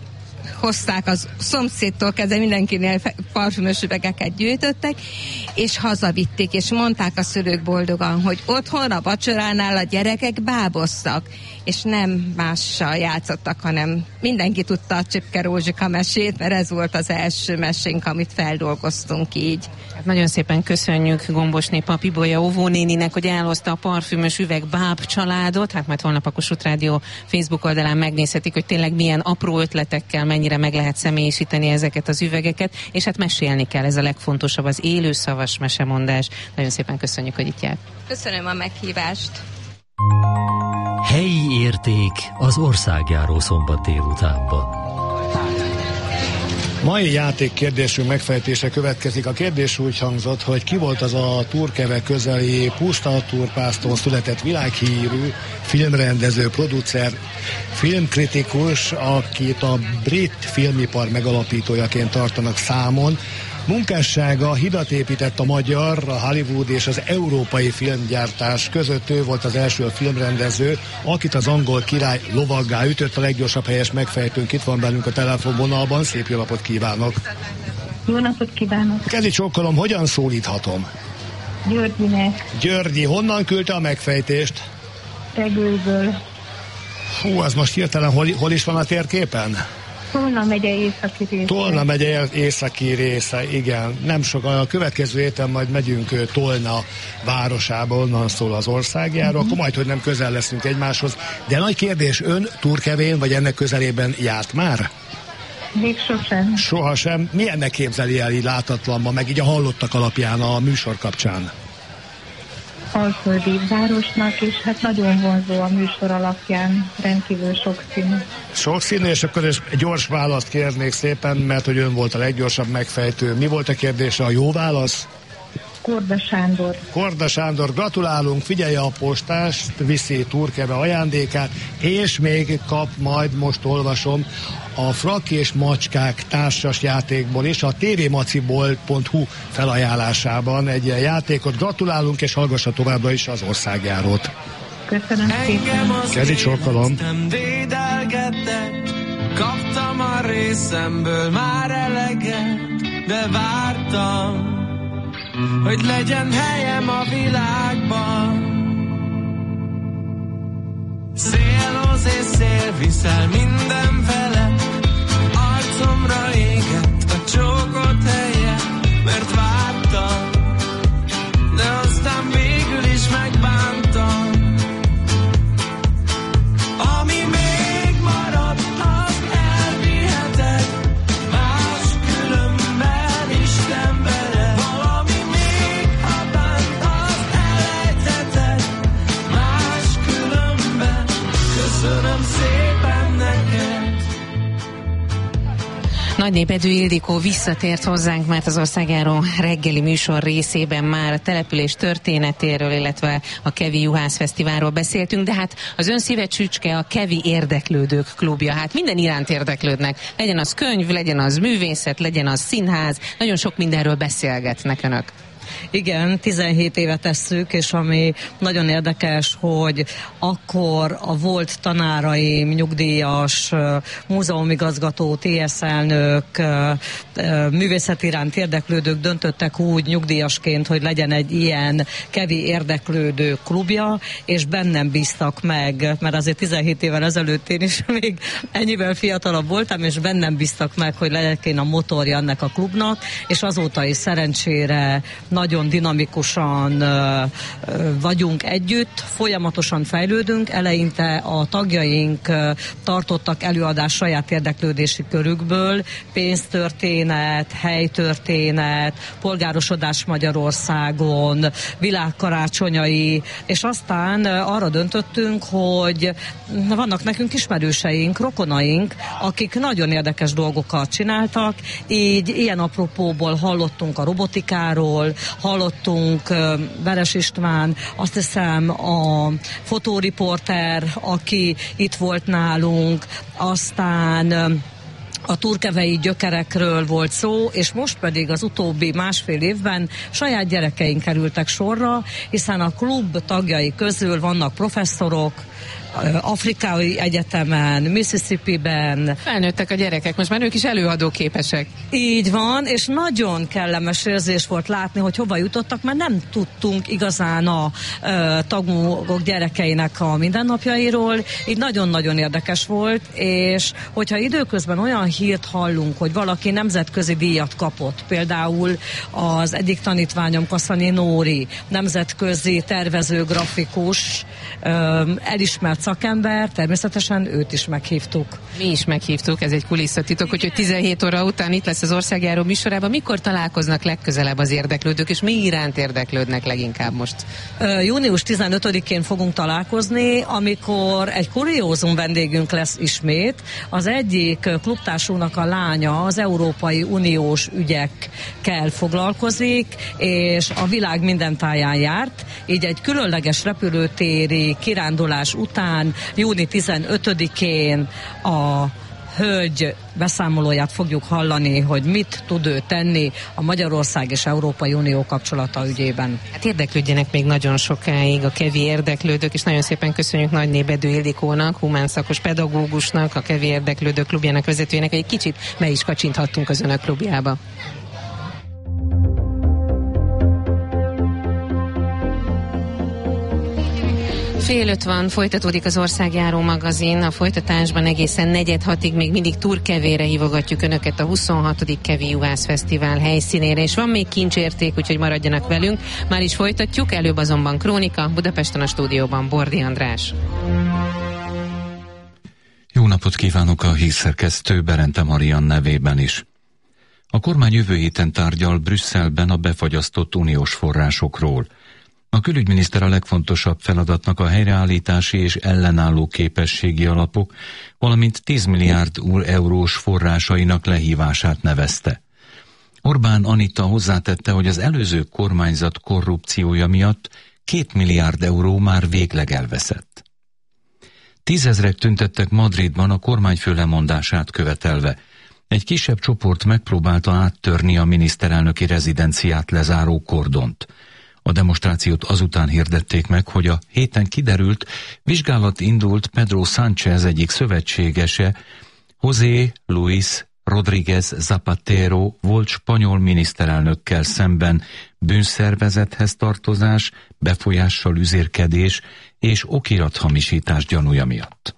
hozták az szomszédtól kezdve, mindenkinél parfümös üvegeket gyűjtöttek, és hazavitték, és mondták a szülők boldogan, hogy otthon a vacsoránál a gyerekek báboztak, és nem mással játszottak, hanem mindenki tudta a Csipke Rózsika mesét, mert ez volt az első mesénk, amit feldolgoztunk így. Hát nagyon szépen köszönjük Gombosné Papibolya óvónéninek, hogy elhozta a parfümös üveg báb családot. Hát majd holnap a Kossuth Rádió Facebook oldalán megnézhetik, hogy tényleg milyen apró ötletekkel mennyire meg lehet személyisíteni ezeket az üvegeket, és hát mesélni kell, ez a legfontosabb, az élő szavas mesemondás. Nagyon szépen köszönjük, hogy itt járt. Köszönöm a meghívást. Helyi érték az országjáró szombat délutánban. Mai játékkérdésünk megfejtése következik. A kérdés úgy hangzott, hogy ki volt az a Turkeve közeli Pusztaturpászton született világhírű filmrendező, producer, filmkritikus, akit a brit filmipar megalapítójaként tartanak számon. Munkássága hidat épített a magyar, a Hollywood és az európai filmgyártás között. Ő volt az első filmrendező, akit az angol király lovaggá ütött. A leggyorsabb helyes megfejtőnk itt van bennünk a telefonvonalban. Szép jó napot kívánok! Jó napot kívánok! Kezi csókolom, hogyan szólíthatom? Györgyinek. Györgyi, honnan küldte a megfejtést? Tegőből. Hú, az most hirtelen hol is van a térképen? Tolna megye északi része. Tolna megye északi része, igen. Nem sokan, a következő héten majd megyünk Tolna városába, onnan szól az országjáró, akkor majd, hogy nem közel leszünk egymáshoz. De nagy kérdés, ön Turkevén vagy ennek közelében járt már? Még sosem. Sohasem. Milyennek képzeli el így látatlanban, meg így a hallottak alapján a műsor kapcsán? Alföldi városnak, és hát nagyon vonzó a műsor alapján, rendkívül sokszínű. Sokszínű, és akkor egy gyors választ kérnék szépen, mert hogy ön volt a leggyorsabb megfejtő. Mi volt a kérdése, a jó válasz? Korda Sándor. Korda Sándor, gratulálunk, figyelje a postást, viszi Turkeve ajándékát, és még kap majd, most olvasom, a Frak és Macskák társas játékból is a tvmacibolt.hu felajánlásában egy ilyen játékot. Gratulálunk, és hallgassa továbbra is az országjárót. Köszönöm szépen. Kezi csókolom. Kaptam a részemből már eleget, de vártam, hogy legyen helyem a világban. Szélhoz és szél viszel mindenfele, arcomra égett a csókot helye, mert vártam, de aztán végül is megbántam. Ami még maradt, azt elviheted, máskülönben Isten veled. Valami még, ha bánt, azt elejtheted, máskülönben köszönöm szépen neked. Nagy Népedű Ildikó visszatért hozzánk, mert az országjáró reggeli műsor részében már a település történetéről, illetve a Kevi Juhászfesztiválról beszéltünk, de hát az ön szíve csücske a Kevi Érdeklődők Klubja. Hát minden iránt érdeklődnek. Legyen az könyv, legyen az művészet, legyen az színház. Nagyon sok mindenről beszélgetnek önök. Igen, 17 éve tesszük, és ami nagyon érdekes, hogy akkor a volt tanáraim, nyugdíjas, múzeumigazgató, TS elnök, művészet iránt érdeklődők döntöttek úgy nyugdíjasként, hogy legyen egy ilyen Kevi Érdeklődő Klubja, és bennem bíztak meg, mert azért 17 évvel ezelőtt én is még ennyivel fiatalabb voltam, és bennem bíztak meg, hogy legyek én a motorja ennek a klubnak, és azóta is szerencsére nagyon dinamikusan vagyunk együtt, folyamatosan fejlődünk, eleinte a tagjaink tartottak előadást saját érdeklődési körükből, pénztörténet, helytörténet, polgárosodás Magyarországon, világkarácsonyai, és aztán arra döntöttünk, hogy vannak nekünk ismerőseink, rokonaink, akik nagyon érdekes dolgokat csináltak, így ilyen apropóból hallottunk a robotikáról, hallottunk Veres István, azt hiszem a fotóriporter, aki itt volt nálunk, aztán a turkevei gyökerekről volt szó, és most pedig az utóbbi másfél évben saját gyerekeink kerültek sorra, hiszen a klub tagjai közül vannak professzorok, Afrikai Egyetemen, Mississippi-ben. Felnőttek a gyerekek, most már ők is előadóképesek. Így van, és nagyon kellemes érzés volt látni, hogy hova jutottak, mert nem tudtunk igazán a tagok gyerekeinek a mindennapjairól, így nagyon-nagyon érdekes volt, és hogyha időközben olyan hírt hallunk, hogy valaki nemzetközi díjat kapott, például az egyik tanítványom, Kaszanyi Nóri, nemzetközi tervező, grafikus, elismert szakember, természetesen őt is meghívtuk. Mi is meghívtuk, ez egy kulisszatitok, úgyhogy 17 óra után itt lesz az Országjáró műsorában. Mikor találkoznak legközelebb az érdeklődők, és mi iránt érdeklődnek leginkább most? Június 15-én fogunk találkozni, amikor egy kuriózum vendégünk lesz ismét. Az egyik klubtársunknak a lánya az Európai Uniós ügyekkel foglalkozik, és a világ minden táján járt, így egy különleges repülőtéri kirándulás után júni 15-én a hölgy beszámolóját fogjuk hallani, hogy mit tud ő tenni a Magyarország és Európai Unió kapcsolata ügyében. Hát érdeklődjenek még nagyon sokáig a kevi érdeklődők, és nagyon szépen köszönjük Nagyné Bedő Ildikónak, humánszakos pedagógusnak, a kevi érdeklődők klubjának vezetőjének, hogy egy kicsit be is kacsinthattunk az önök klubjába. Fél 5 van, folytatódik az Országjáró magazin, a folytatásban egészen 4:06-ig még mindig Turkevére hívogatjuk önöket a 26. Kevi Juhász Fesztivál helyszínére, és van még kincsérték, úgyhogy maradjanak velünk. Már is folytatjuk, előbb azonban krónika, Budapesten a stúdióban Bordi András. Jó napot kívánok a hírszerkesztő Berente Marian nevében is. A kormány jövő héten tárgyal Brüsszelben a befagyasztott uniós forrásokról. A külügyminiszter a legfontosabb feladatnak a helyreállítási és ellenálló képességi alapok, valamint 10 milliárd eurós forrásainak lehívását nevezte. Orbán Anita hozzátette, hogy az előző kormányzat korrupciója miatt 2 milliárd euró már végleg elveszett. 10 000-ek tüntettek Madridban a kormányfő lemondását követelve. Egy kisebb csoport megpróbálta áttörni a miniszterelnöki rezidenciát lezáró kordont. A demonstrációt azután hirdették meg, hogy a héten kiderült, vizsgálat indult Pedro Sánchez egyik szövetségese, José Luis Rodríguez Zapatero volt spanyol miniszterelnökkel szemben bűnszervezethez tartozás, befolyással üzérkedés és okirathamisítás gyanúja miatt.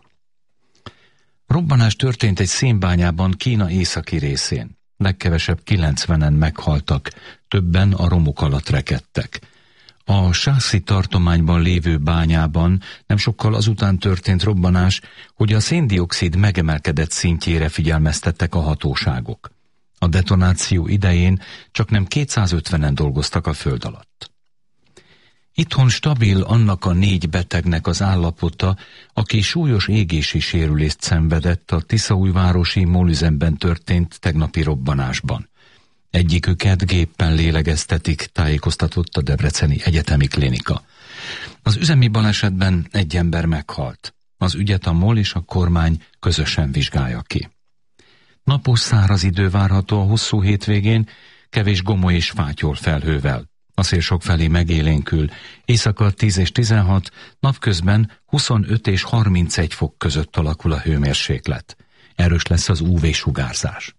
Robbanás történt egy szénbányában Kína északi részén. Legkevesebb 90-en meghaltak, többen a romok alatt rekedtek. A Sászi tartományban lévő bányában nem sokkal azután történt robbanás, hogy a széndioxid megemelkedett szintjére figyelmeztettek a hatóságok. A detonáció idején csaknem 250-en dolgoztak a föld alatt. Itthon stabil annak a 4 betegnek az állapota, aki súlyos égési sérülést szenvedett a Tiszaújvárosi Molüzenben történt tegnapi robbanásban. Egyiküket géppen lélegeztetik, tájékoztatott a Debreceni Egyetemi Klinika. Az üzemi balesetben egy ember meghalt. Az ügyet a MOL és a kormány közösen vizsgálja ki. Napos száraz idő várható a hosszú hétvégén, kevés gomoly és fátyol felhővel. A szél sokfelé megélénkül, éjszaka 10 és 16, napközben 25 és 31 fok között alakul a hőmérséklet. Erős lesz az UV-sugárzás.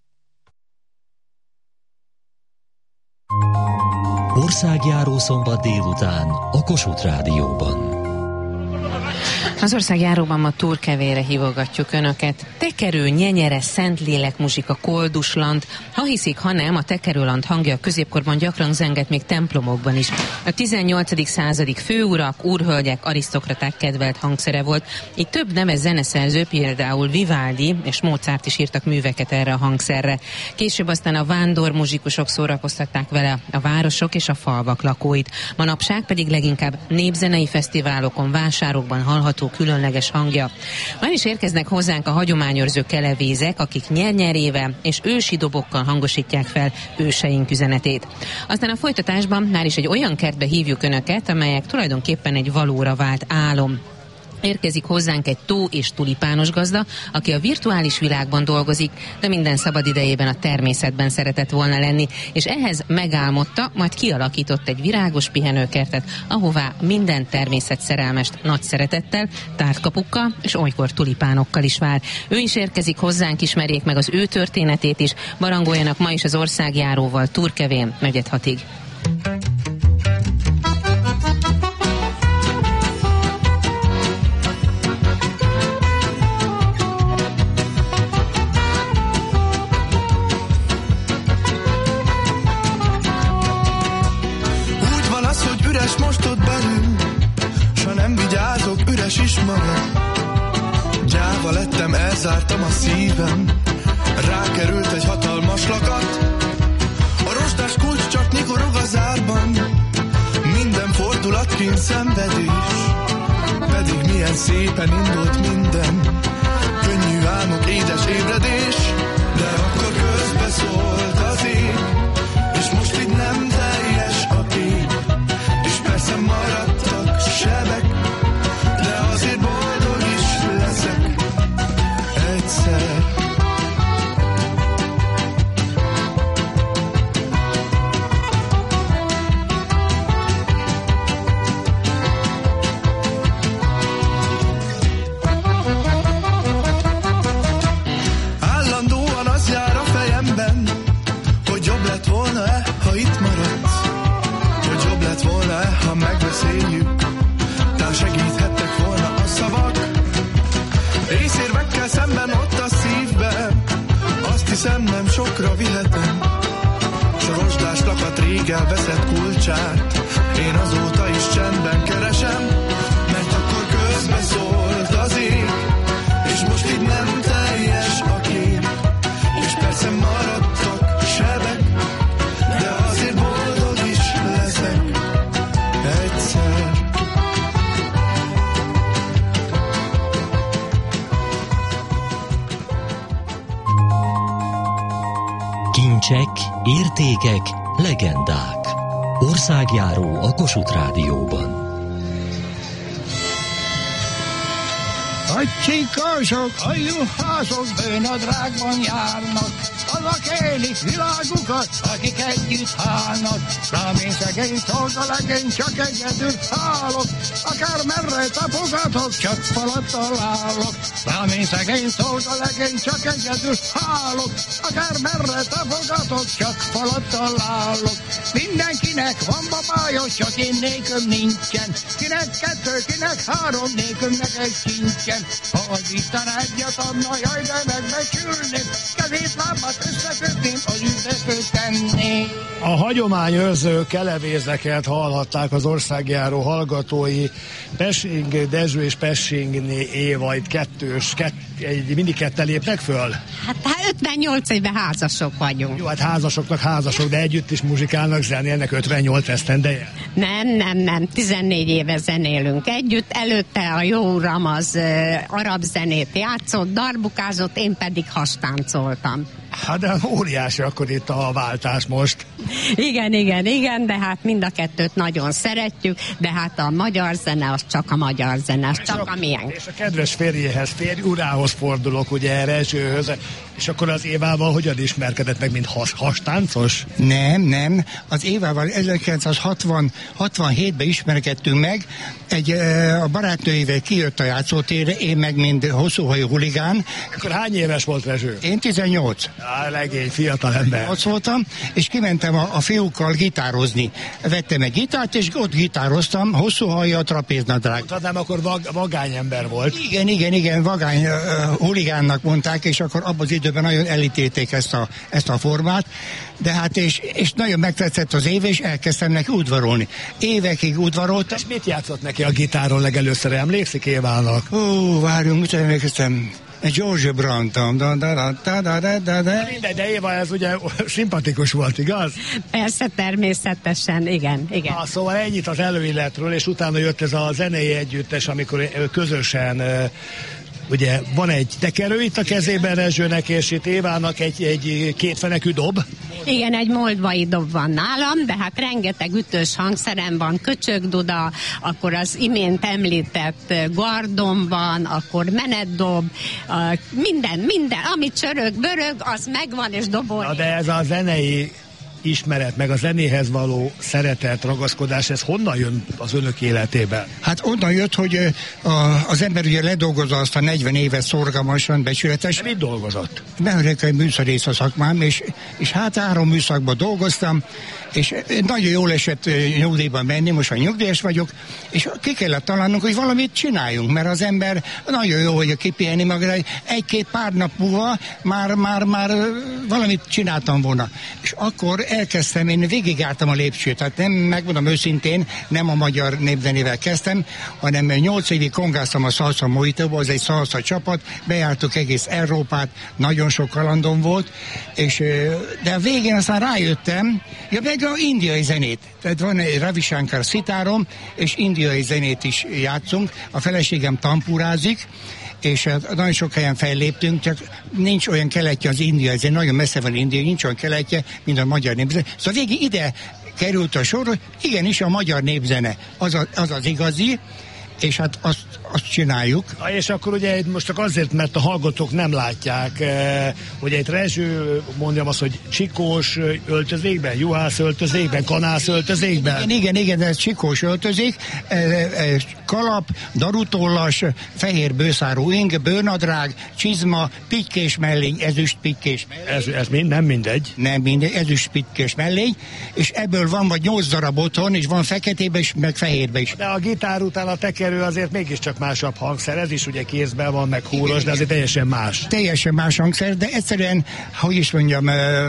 Országjáró szombat délután a Kossuth Rádióban. Az Országjáróban ma Turkevére hívogatjuk önöket. Tekerő, nyenyere, Szentlélek muzsika, koldusland. Ha hiszik, ha nem, a tekerőland hangja a középkorban gyakran zengett még templomokban is. A 18. századig főurak, úrhölgyek, arisztokraták kedvelt hangszere volt. Itt több neves zeneszerző, például Vivaldi és Mozart is írtak műveket erre a hangszerre. Később aztán a vándormuzsikusok szórakoztatták vele a városok és a falvak lakóit. Manapság pedig leginkább népzenei fesztiválokon, vásárokban hallható különleges hangja. Már is érkeznek hozzánk a hagyományőrző kelevézek, akik nyernyerével és ősi dobokkal hangosítják fel őseink üzenetét. Aztán a folytatásban már is egy olyan kertbe hívjuk önöket, amelyek tulajdonképpen egy valóra vált álom. Érkezik hozzánk egy tó- és tulipános gazda, aki a virtuális világban dolgozik, de minden szabad idejében a természetben szeretett volna lenni, és ehhez megálmodta, majd kialakított egy virágos pihenőkertet, ahová minden természetszerelmest nagy szeretettel, tártkapukkal és olykor tulipánokkal is vár. Ő is érkezik hozzánk, ismerjék meg az ő történetét is, barangoljanak ma is az országjáróval Turkevén, negyed-hatig. Most ott belül, s ha nem vigyázok, üres is marad. Gyáva lettem, elzártam a szívem, rákerült egy hatalmas lakat. A rozsdás kulcs csak nyikorog az árban, minden fordulat kint szenvedés. Pedig milyen szépen indult minden, könnyű álmok, édes ébredés. De akkor közbeszólt az ég, és most így nem teljes a kép. Persze maradtak sebek, de azért boldog is leszek egyszer. Állandóan az jár a fejemben, hogy jobb lett volna-e, ha itt maradsz. Hogy jobb lett volna-e, ha megbeszéljük, talán segíthettek volna a szavak. Észérvekkel szemben ott a szívben, azt hiszem nem sokra vihetem. S a rozsdás lakat rég elveszett kulcsát, én azóta is csendben keresem. Mert akkor közbeszólt az ég, és most így nem teljes a kép. És persze maradtak sebek, de azért boldog is leszek egyszer. Kincsek, értékek, legendák. Országjáró a Kossuth Rádióban. A csikások, a juhászok bőnadrágban járnak, azok élik világukat, akik együtt hálnak. Rám én szegény szolgalegény, csak egyedül hálok, akár merre tapogatok, csak falat találok. Rám én szegény szolgalegény, csak egyedül hálok, akár merre tapogatok, csak falat találok. Mindenkinek van babája, csak én nékem nincsen, kinek kettő, kinek három, nékemnek egy sincsen. Ha az Isten egyet adna, jaj, de megbecsülném, kezét lábát összekötném, az üdvököt tenném. A hagyományőrző kelevézeket hallhatták az országjáró hallgatói. Pessing Dezső és Pessingné Éva, itt mindig ketten lépnek föl? Hát 58 évben házasok vagyunk. Jó, hát házasoknak házasok, de együtt is muzsikálnak, zenélnek 58 esztendeje? Nem, 14 éve zenélünk együtt. Előtte a jó uram az arab zenét játszott, darbukázott, én pedig hastáncoltam. Hát de óriási akkor itt a váltás most. Igen, de hát mind a kettőt nagyon szeretjük, de hát a magyar zene az csak a magyar zene, az csak a miénk. És a kedves férjéhez, urához fordulok, ugye erre Rezsőhöz, és akkor az Évával hogyan ismerkedett meg, mint hastáncos? Nem, az Évával 1967-ben ismerkedtünk meg, a barátnőjével kijött a játszótérre, én meg mint hosszúhajú huligán. Akkor hány éves volt Rezső? Én 18. Legény, fiatal ember. Ott voltam, és kimentem a fiúkkal gitározni. Vettem egy gitárt, és ott gitároztam, hosszú hajjal, trapéznadrág. Nem, akkor vagány ember volt. Igen, vagány huligánnak mondták, és akkor abban az időben nagyon elítélték ezt a formát, de hát és nagyon megtetszett az Éva, és elkezdtem neki udvarolni. Évekig udvaroltam. És mit játszott neki a gitáron legelőször, emlékszik Évának? Várjunk, mit emlékeztem? George Brandt. De Éva, ez ugye szimpatikus volt, igaz? Persze, természetesen, igen. Szóval ennyit az előilletről, és utána jött ez a zenei együttes, amikor közösen ugye van egy tekerő itt a kezében Rezsőnek, és itt Évának egy kétfenekű dob. Igen, egy moldvai dob van nálam, de hát rengeteg ütős hangszerem van, köcsögduda, akkor az imént említett gardon van, akkor menetdob, minden, ami csörög-börög, az megvan és dobol. Na, de ez a zenei ismeret, meg a zenéhez való szeretet, ragaszkodás, ez honnan jön az önök életében? Hát onnan jött, hogy az ember ugye ledolgozza azt a 40 évet szorgalmasan, becsületes. De mit dolgozott? Mechanikai műszerész a szakmám, és hát 3 műszakban dolgoztam, és nagyon jól esett nyugdíjban menni, most a nyugdíjas vagyok, és ki kellett találnunk, hogy valamit csináljunk, mert az ember nagyon jó, hogy kipihenni magára, egy-két pár nap múlva már valamit csináltam volna. És akkor elkezdtem, én végigjártam a lépcsőt, tehát nem, megmondom őszintén, nem a magyar népzenével kezdtem, hanem 8 évig kongáztam a Salsa Mojitóba, az egy salsa csapat, bejártuk egész Európát, nagyon sok kalandom volt, de a végén aztán rájöttem, meg a indiai zenét. Tehát van egy Ravi Shankar szitárom, és indiai zenét is játszunk. A feleségem tampurázik, és nagyon sok helyen felléptünk, csak nincs olyan keletje az indiai zene, nagyon messze van India, nincs olyan keletje, mint a magyar népzene. Szóval végig ide került a sor, hogy igenis a magyar népzene az igazi, és hát azt csináljuk. És akkor ugye most csak azért, mert a hallgatók nem látják, ugye itt Rezső, mondjam azt, hogy csikós öltözékben, juhász öltözékben, kanász öltözékben. Igen, ez csikós öltözék, kalap, darutollas, fehér bőszárú ing, bőrnadrág, csizma, pitykés mellény, ezüst pitykés mellény. Ez nem mindegy. Nem mindegy, ezüst pitykés mellény, és ebből van vagy 8 darab otthon, és van feketébe is, meg fehérbe is. De a gitár után a tekerő azért mégiscsak másabb hangszer, ez is ugye kézben van, meg húros, de azért teljesen más. Teljesen más hangszer, de egyszerűen, hogy is mondjam,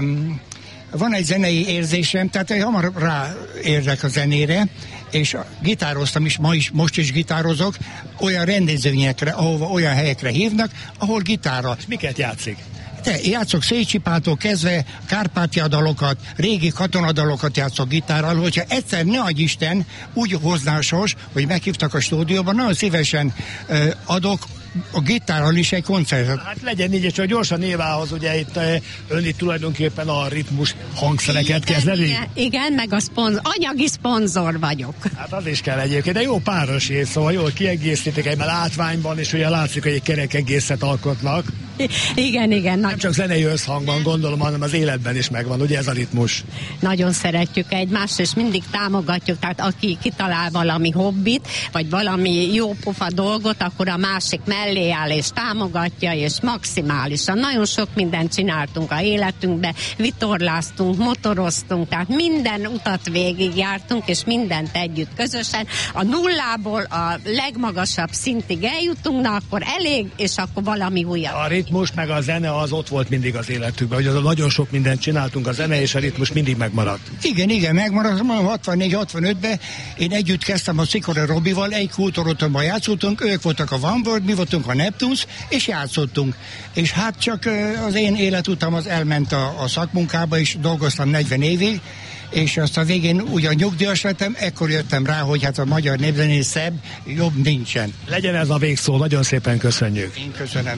van egy zenei érzésem, tehát hamar ráérzek a zenére, és gitároztam is, most is gitározok, olyan rendezvényekre, ahova olyan helyekre hívnak, ahol gitárra. És miket játszik? Játszok Szécsipától kezdve Kárpátia dalokat, régi katonadalokat játszok gitárral, hogyha egyszer ne adj Isten úgy hozná a sors, hogy meghívtak a stúdióban, nagyon szívesen adok a gitárral is egy koncertet. Hát legyen így, és csak gyorsan Évához, ugye ön itt tulajdonképpen a ritmus hangszereket kezdeni. Igen, meg anyagi szponzor vagyok. Hát az is kell egyébként, de jó párosé, szóval jól kiegészítik egy látványban, és ugye látszik, hogy egy kerek egészet alkotnak. Igen. Nem csak zenei összhangban gondolom, hanem az életben is megvan, ugye ez a ritmus. Nagyon szeretjük egymást, és mindig támogatjuk, tehát aki kitalál valami hobbit, vagy valami jó pofa dolgot, akkor a másik mellé áll és támogatja, és maximálisan. Nagyon sok mindent csináltunk a életünkbe, vitorláztunk, motoroztunk, tehát minden utat végigjártunk, és mindent együtt közösen. A nullából a legmagasabb szintig eljutunk, na akkor elég, és akkor valami újabb. A ritmus meg a zene az ott volt mindig az életükben, hogy az nagyon sok mindent csináltunk, a zene és a ritmus mindig megmaradt. Igen, megmaradt. 64-65-ben én együtt kezdtem a Szikora Robival, egy kultúrotonban játszottunk, ők voltak a One World, mi voltunk a Neptunes, és játszottunk. És hát csak az én életutam az elment a szakmunkába, és dolgoztam 40 évig, és azt a végén ugyan nyugdíjas lettem, ekkor jöttem rá, hogy hát a magyar népzené szebb, jobb nincsen. Legyen ez a végszó, nagyon szépen köszönjük. Én köszönöm.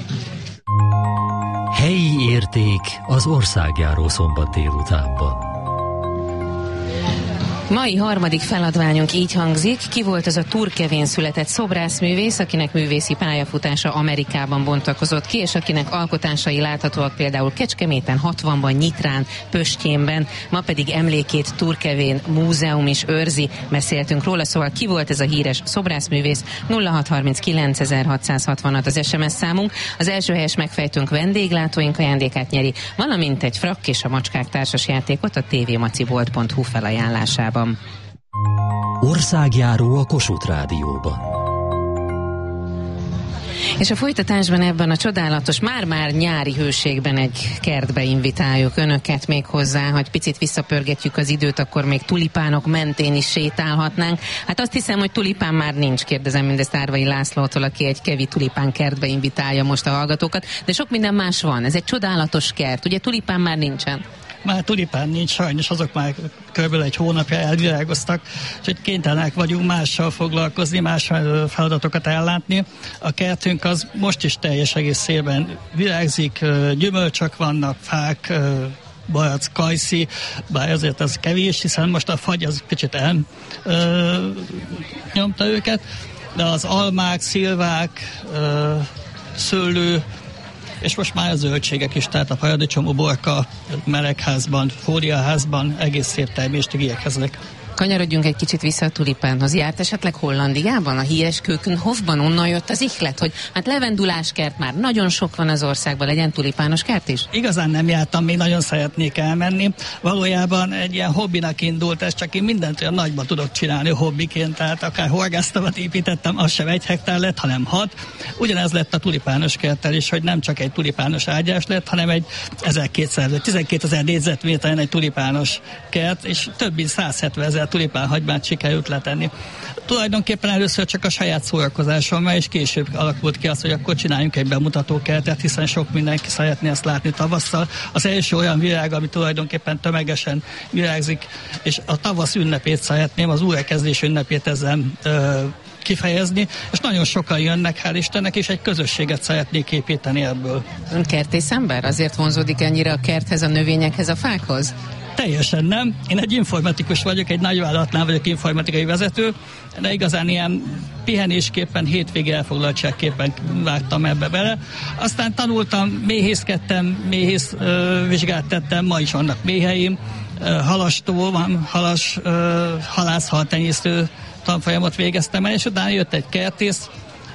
Helyi érték az országjáró szombat délutánban. Mai harmadik feladványunk így hangzik: ki volt az a Turkevén született szobrászművész, akinek művészi pályafutása Amerikában bontakozott ki, és akinek alkotásai láthatóak például Kecskeméten, 60-ban, Nyitrán, Pösttyénben, ma pedig emlékét Turkevén múzeum is őrzi. Beszéltünk róla, szóval ki volt ez a híres szobrászművész? 0639 az SMS számunk. Az első helyes megfejtőnk vendéglátóink ajándékát nyeri, valamint egy frakk és a macskák társasjátékot a tvmacibolt.hu felajánlásában. Országjáró a Kossuth Rádióban. És a folytatásban ebben a csodálatos, már-már nyári hőségben egy kertbe invitáljuk önöket még hozzá, hogy picit visszapörgetjük az időt, akkor még tulipánok mentén is sétálhatnánk. Hát azt hiszem, hogy tulipán már nincs, kérdezem mindezt Árvai Lászlótól, aki egy kevi tulipán kertbe invitálja most a hallgatókat, de sok minden más van. Ez egy csodálatos kert, ugye tulipán már nincsen? már tulipán nincs, sajnos azok már kb. Egy hónapja elvirágoztak, úgyhogy kénytelenek vagyunk mással foglalkozni, más feladatokat ellátni. A kertünk az most is teljes egészében virágzik, gyümölcsök vannak, fák, barack, kajszi, bár azért az kevés, hiszen most a fagy az kicsit nyomta őket, de az almák, szilvák, szőlő, és most már a zöldségek is, tehát a paradicsom, uborka, melegházban, fóliaházban egész szép termést igyekeznek. Kanyarodjunk egy kicsit vissza a tulipánhoz. Járt esetleg Hollandiában, a híres Keukenhofban, onnan jött az ihlet, hogy hát levenduláskert már nagyon sok van az országban, legyen tulipános kert is? Igazán nem jártam, még nagyon szeretnék elmenni. Valójában egy ilyen hobbinak indult, ez csak én mindent olyan nagyba tudok csinálni hobbiként, tehát akár horgásztavat építettem, az sem 1 hektár lett, hanem 6. Ugyanez lett a tulipános kerttel is, hogy nem csak egy tulipános ágyás lett, hanem egy 12 000 négyzetméteren egy tulipános kert, és több mint 170 000 tulipánhagymát sikerült letenni. Tulajdonképpen először csak a saját szórakozásommal, és később alakult ki az, hogy akkor csináljunk egy bemutatókertet, hiszen sok mindenki szeretné ezt látni tavasszal. Az első olyan virág, ami tulajdonképpen tömegesen virágzik, és a tavasz ünnepét szeretném, az újrakezdés ünnepét ezzel kifejezni, és nagyon sokan jönnek, hál' Istennek, és egy közösséget szeretnék építeni ebből. Ön kertész ember? Azért vonzódik ennyire a kerthez, a növényekhez, a fákhoz? Teljesen nem. Én egy informatikus vagyok, egy nagyvállalatnál vagyok informatikai vezető, de igazán ilyen pihenésképpen, hétvégi elfoglaltságképpen vágtam ebbe bele. Aztán tanultam, méhészkedtem, vizsgát tettem, ma is vannak méheim, halastó van, halászhaltenyésztő tanfolyamot végeztem el, és utána jött egy kertész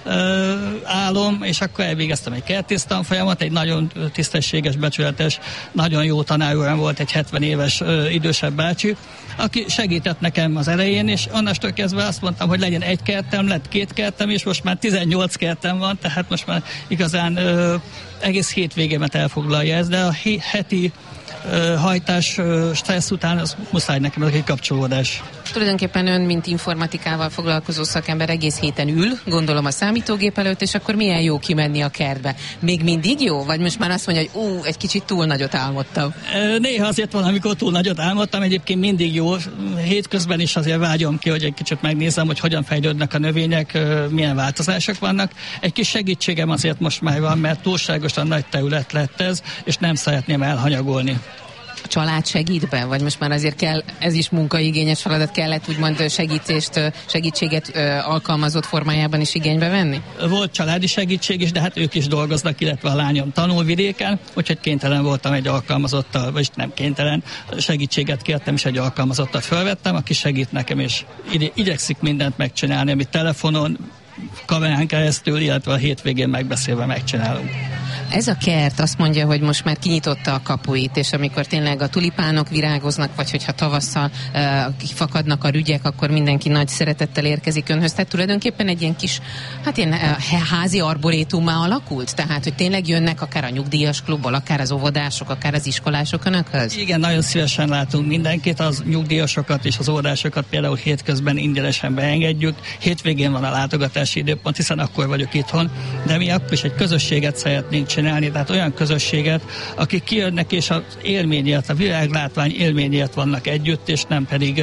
álom, és akkor elvégeztem egy kertész tanfolyamat, egy nagyon tisztességes, becsületes, nagyon jó tanárom volt, egy 70 éves idősebb bácsi, aki segített nekem az elején, és onnastól kezdve azt mondtam, hogy legyen 1 kertem, lett 2 kertem, és most már 18 kertem van, tehát most már igazán egész hétvégémet elfoglalja ez, de a heti hajtás, stressz után az muszáj nekem az egy kapcsolódás. Tulajdonképpen ön, mint informatikával foglalkozó szakember egész héten ül, gondolom a számítógép előtt, és akkor milyen jó kimenni a kertbe. Még mindig jó? Vagy most már azt mondja, hogy egy kicsit túl nagyot álmodtam? Néha azért van, amikor túl nagyot álmodtam, egyébként mindig jó. Hétközben is azért vágyom ki, hogy egy kicsit megnézem, hogy hogyan fejlődnek a növények, milyen változások vannak. Egy kis segítségem azért most már van, mert túlságosan nagy terület lett ez, és nem szeretném elhanyagolni. A család segít be? Vagy most már azért kell, ez is munkaigényes feladat, kellett úgymond segítséget alkalmazott formájában is igénybe venni? Volt családi segítség is, de hát ők is dolgoznak, illetve a lányom tanul vidéken, úgyhogy kénytelen voltam egy alkalmazottal, vagy nem kénytelen, segítséget kértem, és egy alkalmazottat felvettem, aki segít nekem, és igyekszik mindent megcsinálni, amit telefonon, kamerán keresztül, illetve a hétvégén megbeszélve megcsinálunk. Ez a kert azt mondja, hogy most már kinyitotta a kapuit, és amikor tényleg a tulipánok virágoznak, vagy hogyha tavasszal kifakadnak a rügyek, akkor mindenki nagy szeretettel érkezik önhöz. Tehát tulajdonképpen egy ilyen kis, ilyen házi arborétummá alakult? Tehát, hogy tényleg jönnek akár a nyugdíjas klubból, akár az óvodások, akár az iskolások önökhöz? Igen, nagyon szívesen látunk mindenkit, az nyugdíjasokat és az óvodásokat például hétközben ingyenesen beengedjük. Hétvégén van a látogatási időpont, hiszen akkor vagyok itthon, de mi akkor is egy közösséget szeretnénk csinálni, tehát olyan közösséget, akik kijönnek és az élményért, a világlátvány élményért vannak együtt, és nem pedig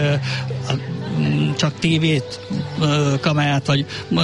csak tévét, kamerát vagy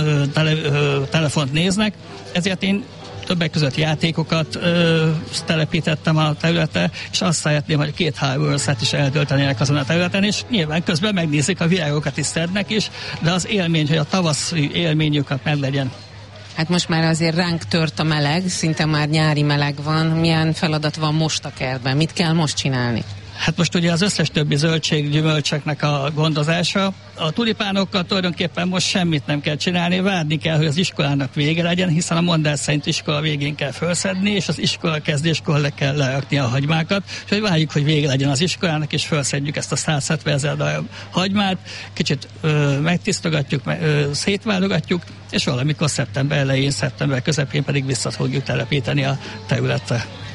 telefont néznek. Ezért én többek között játékokat telepítettem a területre, és azt szeretném, hogy 2-3 órát is eltöltenének azon a területen, és nyilván közben megnézik a virágokat is szednek is, de az élmény, hogy a tavaszi élményüket meg legyen. Hát most már azért ránk tört a meleg, szinte már nyári meleg van. Milyen feladat van most a kertben? Mit kell most csinálni? Hát most ugye az összes többi zöldség, gyümölcsöknek a gondozása. A tulipánokkal tulajdonképpen most semmit nem kell csinálni, várni kell, hogy az iskolának vége legyen, hiszen a mondás szerint iskola végén kell felszedni, és az iskola kezdéskor le kell lerakni a hagymákat, és hogy várjuk, hogy vége legyen az iskolának, és felszedjük ezt a 170 000 darab hagymát, kicsit megtisztogatjuk, szétválogatjuk, és valamikor szeptember elején, szeptember közepén pedig vissza fogjuk telepíteni a területre.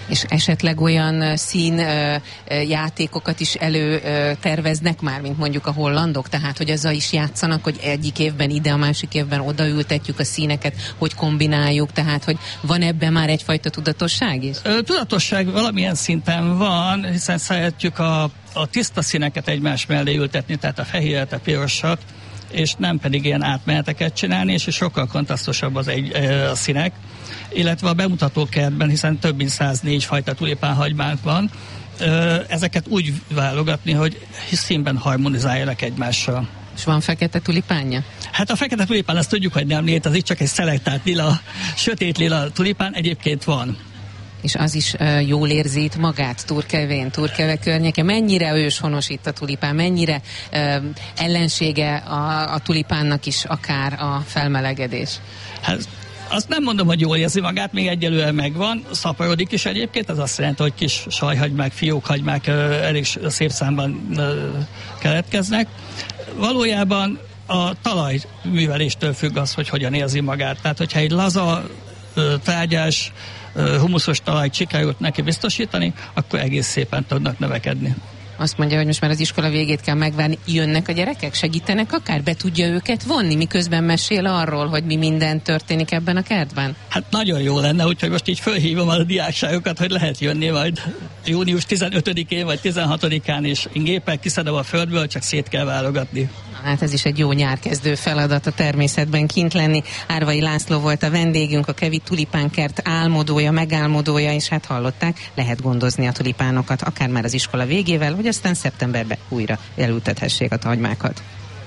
És esetleg olyan színjátékokat is terveznek már, mint mondjuk a hollandok, tehát hogy azzal is játszanak, hogy egyik évben ide, a másik évben odaültetjük a színeket, hogy kombináljuk, tehát hogy van ebben már egyfajta tudatosság is? Tudatosság valamilyen szinten van, hiszen szeretjük a tiszta színeket egymás mellé ültetni, tehát a fehéret, a pirosat, és nem pedig ilyen átmeneteket csinálni, és sokkal kontrasztosabb a színek, illetve a bemutatókertben, hiszen több mint 104 fajta tulipánhagymánk van, ezeket úgy válogatni, hogy színben harmonizáljanak egymással. És van fekete tulipánja? Hát a fekete tulipán, azt tudjuk, hogy nem létezik, csak egy szelektált lila, sötét lila tulipán egyébként van. És az is jól érzi itt magát Turkevén, Turkeve környéke. Mennyire őshonos itt a tulipán, mennyire ellensége a tulipánnak is akár a felmelegedés? Hát azt nem mondom, hogy jól érzi magát, még egyelőre megvan, szaporodik is egyébként, az azt jelenti, hogy kis sajhagymák, fiókhagymák elég szép számban keletkeznek. Valójában a talajműveléstől függ az, hogy hogyan érzi magát. Tehát, hogyha egy laza, trágyás, humuszos talajt sikerült neki biztosítani, akkor egész szépen tudnak növekedni. Azt mondja, hogy most már az iskola végét kell megvárni. Jönnek a gyerekek? Segítenek akár? Be tudja őket vonni, miközben mesél arról, hogy mi minden történik ebben a kertben? Hát nagyon jó lenne, úgyhogy most így fölhívom a diákságokat, hogy lehet jönni majd június 15-én vagy 16-án is. Én géppel kiszedem a földből, csak szét kell válogatni. Hát ez is egy jó nyárkezdő feladat a természetben kint lenni. Árvai László volt a vendégünk, a Kevi tulipánkert álmodója, megálmodója, és hát hallották, lehet gondozni a tulipánokat, akár már az iskola végével, hogy aztán szeptemberben újra elültethessék a hagymákat.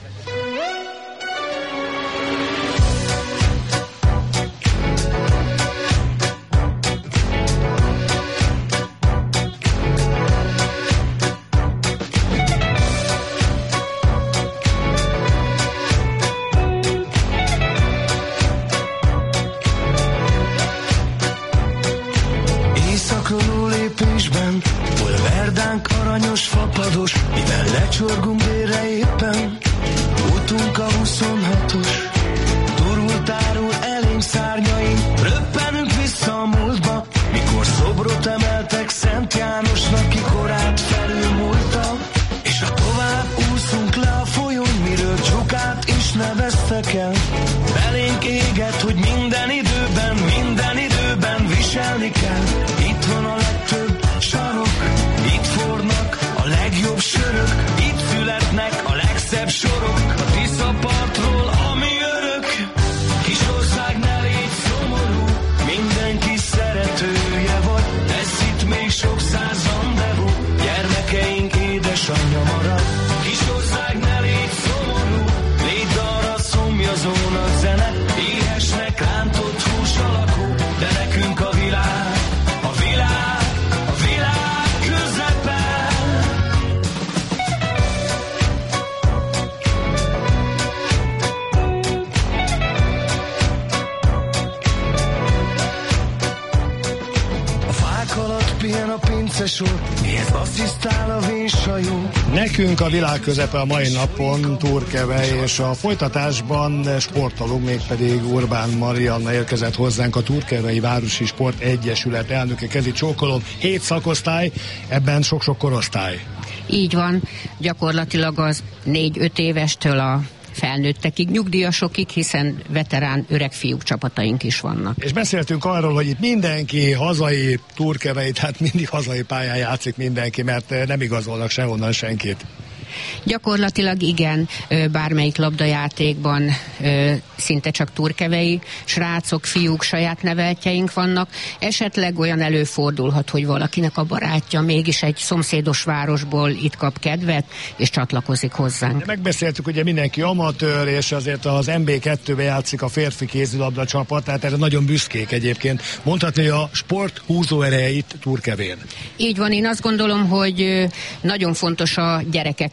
mivel lecsorgunk délre éppen, útunk a 26-os, turul tárul elénk szárnyaink, röppenünk vissza a múltba, mikor szobrot emeltek Szent Jánosnak, ki korát felülmúlta, és ha tovább úszunk le a folyón, miről csukát is neveztek el, belénk éget, hogy minden időben viselni kell, itt van a legtöbb sarok, itt fornak a legjobb sörök, itt születnek a legszebb sorok, a Tisza partról, ami örök. Kisország, ne légy szomorú, mindenki szeretője vagy, lesz itt még sok száz rendezvú, gyermekeink édesanyja marad. Kisország, ne légy szomorú, légy arra szomjazónak zene, éhesnek rántott hús alakú, de nekünk a világ a pincesor, mihez asszisztál a vénshajó. Nekünk a világ közepe a mai napon Turkeve, és a folytatásban sportolók, mégpedig Urbán Marianna érkezett hozzánk, a Turkevei Városi Sport Egyesület elnöke. Kezi csókolom, 7 szakosztály, ebben sok-sok korosztály. Így van, gyakorlatilag az 4-5 évestől a felnőttekig, nyugdíjasokig, hiszen veterán öreg fiúk csapataink is vannak. És beszéltünk arról, hogy itt mindenki hazai Turkevei, tehát mindig hazai pályán játszik mindenki, mert nem igazolnak sehonnan senkit. Gyakorlatilag igen, bármelyik labdajátékban szinte csak turkevei srácok, fiúk, saját neveltjeink vannak. Esetleg olyan előfordulhat, hogy valakinek a barátja mégis egy szomszédos városból itt kap kedvet, és csatlakozik hozzánk. De megbeszéltük, ugye mindenki amatőr, és azért az MB2-be játszik a férfi kézilabda csapat, tehát erre nagyon büszkék egyébként. Mondhatni, hogy a sport húzóereje itt Turkevén. Így van, én azt gondolom, hogy nagyon fontos a gyerekeknek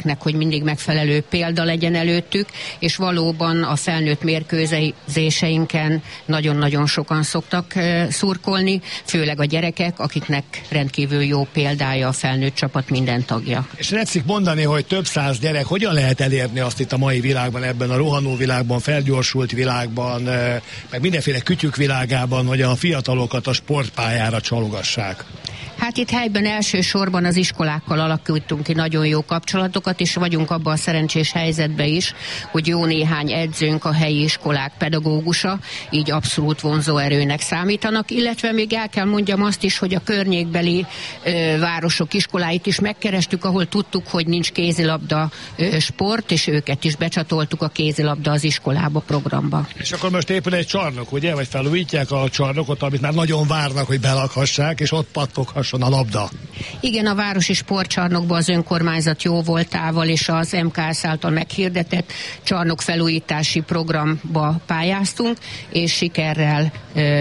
gyerekeknek, hogy mindig megfelelő példa legyen előttük, és valóban a felnőtt mérkőzéseinken nagyon-nagyon sokan szoktak szurkolni, főleg a gyerekek, akiknek rendkívül jó példája a felnőtt csapat minden tagja. És tetszik mondani, hogy több száz gyerek, hogyan lehet elérni azt itt a mai világban, ebben a rohanó világban, felgyorsult világban, meg mindenféle kütyük világában, hogy a fiatalokat a sportpályára csalogassák? Hát itt helyben elsősorban az iskolákkal alakítunk ki nagyon jó kapcsolatokat, és vagyunk abban a szerencsés helyzetben is, hogy jó néhány edzőnk a helyi iskolák pedagógusa, így abszolút vonzóerőnek számítanak, illetve még el kell mondjam azt is, hogy a környékbeli városok iskoláit is megkerestük, ahol tudtuk, hogy nincs kézilabda sport, és őket is becsatoltuk a kézilabda az iskolába programba. És akkor most épül egy csarnok, ugye? Vagy felújítják a csarnokot, amit már nagyon várnak, hogy belakhassák, és ott pattoghasson a labda. Igen, a városi sportcsarnokban az önkormányzat jó voltával és az MKS által meghirdetett csarnokfelújítási programba pályáztunk, és sikerrel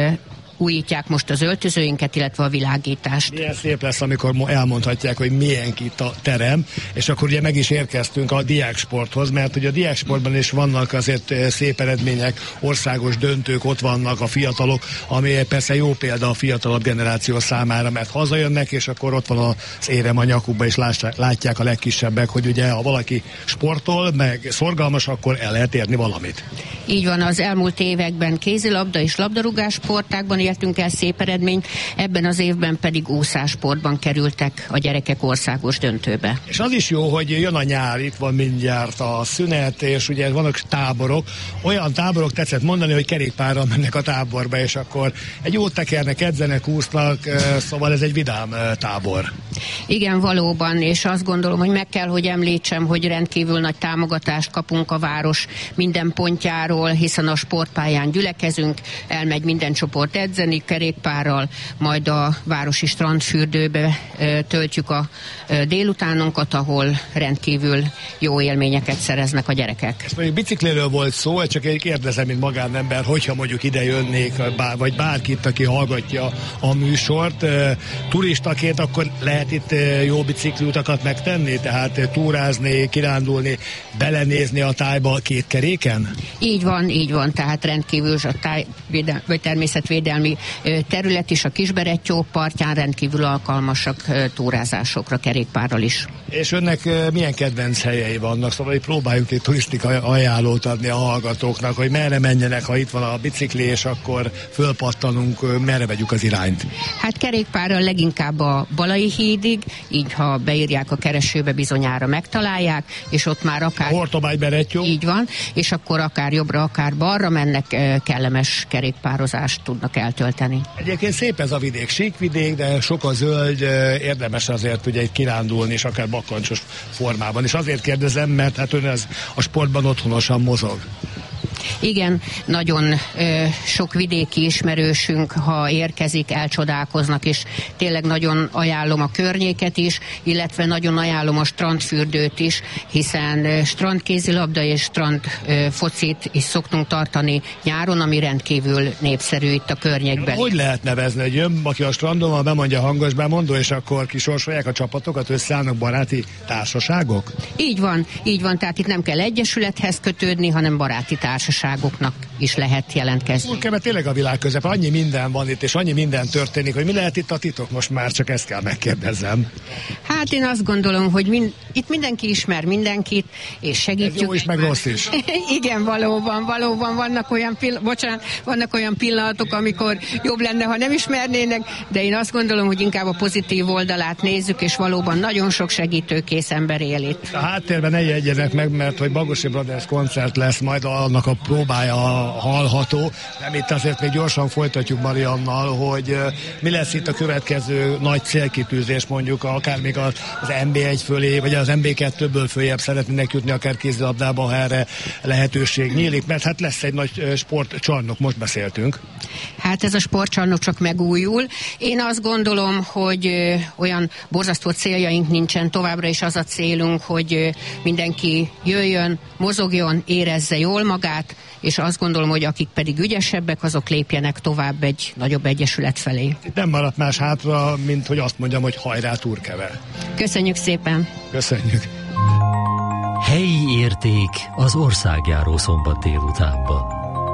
újítják most az öltözőinket, illetve a világítást. Milyen szép lesz, amikor elmondhatják, hogy milyen itt a terem, és akkor ugye meg is érkeztünk a diáksporthoz, mert ugye a diáksportban is vannak azért szép eredmények, országos döntők, ott vannak a fiatalok, ami persze jó példa a fiatalabb generáció számára, mert hazajönnek, és akkor ott van az érem a nyakukba, és látják a legkisebbek, hogy ugye ha valaki sportol, meg szorgalmas, akkor el lehet érni valamit. Így van, az elmúlt években kézilabda és labdarúgás sportákban értünk el szép eredményt, ebben az évben pedig úszássportban kerültek a gyerekek országos döntőbe. És az is jó, hogy jön a nyár, itt van mindjárt a szünet, és ugye vannak táborok. Olyan táborok, tetszett mondani, hogy kerékpárral mennek a táborba, és akkor egy jót tekernek, edzenek, úsznak, szóval ez egy vidám tábor. Igen, valóban, és azt gondolom, hogy meg kell, hogy említsem, hogy rendkívül nagy támogatást kapunk a város minden pontjáról, hiszen a sportpályán gyülekezünk, elmegy minden csoport edzeni kerékpárral, majd a városi strandfürdőbe töltjük a délutánunkat, ahol rendkívül jó élményeket szereznek a gyerekek. Ezt mondjuk bicikléről volt szó, csak én kérdezem, mint magánember, hogyha mondjuk ide jönnék, vagy bárkit, aki hallgatja a műsort, turistaként, akkor lehet itt jó bicikliutakat megtenni, tehát túrázni, kirándulni, belenézni a tájba két keréken? Így van, tehát rendkívül a vagy természetvédelmi terület is a Kisberettyó partján rendkívül alkalmasak túrázásokra, kerékpárral is. És önnek milyen kedvenc helyei vannak? Szóval hogy próbáljuk egy turisztikai ajánlót adni a hallgatóknak, hogy merre menjenek, ha itt van a bicikli, és akkor fölpattanunk, merre vegyük az irányt? Hát kerékpárral leginkább a Balai hídig, így ha beírják a keresőbe, bizonyára megtalálják, és ott már akár... Hortobágy-Berettyó. Így van, és akkor akár jobbra, akár balra mennek, kellemes kerékpározást tudnak eltölteni. Egyébként szép ez a vidék, sík vidék, de sok a zöld, érdemes azért ugye itt kirándulni, és akár bakkancsos formában. És azért kérdezem, mert hát ön ez a sportban otthonosan mozog. Igen, nagyon sok vidéki ismerősünk, ha érkezik, elcsodálkoznak, és tényleg nagyon ajánlom a környéket is, illetve nagyon ajánlom a strandfürdőt is, hiszen strandkézilabda és strandfocit is szoktunk tartani nyáron, ami rendkívül népszerű itt a környékben. Hogy lehet nevezni, hogy jön, aki a strandon bemondja hangos bemondó, és akkor kisorsolják a csapatokat, összeállnak baráti társaságok? Így van, tehát itt nem kell egyesülethez kötődni, hanem baráti társaságoknak is lehet jelentkezni. Mert tényleg a világ közep, annyi minden van itt, és annyi minden történik, hogy mi lehet itt a titok most már, csak ezt kell megkérdezzem. Hát én azt gondolom, hogy itt mindenki ismer mindenkit, és segítjük. Ez jó is, meg rossz is. Igen, valóban vannak olyan pillanatok, amikor jobb lenne, ha nem ismernének, de én azt gondolom, hogy inkább a pozitív oldalát nézzük, és valóban nagyon sok segítőkész ember él itt. A háttérben ne jegyenek meg, mert hogy Bagosi Brothers koncert lesz, majd annak a próbája hallható. Nem, itt azért még gyorsan folytatjuk Mariannal, hogy mi lesz itt a következő nagy célkitűzés, mondjuk akár még az NB1 fölé, vagy az NB2-ből följebb szeretnének jutni akár kézilabdába, ha erre lehetőség nyílik, mert hát lesz egy nagy sportcsarnok, most beszéltünk. Hát ez a sportcsarnok csak megújul. Én azt gondolom, hogy olyan borzasztó céljaink nincsen, továbbra is az a célunk, hogy mindenki jöjjön, mozogjon, érezze jól magát, és azt gondolom, hogy akik pedig ügyesebbek, azok lépjenek tovább egy nagyobb egyesület felé. Itt nem maradt más hátra, mint hogy azt mondjam, hogy hajrá Turkeve. Köszönjük szépen! Köszönjük! Helyi érték az országjáró szombat délutánban.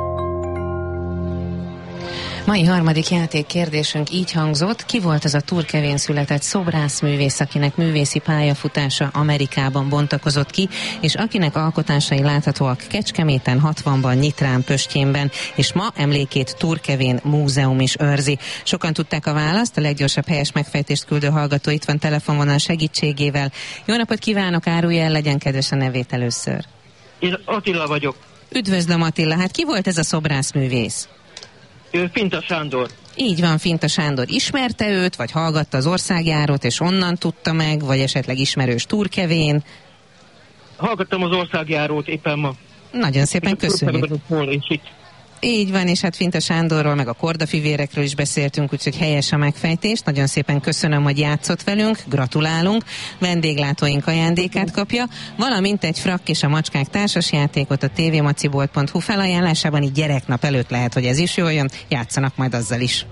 Mai harmadik játékkérdésünk így hangzott: ki volt az a Turkevén született szobrászművész, akinek művészi pályafutása Amerikában bontakozott ki, és akinek alkotásai láthatóak Kecskeméten, 60-ban, Nyitrán, Pöstjénben, és ma emlékét Turkevén múzeum is őrzi. Sokan tudták a választ, a leggyorsabb helyes megfejtést küldő hallgató itt van telefonvonal segítségével. Jó napot kívánok, árulja el, legyen kedves a nevét először. Én Attila vagyok. Üdvözlöm, Attila, hát ki volt ez a szobrászművész? Finta Sándor. Így van, Finta Sándor. Ismerte őt, vagy hallgatta az országjárót, és onnan tudta meg, vagy esetleg ismerős Turkevén? Hallgattam az országjárót éppen ma. Nagyon szépen köszönjük. Így van, és hát Finta Sándorról, meg a kordafivérekről is beszéltünk, úgyhogy helyes a megfejtés. Nagyon szépen köszönöm, hogy játszott velünk, gratulálunk. Vendéglátóink ajándékát kapja, valamint egy Frakk és a macskák társasjátékot a tvmacibolt.hu felajánlásában, így gyereknap előtt lehet, hogy ez is jól jön, játszanak majd azzal is.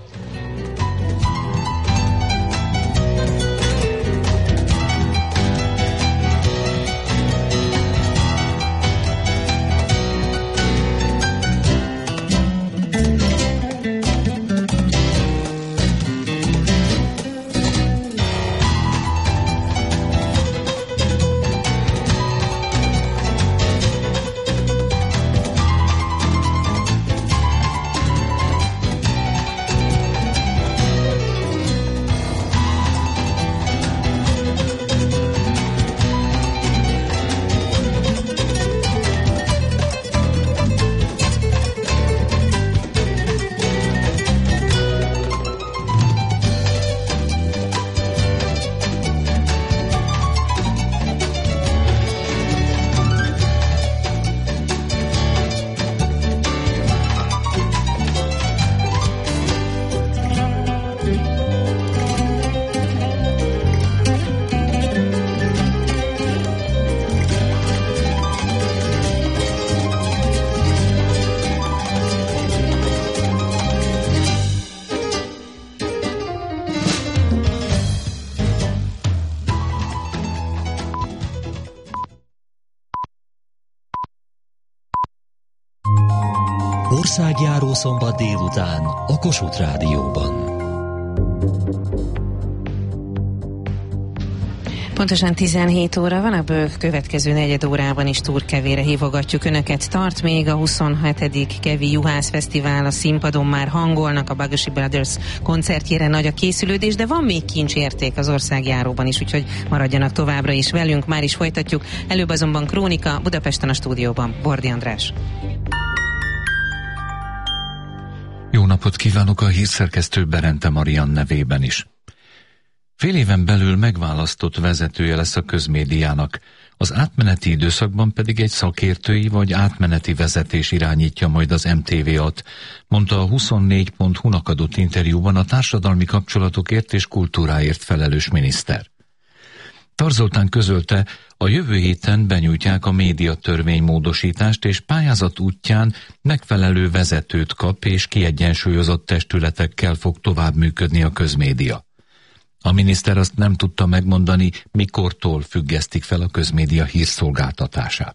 Országjáró szombat délután a Kossuth Rádióban. Pontosan 17 óra van, a következő negyed órában is Turkevére hívogatjuk Önöket. Tart még a 27. Kevi Juhász Fesztivál, a színpadon már hangolnak, a Bagasi Brothers koncertjére nagy a készülődés, de van még kincsérték az országjáróban is, úgyhogy maradjanak továbbra is velünk, már is folytatjuk. Előbb azonban krónika, Budapesten a stúdióban Bordi András. Jó napot kívánok a hírszerkesztő Berente Marian nevében is. Fél éven belül megválasztott vezetője lesz a közmédiának, az átmeneti időszakban pedig egy szakértői vagy átmeneti vezetés irányítja majd az MTV-at, mondta a 24.hu-nak adott interjúban a társadalmi kapcsolatokért és kultúráért felelős miniszter. Tar Zoltán közölte, a jövő héten benyújtják a médiatörvény módosítást, és pályázat útján megfelelő vezetőt kap, és kiegyensúlyozott testületekkel fog tovább működni a közmédia. A miniszter azt nem tudta megmondani, mikortól függesztik fel a közmédia hírszolgáltatását.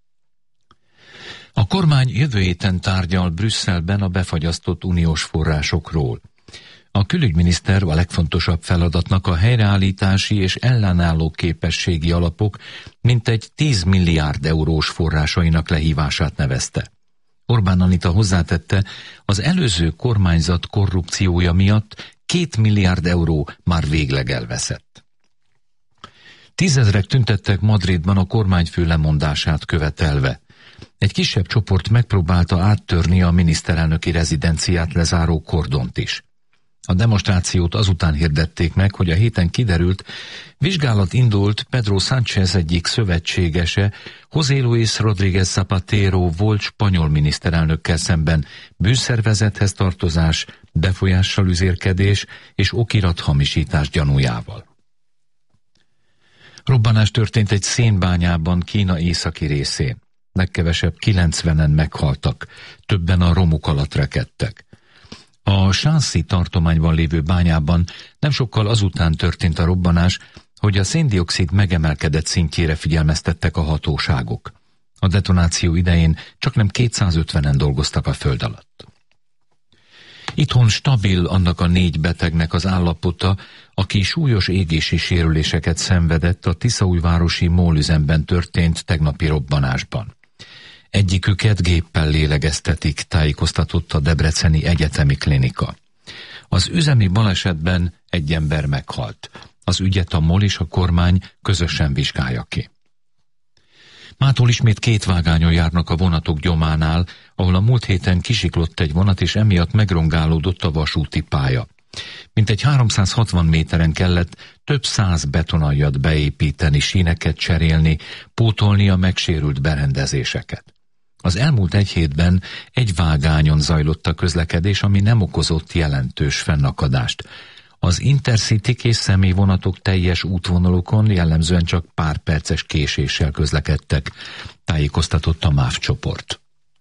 A kormány jövő héten tárgyal Brüsszelben a befagyasztott uniós forrásokról. A külügyminiszter a legfontosabb feladatnak a helyreállítási és ellenálló képességi alapok mintegy 10 milliárd eurós forrásainak lehívását nevezte. Orbán Anita hozzátette, az előző kormányzat korrupciója miatt 2 milliárd euró már végleg elveszett. Tízezrek tüntettek Madridban a kormányfő lemondását követelve. Egy kisebb csoport megpróbálta áttörni a miniszterelnöki rezidenciát lezáró kordont is. A demonstrációt azután hirdették meg, hogy a héten kiderült, vizsgálat indult Pedro Sánchez egyik szövetségese, José Luis Rodríguez Zapatero volt spanyol miniszterelnökkel szemben bűnszervezethez tartozás, befolyással üzérkedés és okirathamisítás gyanújával. Robbanás történt egy szénbányában Kína északi részén. Legkevesebb 90-en meghaltak, többen a romok alatt rekedtek. A Shanxi tartományban lévő bányában nem sokkal azután történt a robbanás, hogy a széndioxid megemelkedett szintjére figyelmeztettek a hatóságok. A detonáció idején csaknem 250-en dolgoztak a föld alatt. Itthon stabil annak a 4 betegnek az állapota, aki súlyos égési sérüléseket szenvedett a Tiszaújvárosi mólüzemben történt tegnapi robbanásban. Egyiküket géppel lélegeztetik, tájékoztatott a Debreceni Egyetemi Klinika. Az üzemi balesetben egy ember meghalt. Az ügyet a MOL és a kormány közösen vizsgálja ki. Mától ismét 2 vágányon járnak a vonatok Gyománál, ahol a múlt héten kisiklott egy vonat, és emiatt megrongálódott a vasúti pálya. Mintegy 360 méteren kellett több 100 betonaljat beépíteni, síneket cserélni, pótolni a megsérült berendezéseket. Az elmúlt 1 hétben egy vágányon zajlott a közlekedés, ami nem okozott jelentős fennakadást. Az Intercity-k és személyvonatok teljes útvonalokon jellemzően csak pár perces késéssel közlekedtek, tájékoztatott a MÁV csoport.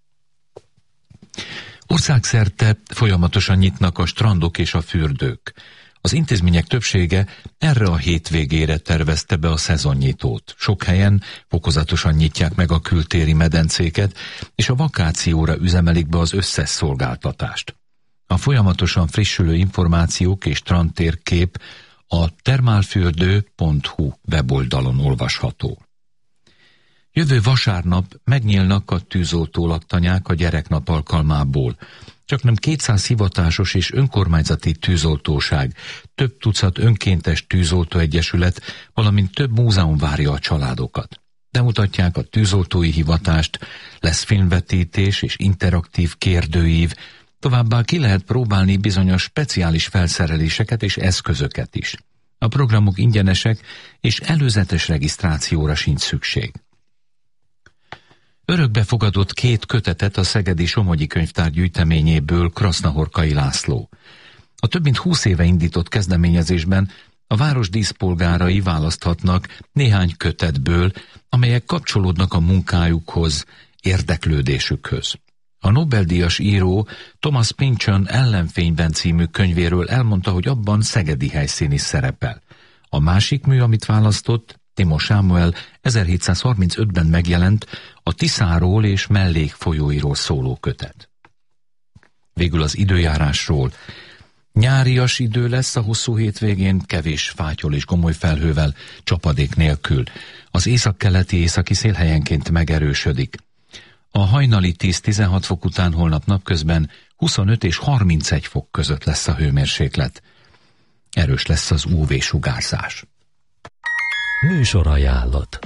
Országszerte folyamatosan nyitnak a strandok és a fürdők. Az intézmények többsége erre a hétvégére tervezte be a szezonnyitót. Sok helyen fokozatosan nyitják meg a kültéri medencéket, és a vakációra üzemelik be az összes szolgáltatást. A folyamatosan frissülő információk és strandtérkép a termálfürdő.hu weboldalon olvasható. Jövő vasárnap megnyílnak a tűzoltó-laktanyák a gyereknap alkalmából. Csaknem 200 hivatásos és önkormányzati tűzoltóság, több tucat önkéntes tűzoltóegyesület, valamint több múzeum várja a családokat. Bemutatják a tűzoltói hivatást, lesz filmvetítés és interaktív kérdőív, továbbá ki lehet próbálni bizonyos speciális felszereléseket és eszközöket is. A programok ingyenesek, és előzetes regisztrációra sincs szükség. Örökbefogadott 2 kötetet a Szegedi Somogyi Könyvtár gyűjteményéből Krasznahorkai László. A több mint 20 éve indított kezdeményezésben a város díszpolgárai választhatnak néhány kötetből, amelyek kapcsolódnak a munkájukhoz, érdeklődésükhöz. A Nobel-díjas író Thomas Pynchon Ellenfényben című könyvéről elmondta, hogy abban szegedi helyszín is szerepel. A másik mű, amit választott, Timo Sámuel 1735-ben megjelent a Tiszáról és mellékfolyóiról szóló kötet. Végül az időjárásról. Nyárias idő lesz a hosszú hétvégén, kevés fátyol és gomoly felhővel, csapadék nélkül. Az északkeleti északi szél helyenként megerősödik. A hajnali 10-16 fok után holnap napközben 25 és 31 fok között lesz a hőmérséklet. Erős lesz az UV-sugárzás. Műsorajánlat.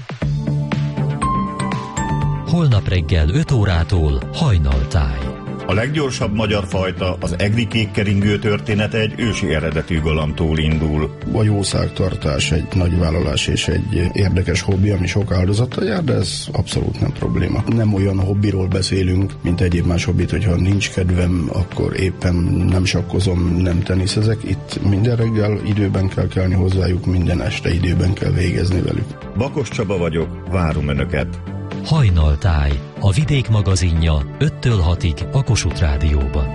Holnap reggel 5 órától Hajnaltáj. A leggyorsabb magyar fajta, az egri kékkeringő története egy ősi eredetű galambtól indul. A jószágtartás egy nagy vállalás és egy érdekes hobbi, ami sok áldozattal jár, de ez abszolút nem probléma. Nem olyan hobbiról beszélünk, mint egyéb más hobbit, hogyha nincs kedvem, akkor éppen nem sakkozom, nem teniszezek. Itt minden reggel időben kell kelni hozzájuk, minden este időben kell végezni velük. Bakos Csaba vagyok, várom Önöket! Hajnaltáj, a Vidék magazinja 5-től 6-ig a Kossuth Rádióban.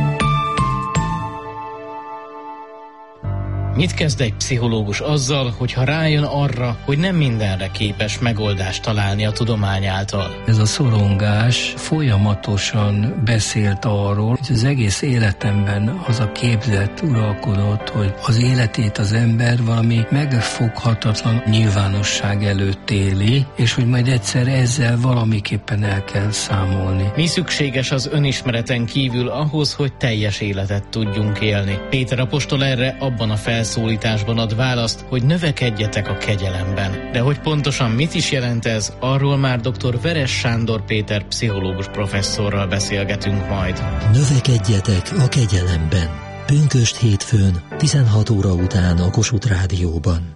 Mit kezd egy pszichológus azzal, hogyha rájön arra, hogy nem mindenre képes megoldást találni a tudomány által? Ez a szorongás folyamatosan beszélt arról, hogy az egész életemben az a képzet uralkodott, hogy az életét az ember valami megfoghatatlan nyilvánosság előtt éli, és hogy majd egyszer ezzel valamiképpen el kell számolni. Mi szükséges az önismereten kívül ahhoz, hogy teljes életet tudjunk élni? Péter apostol erre abban a felszólításban ad választ, hogy növekedjetek a kegyelemben. De hogy pontosan mit is jelent ez, arról már dr. Veres Sándor Péter pszichológus professzorral beszélgetünk majd. Növekedjetek a kegyelemben. Pünkösd hétfőn, 16 óra után a Kossuth Rádióban.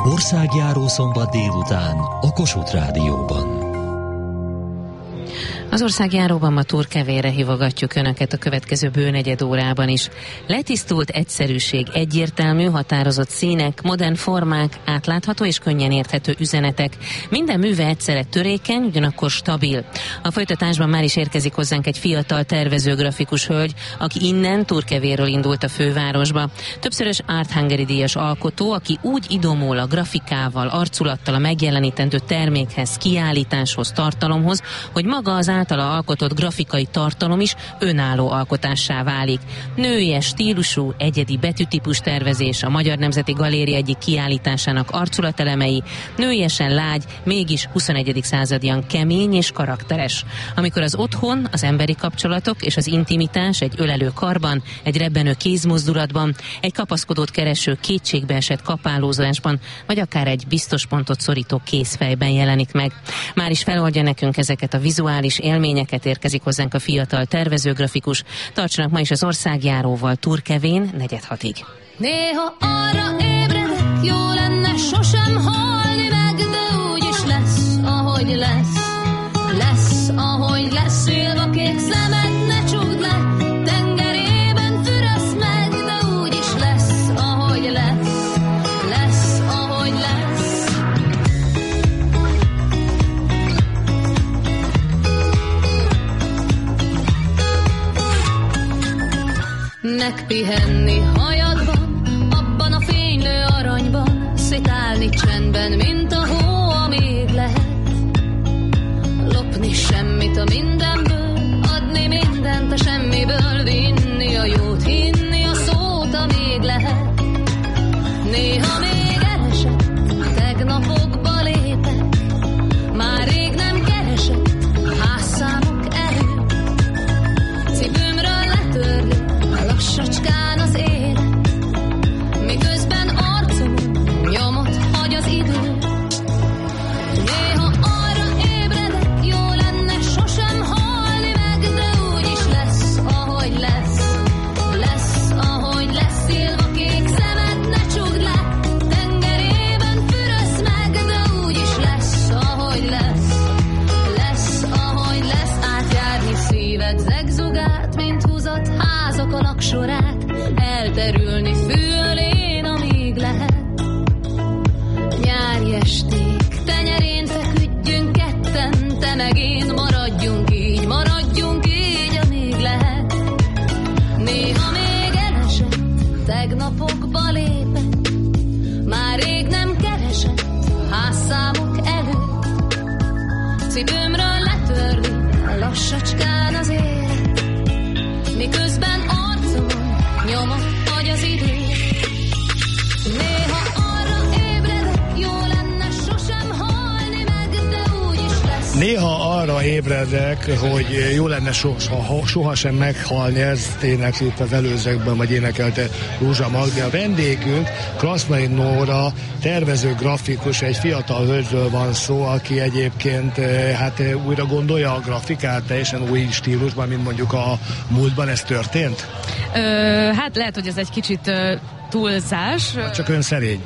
Országjáró szombat délután a Kossuth Rádióban. A Az országjáróban ma Turkevérre hívogatjuk Önöket a következő bőnegyed órában is. Letisztult egyszerűség, egyértelmű, határozott színek, modern formák, átlátható és könnyen érthető üzenetek. Minden műve egyszerre törékeny, ugyanakkor stabil. A folytatásban már is érkezik hozzánk egy fiatal tervező grafikus hölgy, aki innen Turkevérről indult a fővárosba. Többszörös Art Hungary díjas alkotó, aki úgy idomul a grafikával, arculattal a megjelenítendő termékhez, kiállításhoz, tartalomhoz, hogy maga az általa alkotott grafikai tartalom is önálló alkotássá válik. Nőies stílusú, egyedi betűtípus tervezés, a Magyar Nemzeti Galéria egyik kiállításának arculatelemei, nőiesen lágy, mégis 21. századian kemény és karakteres. Amikor az otthon, az emberi kapcsolatok és az intimitás egy ölelő karban, egy rebbenő kézmozdulatban, egy kapaszkodót kereső kétségbeesett kapálózásban, vagy akár egy biztos pontot szorító kézfejben jelenik meg. Már is feloldja nekünk ezeket a vizuális élményeket, érkezik hozzánk a fiatal tervezőgrafikus. Tartsanak ma is az országjáróval Turkevén 4:06-ig. Néha arra ébredek, jó lenne sosem halni meg, de úgyis lesz, ahogy lesz. Lesz, ahogy lesz, szilva kék szemed, ne csukd le, tengerében füresz meg, de úgyis lesz, ahogy lesz. Lesz, ahogy lesz. Megpihenni hajadban, abban a fénylő aranyban, szétálni csendben, mint a hó, amíg lehet. Lopni semmit a mindenből, adni mindent a semmiből, vinni a jót, hinni a szót, amíg lehet. Néha még elesek, tegnapokba lépek, már rég nem keresek, házszámok előtt. Cipőmről letörli lassacskán az élet, miközben arcomon nyomot hagy az idő. Néha arra ébredek, jó lenne sosem halni meg, de úgyis lesz, ahogy lesz. Lesz, ahogy lesz, szilva kék szemed, ne csukd le, tengerében fürösz meg, de úgyis lesz, ahogy lesz. Lesz, ahogy lesz, átjárni szíved zegzugát, mint húzott házak alak sorát, elterülni fülén, amíg lehet. Nyári esték tenyerén feküdjünk ketten, te meg én, maradjunk így, amíg lehet. Néha még elesett, tegnapokba lépek, már rég nem keresett, házszámok előtt. Cipőmről letörli lassacskán az élet, miközben arcomon nyomot hagy az idő. Néha arra ébredek, jó lenne sosem halni meg, de úgyis lesz. Néha arra ébredek, hogy jó lenne sohasem meghalni, ezt énekli itt az előzőkben, vagy énekelte Rózsa Magdi. A vendégünk Kraszmai Nóra, tervező grafikus, egy fiatal hölgyről van szó, aki egyébként hát újra gondolja a grafikát, teljesen új stílusban, mint mondjuk a múltban. Ez történt? Hát lehet, hogy ez egy kicsit túlzás. Csak ön szerény.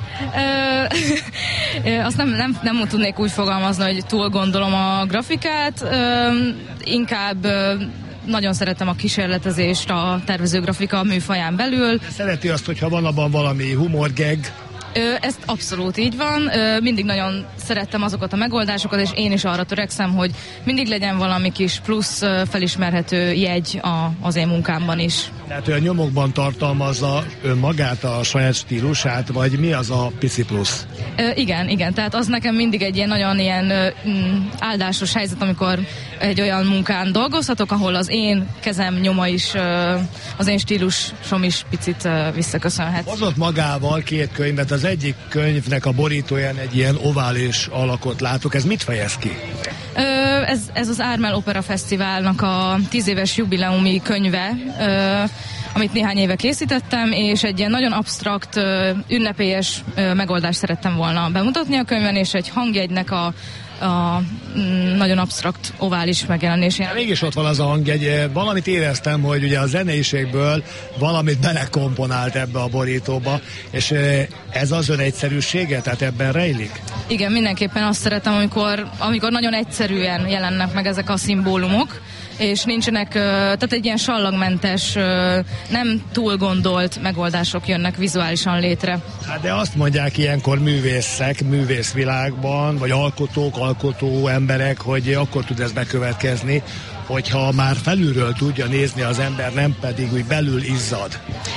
Azt nem tudnék úgy fogalmazni, hogy túl gondolom a grafikát, inkább nagyon szeretem a kísérletezést a tervezőgrafika műfaján belül. Szereti azt, hogyha van abban valami humorgeg? Ez abszolút így van. Mindig nagyon szerettem azokat a megoldásokat, és én is arra törekszem, hogy mindig legyen valami kis plusz felismerhető jegy az én munkámban is. Tehát ő a nyomokban tartalmazza önmagát, a saját stílusát, vagy mi az a pici plusz? Igen. Tehát az nekem mindig egy nagyon áldásos helyzet, amikor egy olyan munkán dolgozhatok, ahol az én kezem nyoma is, az én stílusom is picit visszaköszönhet. Hozott magával két könyvet, az egyik könyvnek a borítóján egy ilyen ovális alakot látok. Ez mit fejez ki? Ez az Ármel Opera Fesztiválnak a 10 éves jubileumi könyve, amit néhány éve készítettem, és egy ilyen nagyon absztrakt, ünnepélyes megoldást szerettem volna bemutatni a könyvben, és egy hangjegynek a nagyon absztrakt ovális megjelenésén. Mégis ott van az a hangjegy. Valamit éreztem, hogy ugye a zeneiségből valamit belekomponált ebbe a borítóba, és Ez az ön egyszerűsége, tehát ebben rejlik? Igen, mindenképpen azt szeretem, amikor nagyon egyszerűen jelennek meg ezek a szimbólumok, és nincsenek, tehát egy ilyen sallagmentes, nem túl gondolt megoldások jönnek vizuálisan létre. Hát de azt mondják ilyenkor művészek, művészvilágban, vagy alkotó emberek, hogy akkor tud ez bekövetkezni, hogyha már felülről tudja nézni az ember, nem pedig úgy belül izzad.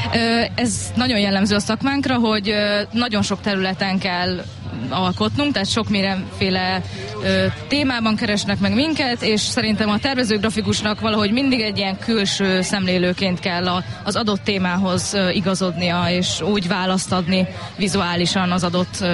Ez nagyon jellemző a szakmánkra, hogy nagyon sok területen kell alkotnunk, tehát sok mindenféle témában keresnek meg minket, és szerintem a tervezőgrafikusnak valahogy mindig egy ilyen külső szemlélőként kell az adott témához igazodnia, és úgy választ adni vizuálisan az adott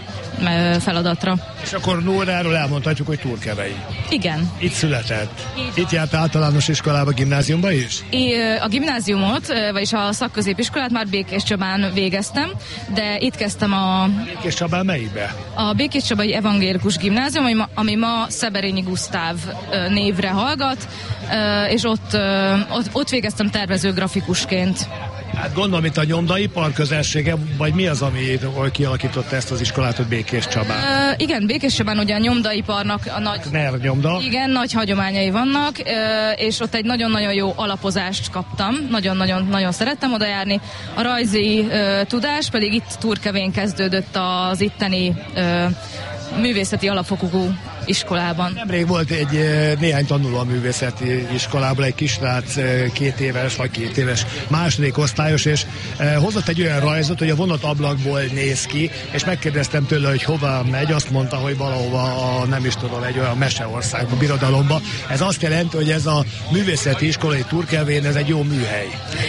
feladatra. És akkor Nóráról elmondhatjuk, hogy turkevei. Igen. Itt született. Itt járt általános iskolába, gimnáziumba is? A gimnáziumot, vagyis a szakközépiskolát már Békés Csabán végeztem, de itt kezdtem Békés Csabán melyikbe? A Békés Csabai Evangélikus Gimnázium, ami ma Szeberényi Gusztáv névre hallgat, és ott végeztem tervezőgrafikusként. Hát gondolom itt a nyomdaipar közelsége, vagy mi az, ami kialakította ezt az iskolát, hogy Békés Csabán? Igen, Békés Csabán ugye a nyomdaiparnak a nagy... nyomda. Igen, nagy hagyományai vannak, és ott egy nagyon-nagyon jó alapozást kaptam. Nagyon-nagyon szerettem oda járni. A rajzi tudás pedig itt Turkevén kezdődött az itteni művészeti alapfokú iskolában. Nemrég volt néhány tanuló a művészeti iskolában, egy kisrác 2 éves második osztályos, és hozott egy olyan rajzot, hogy a vonatablakból néz ki, és megkérdeztem tőle, hogy hova megy, azt mondta, hogy valahova nem is tudom, egy olyan meseországba, birodalomba. Ez azt jelenti, hogy ez a művészeti iskolai Turkevén, ez egy jó műhely.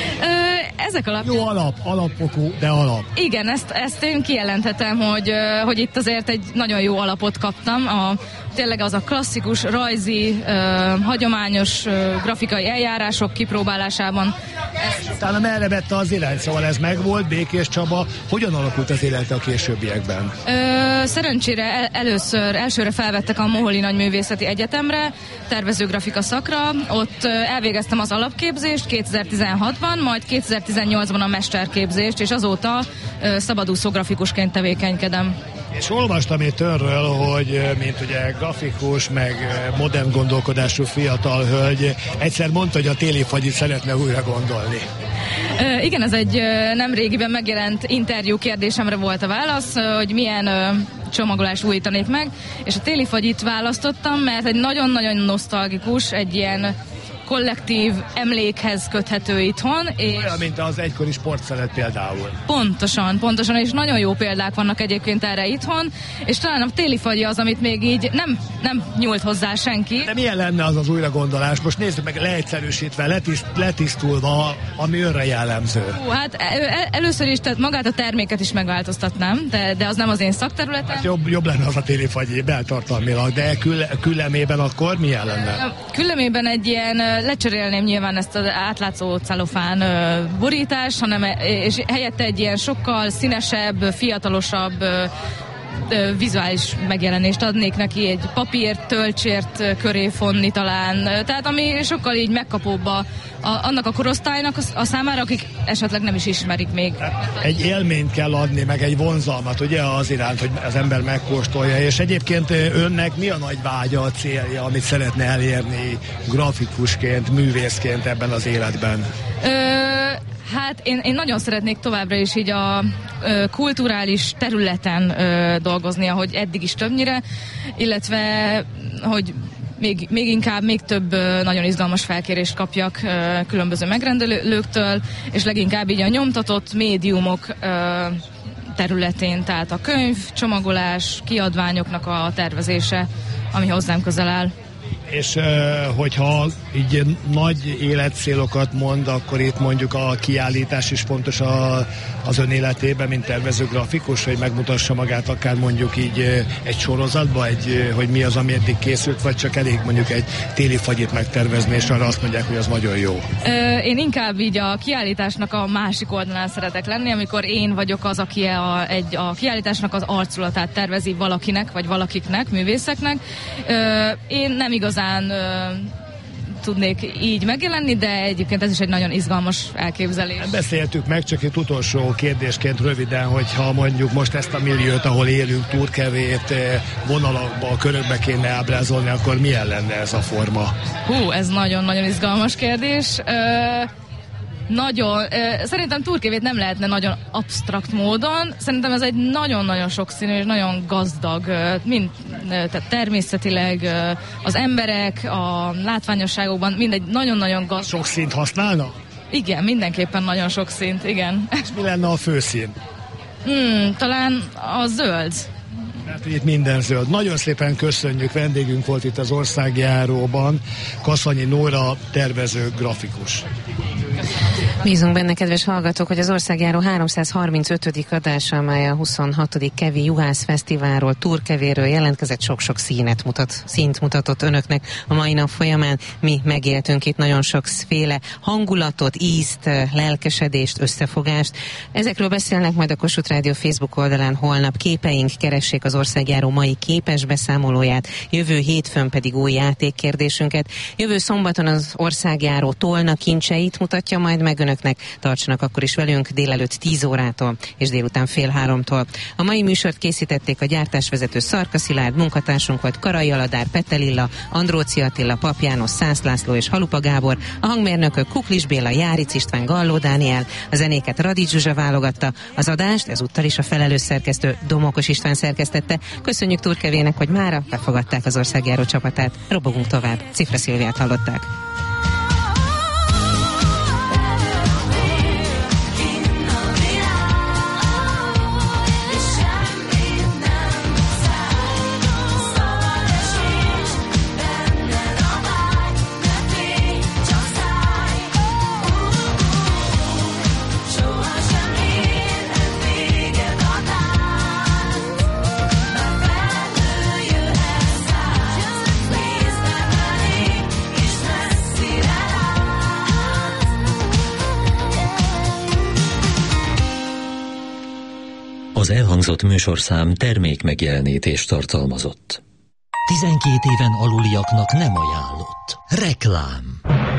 Ezek alapján... Jó alapokú, de alap. Igen, ezt én kijelenthetem, hogy itt azért egy nagyon jó alapot kaptam. Tényleg az a klasszikus, rajzi, hagyományos grafikai eljárások kipróbálásában. Utána merre vette az irány, szóval ez megvolt, Békés Csaba. Hogyan alakult az élete a későbbiekben? Szerencsére elsőre felvettek a Moholi Nagyművészeti Egyetemre, tervezőgrafika szakra. Ott elvégeztem az alapképzést 2016-ban, majd 2018-ban a mesterképzést, és azóta szabadúszó grafikusként tevékenykedem. És olvastam itt önről, hogy mint ugye grafikus, meg modern gondolkodású fiatal hölgy, egyszer mondta, hogy a téli fagyit szeretne újra gondolni. Igen, ez egy nemrégiben megjelent interjú kérdésemre volt a válasz, hogy milyen csomagolás újítanék meg, és a téli fagyit választottam, mert egy nagyon-nagyon nosztalgikus, egy ilyen kollektív emlékhez köthető itthon. És olyan, mint az egykori sportszelet például. Pontosan, és nagyon jó példák vannak egyébként erre itthon, és talán a téli fagyi az, amit még így nem nyúlt hozzá senki. De milyen lenne az az újragondolás? Most nézzük meg leegyszerűsítve, letisztulva, ami önre jellemző. Hát először is, tehát magát a terméket is megváltoztatnám, de az nem az én szakterületem. Hát jobb lenne az a téli fagyi beltartalmilag, de küllemében akkor milyen lenne? Küllemében egy ilyen lecserélném nyilván ezt az átlátszó celofán borítást, és helyette egy ilyen sokkal színesebb, fiatalosabb vizuális megjelenést adnék neki, egy papírt, töltsért köré fonni talán, tehát ami sokkal így megkapóbb annak a korosztálynak a számára, akik esetleg nem is ismerik még. Egy élményt kell adni, meg egy vonzalmat, ugye, az iránt, hogy az ember megkóstolja, és egyébként önnek mi a nagy vágya, a célja, amit szeretne elérni grafikusként, művészként ebben az életben? Hát én nagyon szeretnék továbbra is így a kulturális területen dolgozni, ahogy eddig is többnyire, illetve hogy még inkább, még több nagyon izgalmas felkérést kapjak különböző megrendelőktől, és leginkább így a nyomtatott médiumok területén, tehát a könyv, csomagolás, kiadványoknak a tervezése, ami hozzám közel áll. És hogyha így nagy életcélokat mond, akkor itt mondjuk a kiállítás is fontos az ön életében, mint tervező grafikus, hogy megmutassa magát akár mondjuk így egy sorozatba, hogy mi az, ami eddig készült, vagy csak elég mondjuk egy téli fagyit megtervezni, és arra azt mondják, hogy az nagyon jó. Én inkább így a kiállításnak a másik oldalán szeretek lenni, amikor én vagyok az, aki a kiállításnak az arculatát tervezi valakinek, vagy valakiknek, művészeknek. Én nem igazán tudnék így megjelenni, de egyébként ez is egy nagyon izgalmas elképzelés. Beszéltük meg, csak egy utolsó kérdésként röviden, hogyha mondjuk most ezt a milliót, ahol élünk, Turkevét vonalakba, körökbe kéne ábrázolni, akkor milyen lenne ez a forma? Ez nagyon-nagyon izgalmas kérdés. Szerintem Turkevét nem lehetne nagyon absztrakt módon. Szerintem ez egy nagyon-nagyon sokszínű és nagyon gazdag, tehát természetileg az emberek, a látványosságokban mindegy nagyon-nagyon gazdag. Sok színt használna? Igen, mindenképpen nagyon sok színt, igen. És mi lenne a főszín? Talán a zöld. Mert itt minden zöld. Nagyon szépen köszönjük, vendégünk volt itt az Országjáróban, Kaszanyi Nóra, tervező, grafikus. Bízunk benne, kedves hallgatók, hogy az Országjáró 335. adása, amely a 26. Kevi Juhász Fesztiválról, Turkevéről jelentkezett, sok-sok színt mutatott önöknek a mai nap folyamán. Mi megéltünk itt nagyon sokféle hangulatot, ízt, lelkesedést, összefogást. Ezekről beszélnek majd a Kossuth Rádió Facebook oldalán holnap. Képeink, keressék az Országjáró mai képes beszámolóját, jövő hétfőn pedig új játékkérdésünket. Jövő szombaton az Országjáró Tolna kincseit mutatja majd meg önöknek. Tartsanak akkor is velünk délelőtt 10 órától és délután 2:30-tól. A mai műsort készítették a gyártásvezető Szarka Szilárd, munkatársunk volt Karai Aladár, Petelilla, Andróci Attila, Pap János, Szász László és Halupa Gábor, a hangmérnökök Kuklis Béla, Járic István, Galló Dániel, a zenéket Radics Zsuzsa válogatta, az adást ezúttal is a felelős szerkesztő Domokos István szerkesztette. Köszönjük Turkevének, hogy mára befogadták az Országjáró csapatát. Robogunk tovább. Cifra Szilviát hallották. Az elhangzott műsorszám termékmegjelenítést tartalmazott. 12 éven aluliaknak nem ajánlott. Reklám.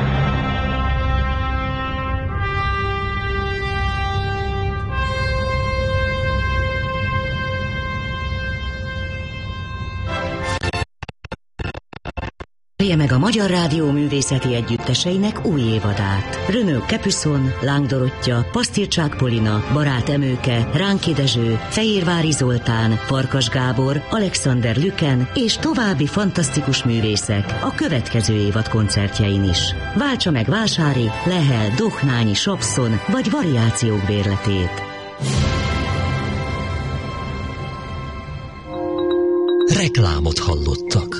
Várja meg a Magyar Rádió művészeti együtteseinek új évadát. Renaud Capuçon, Láng Dorottya, Pasztircsák Polina, Barát Emőke, Ránki Dezső, Fehérvári Zoltán, Farkas Gábor, Alexander Lüken és további fantasztikus művészek a következő évad koncertjein is. Váltsa meg Vásári, Lehel, Dohnányi, Sapszon vagy variációk bérletét. Reklámot hallottak.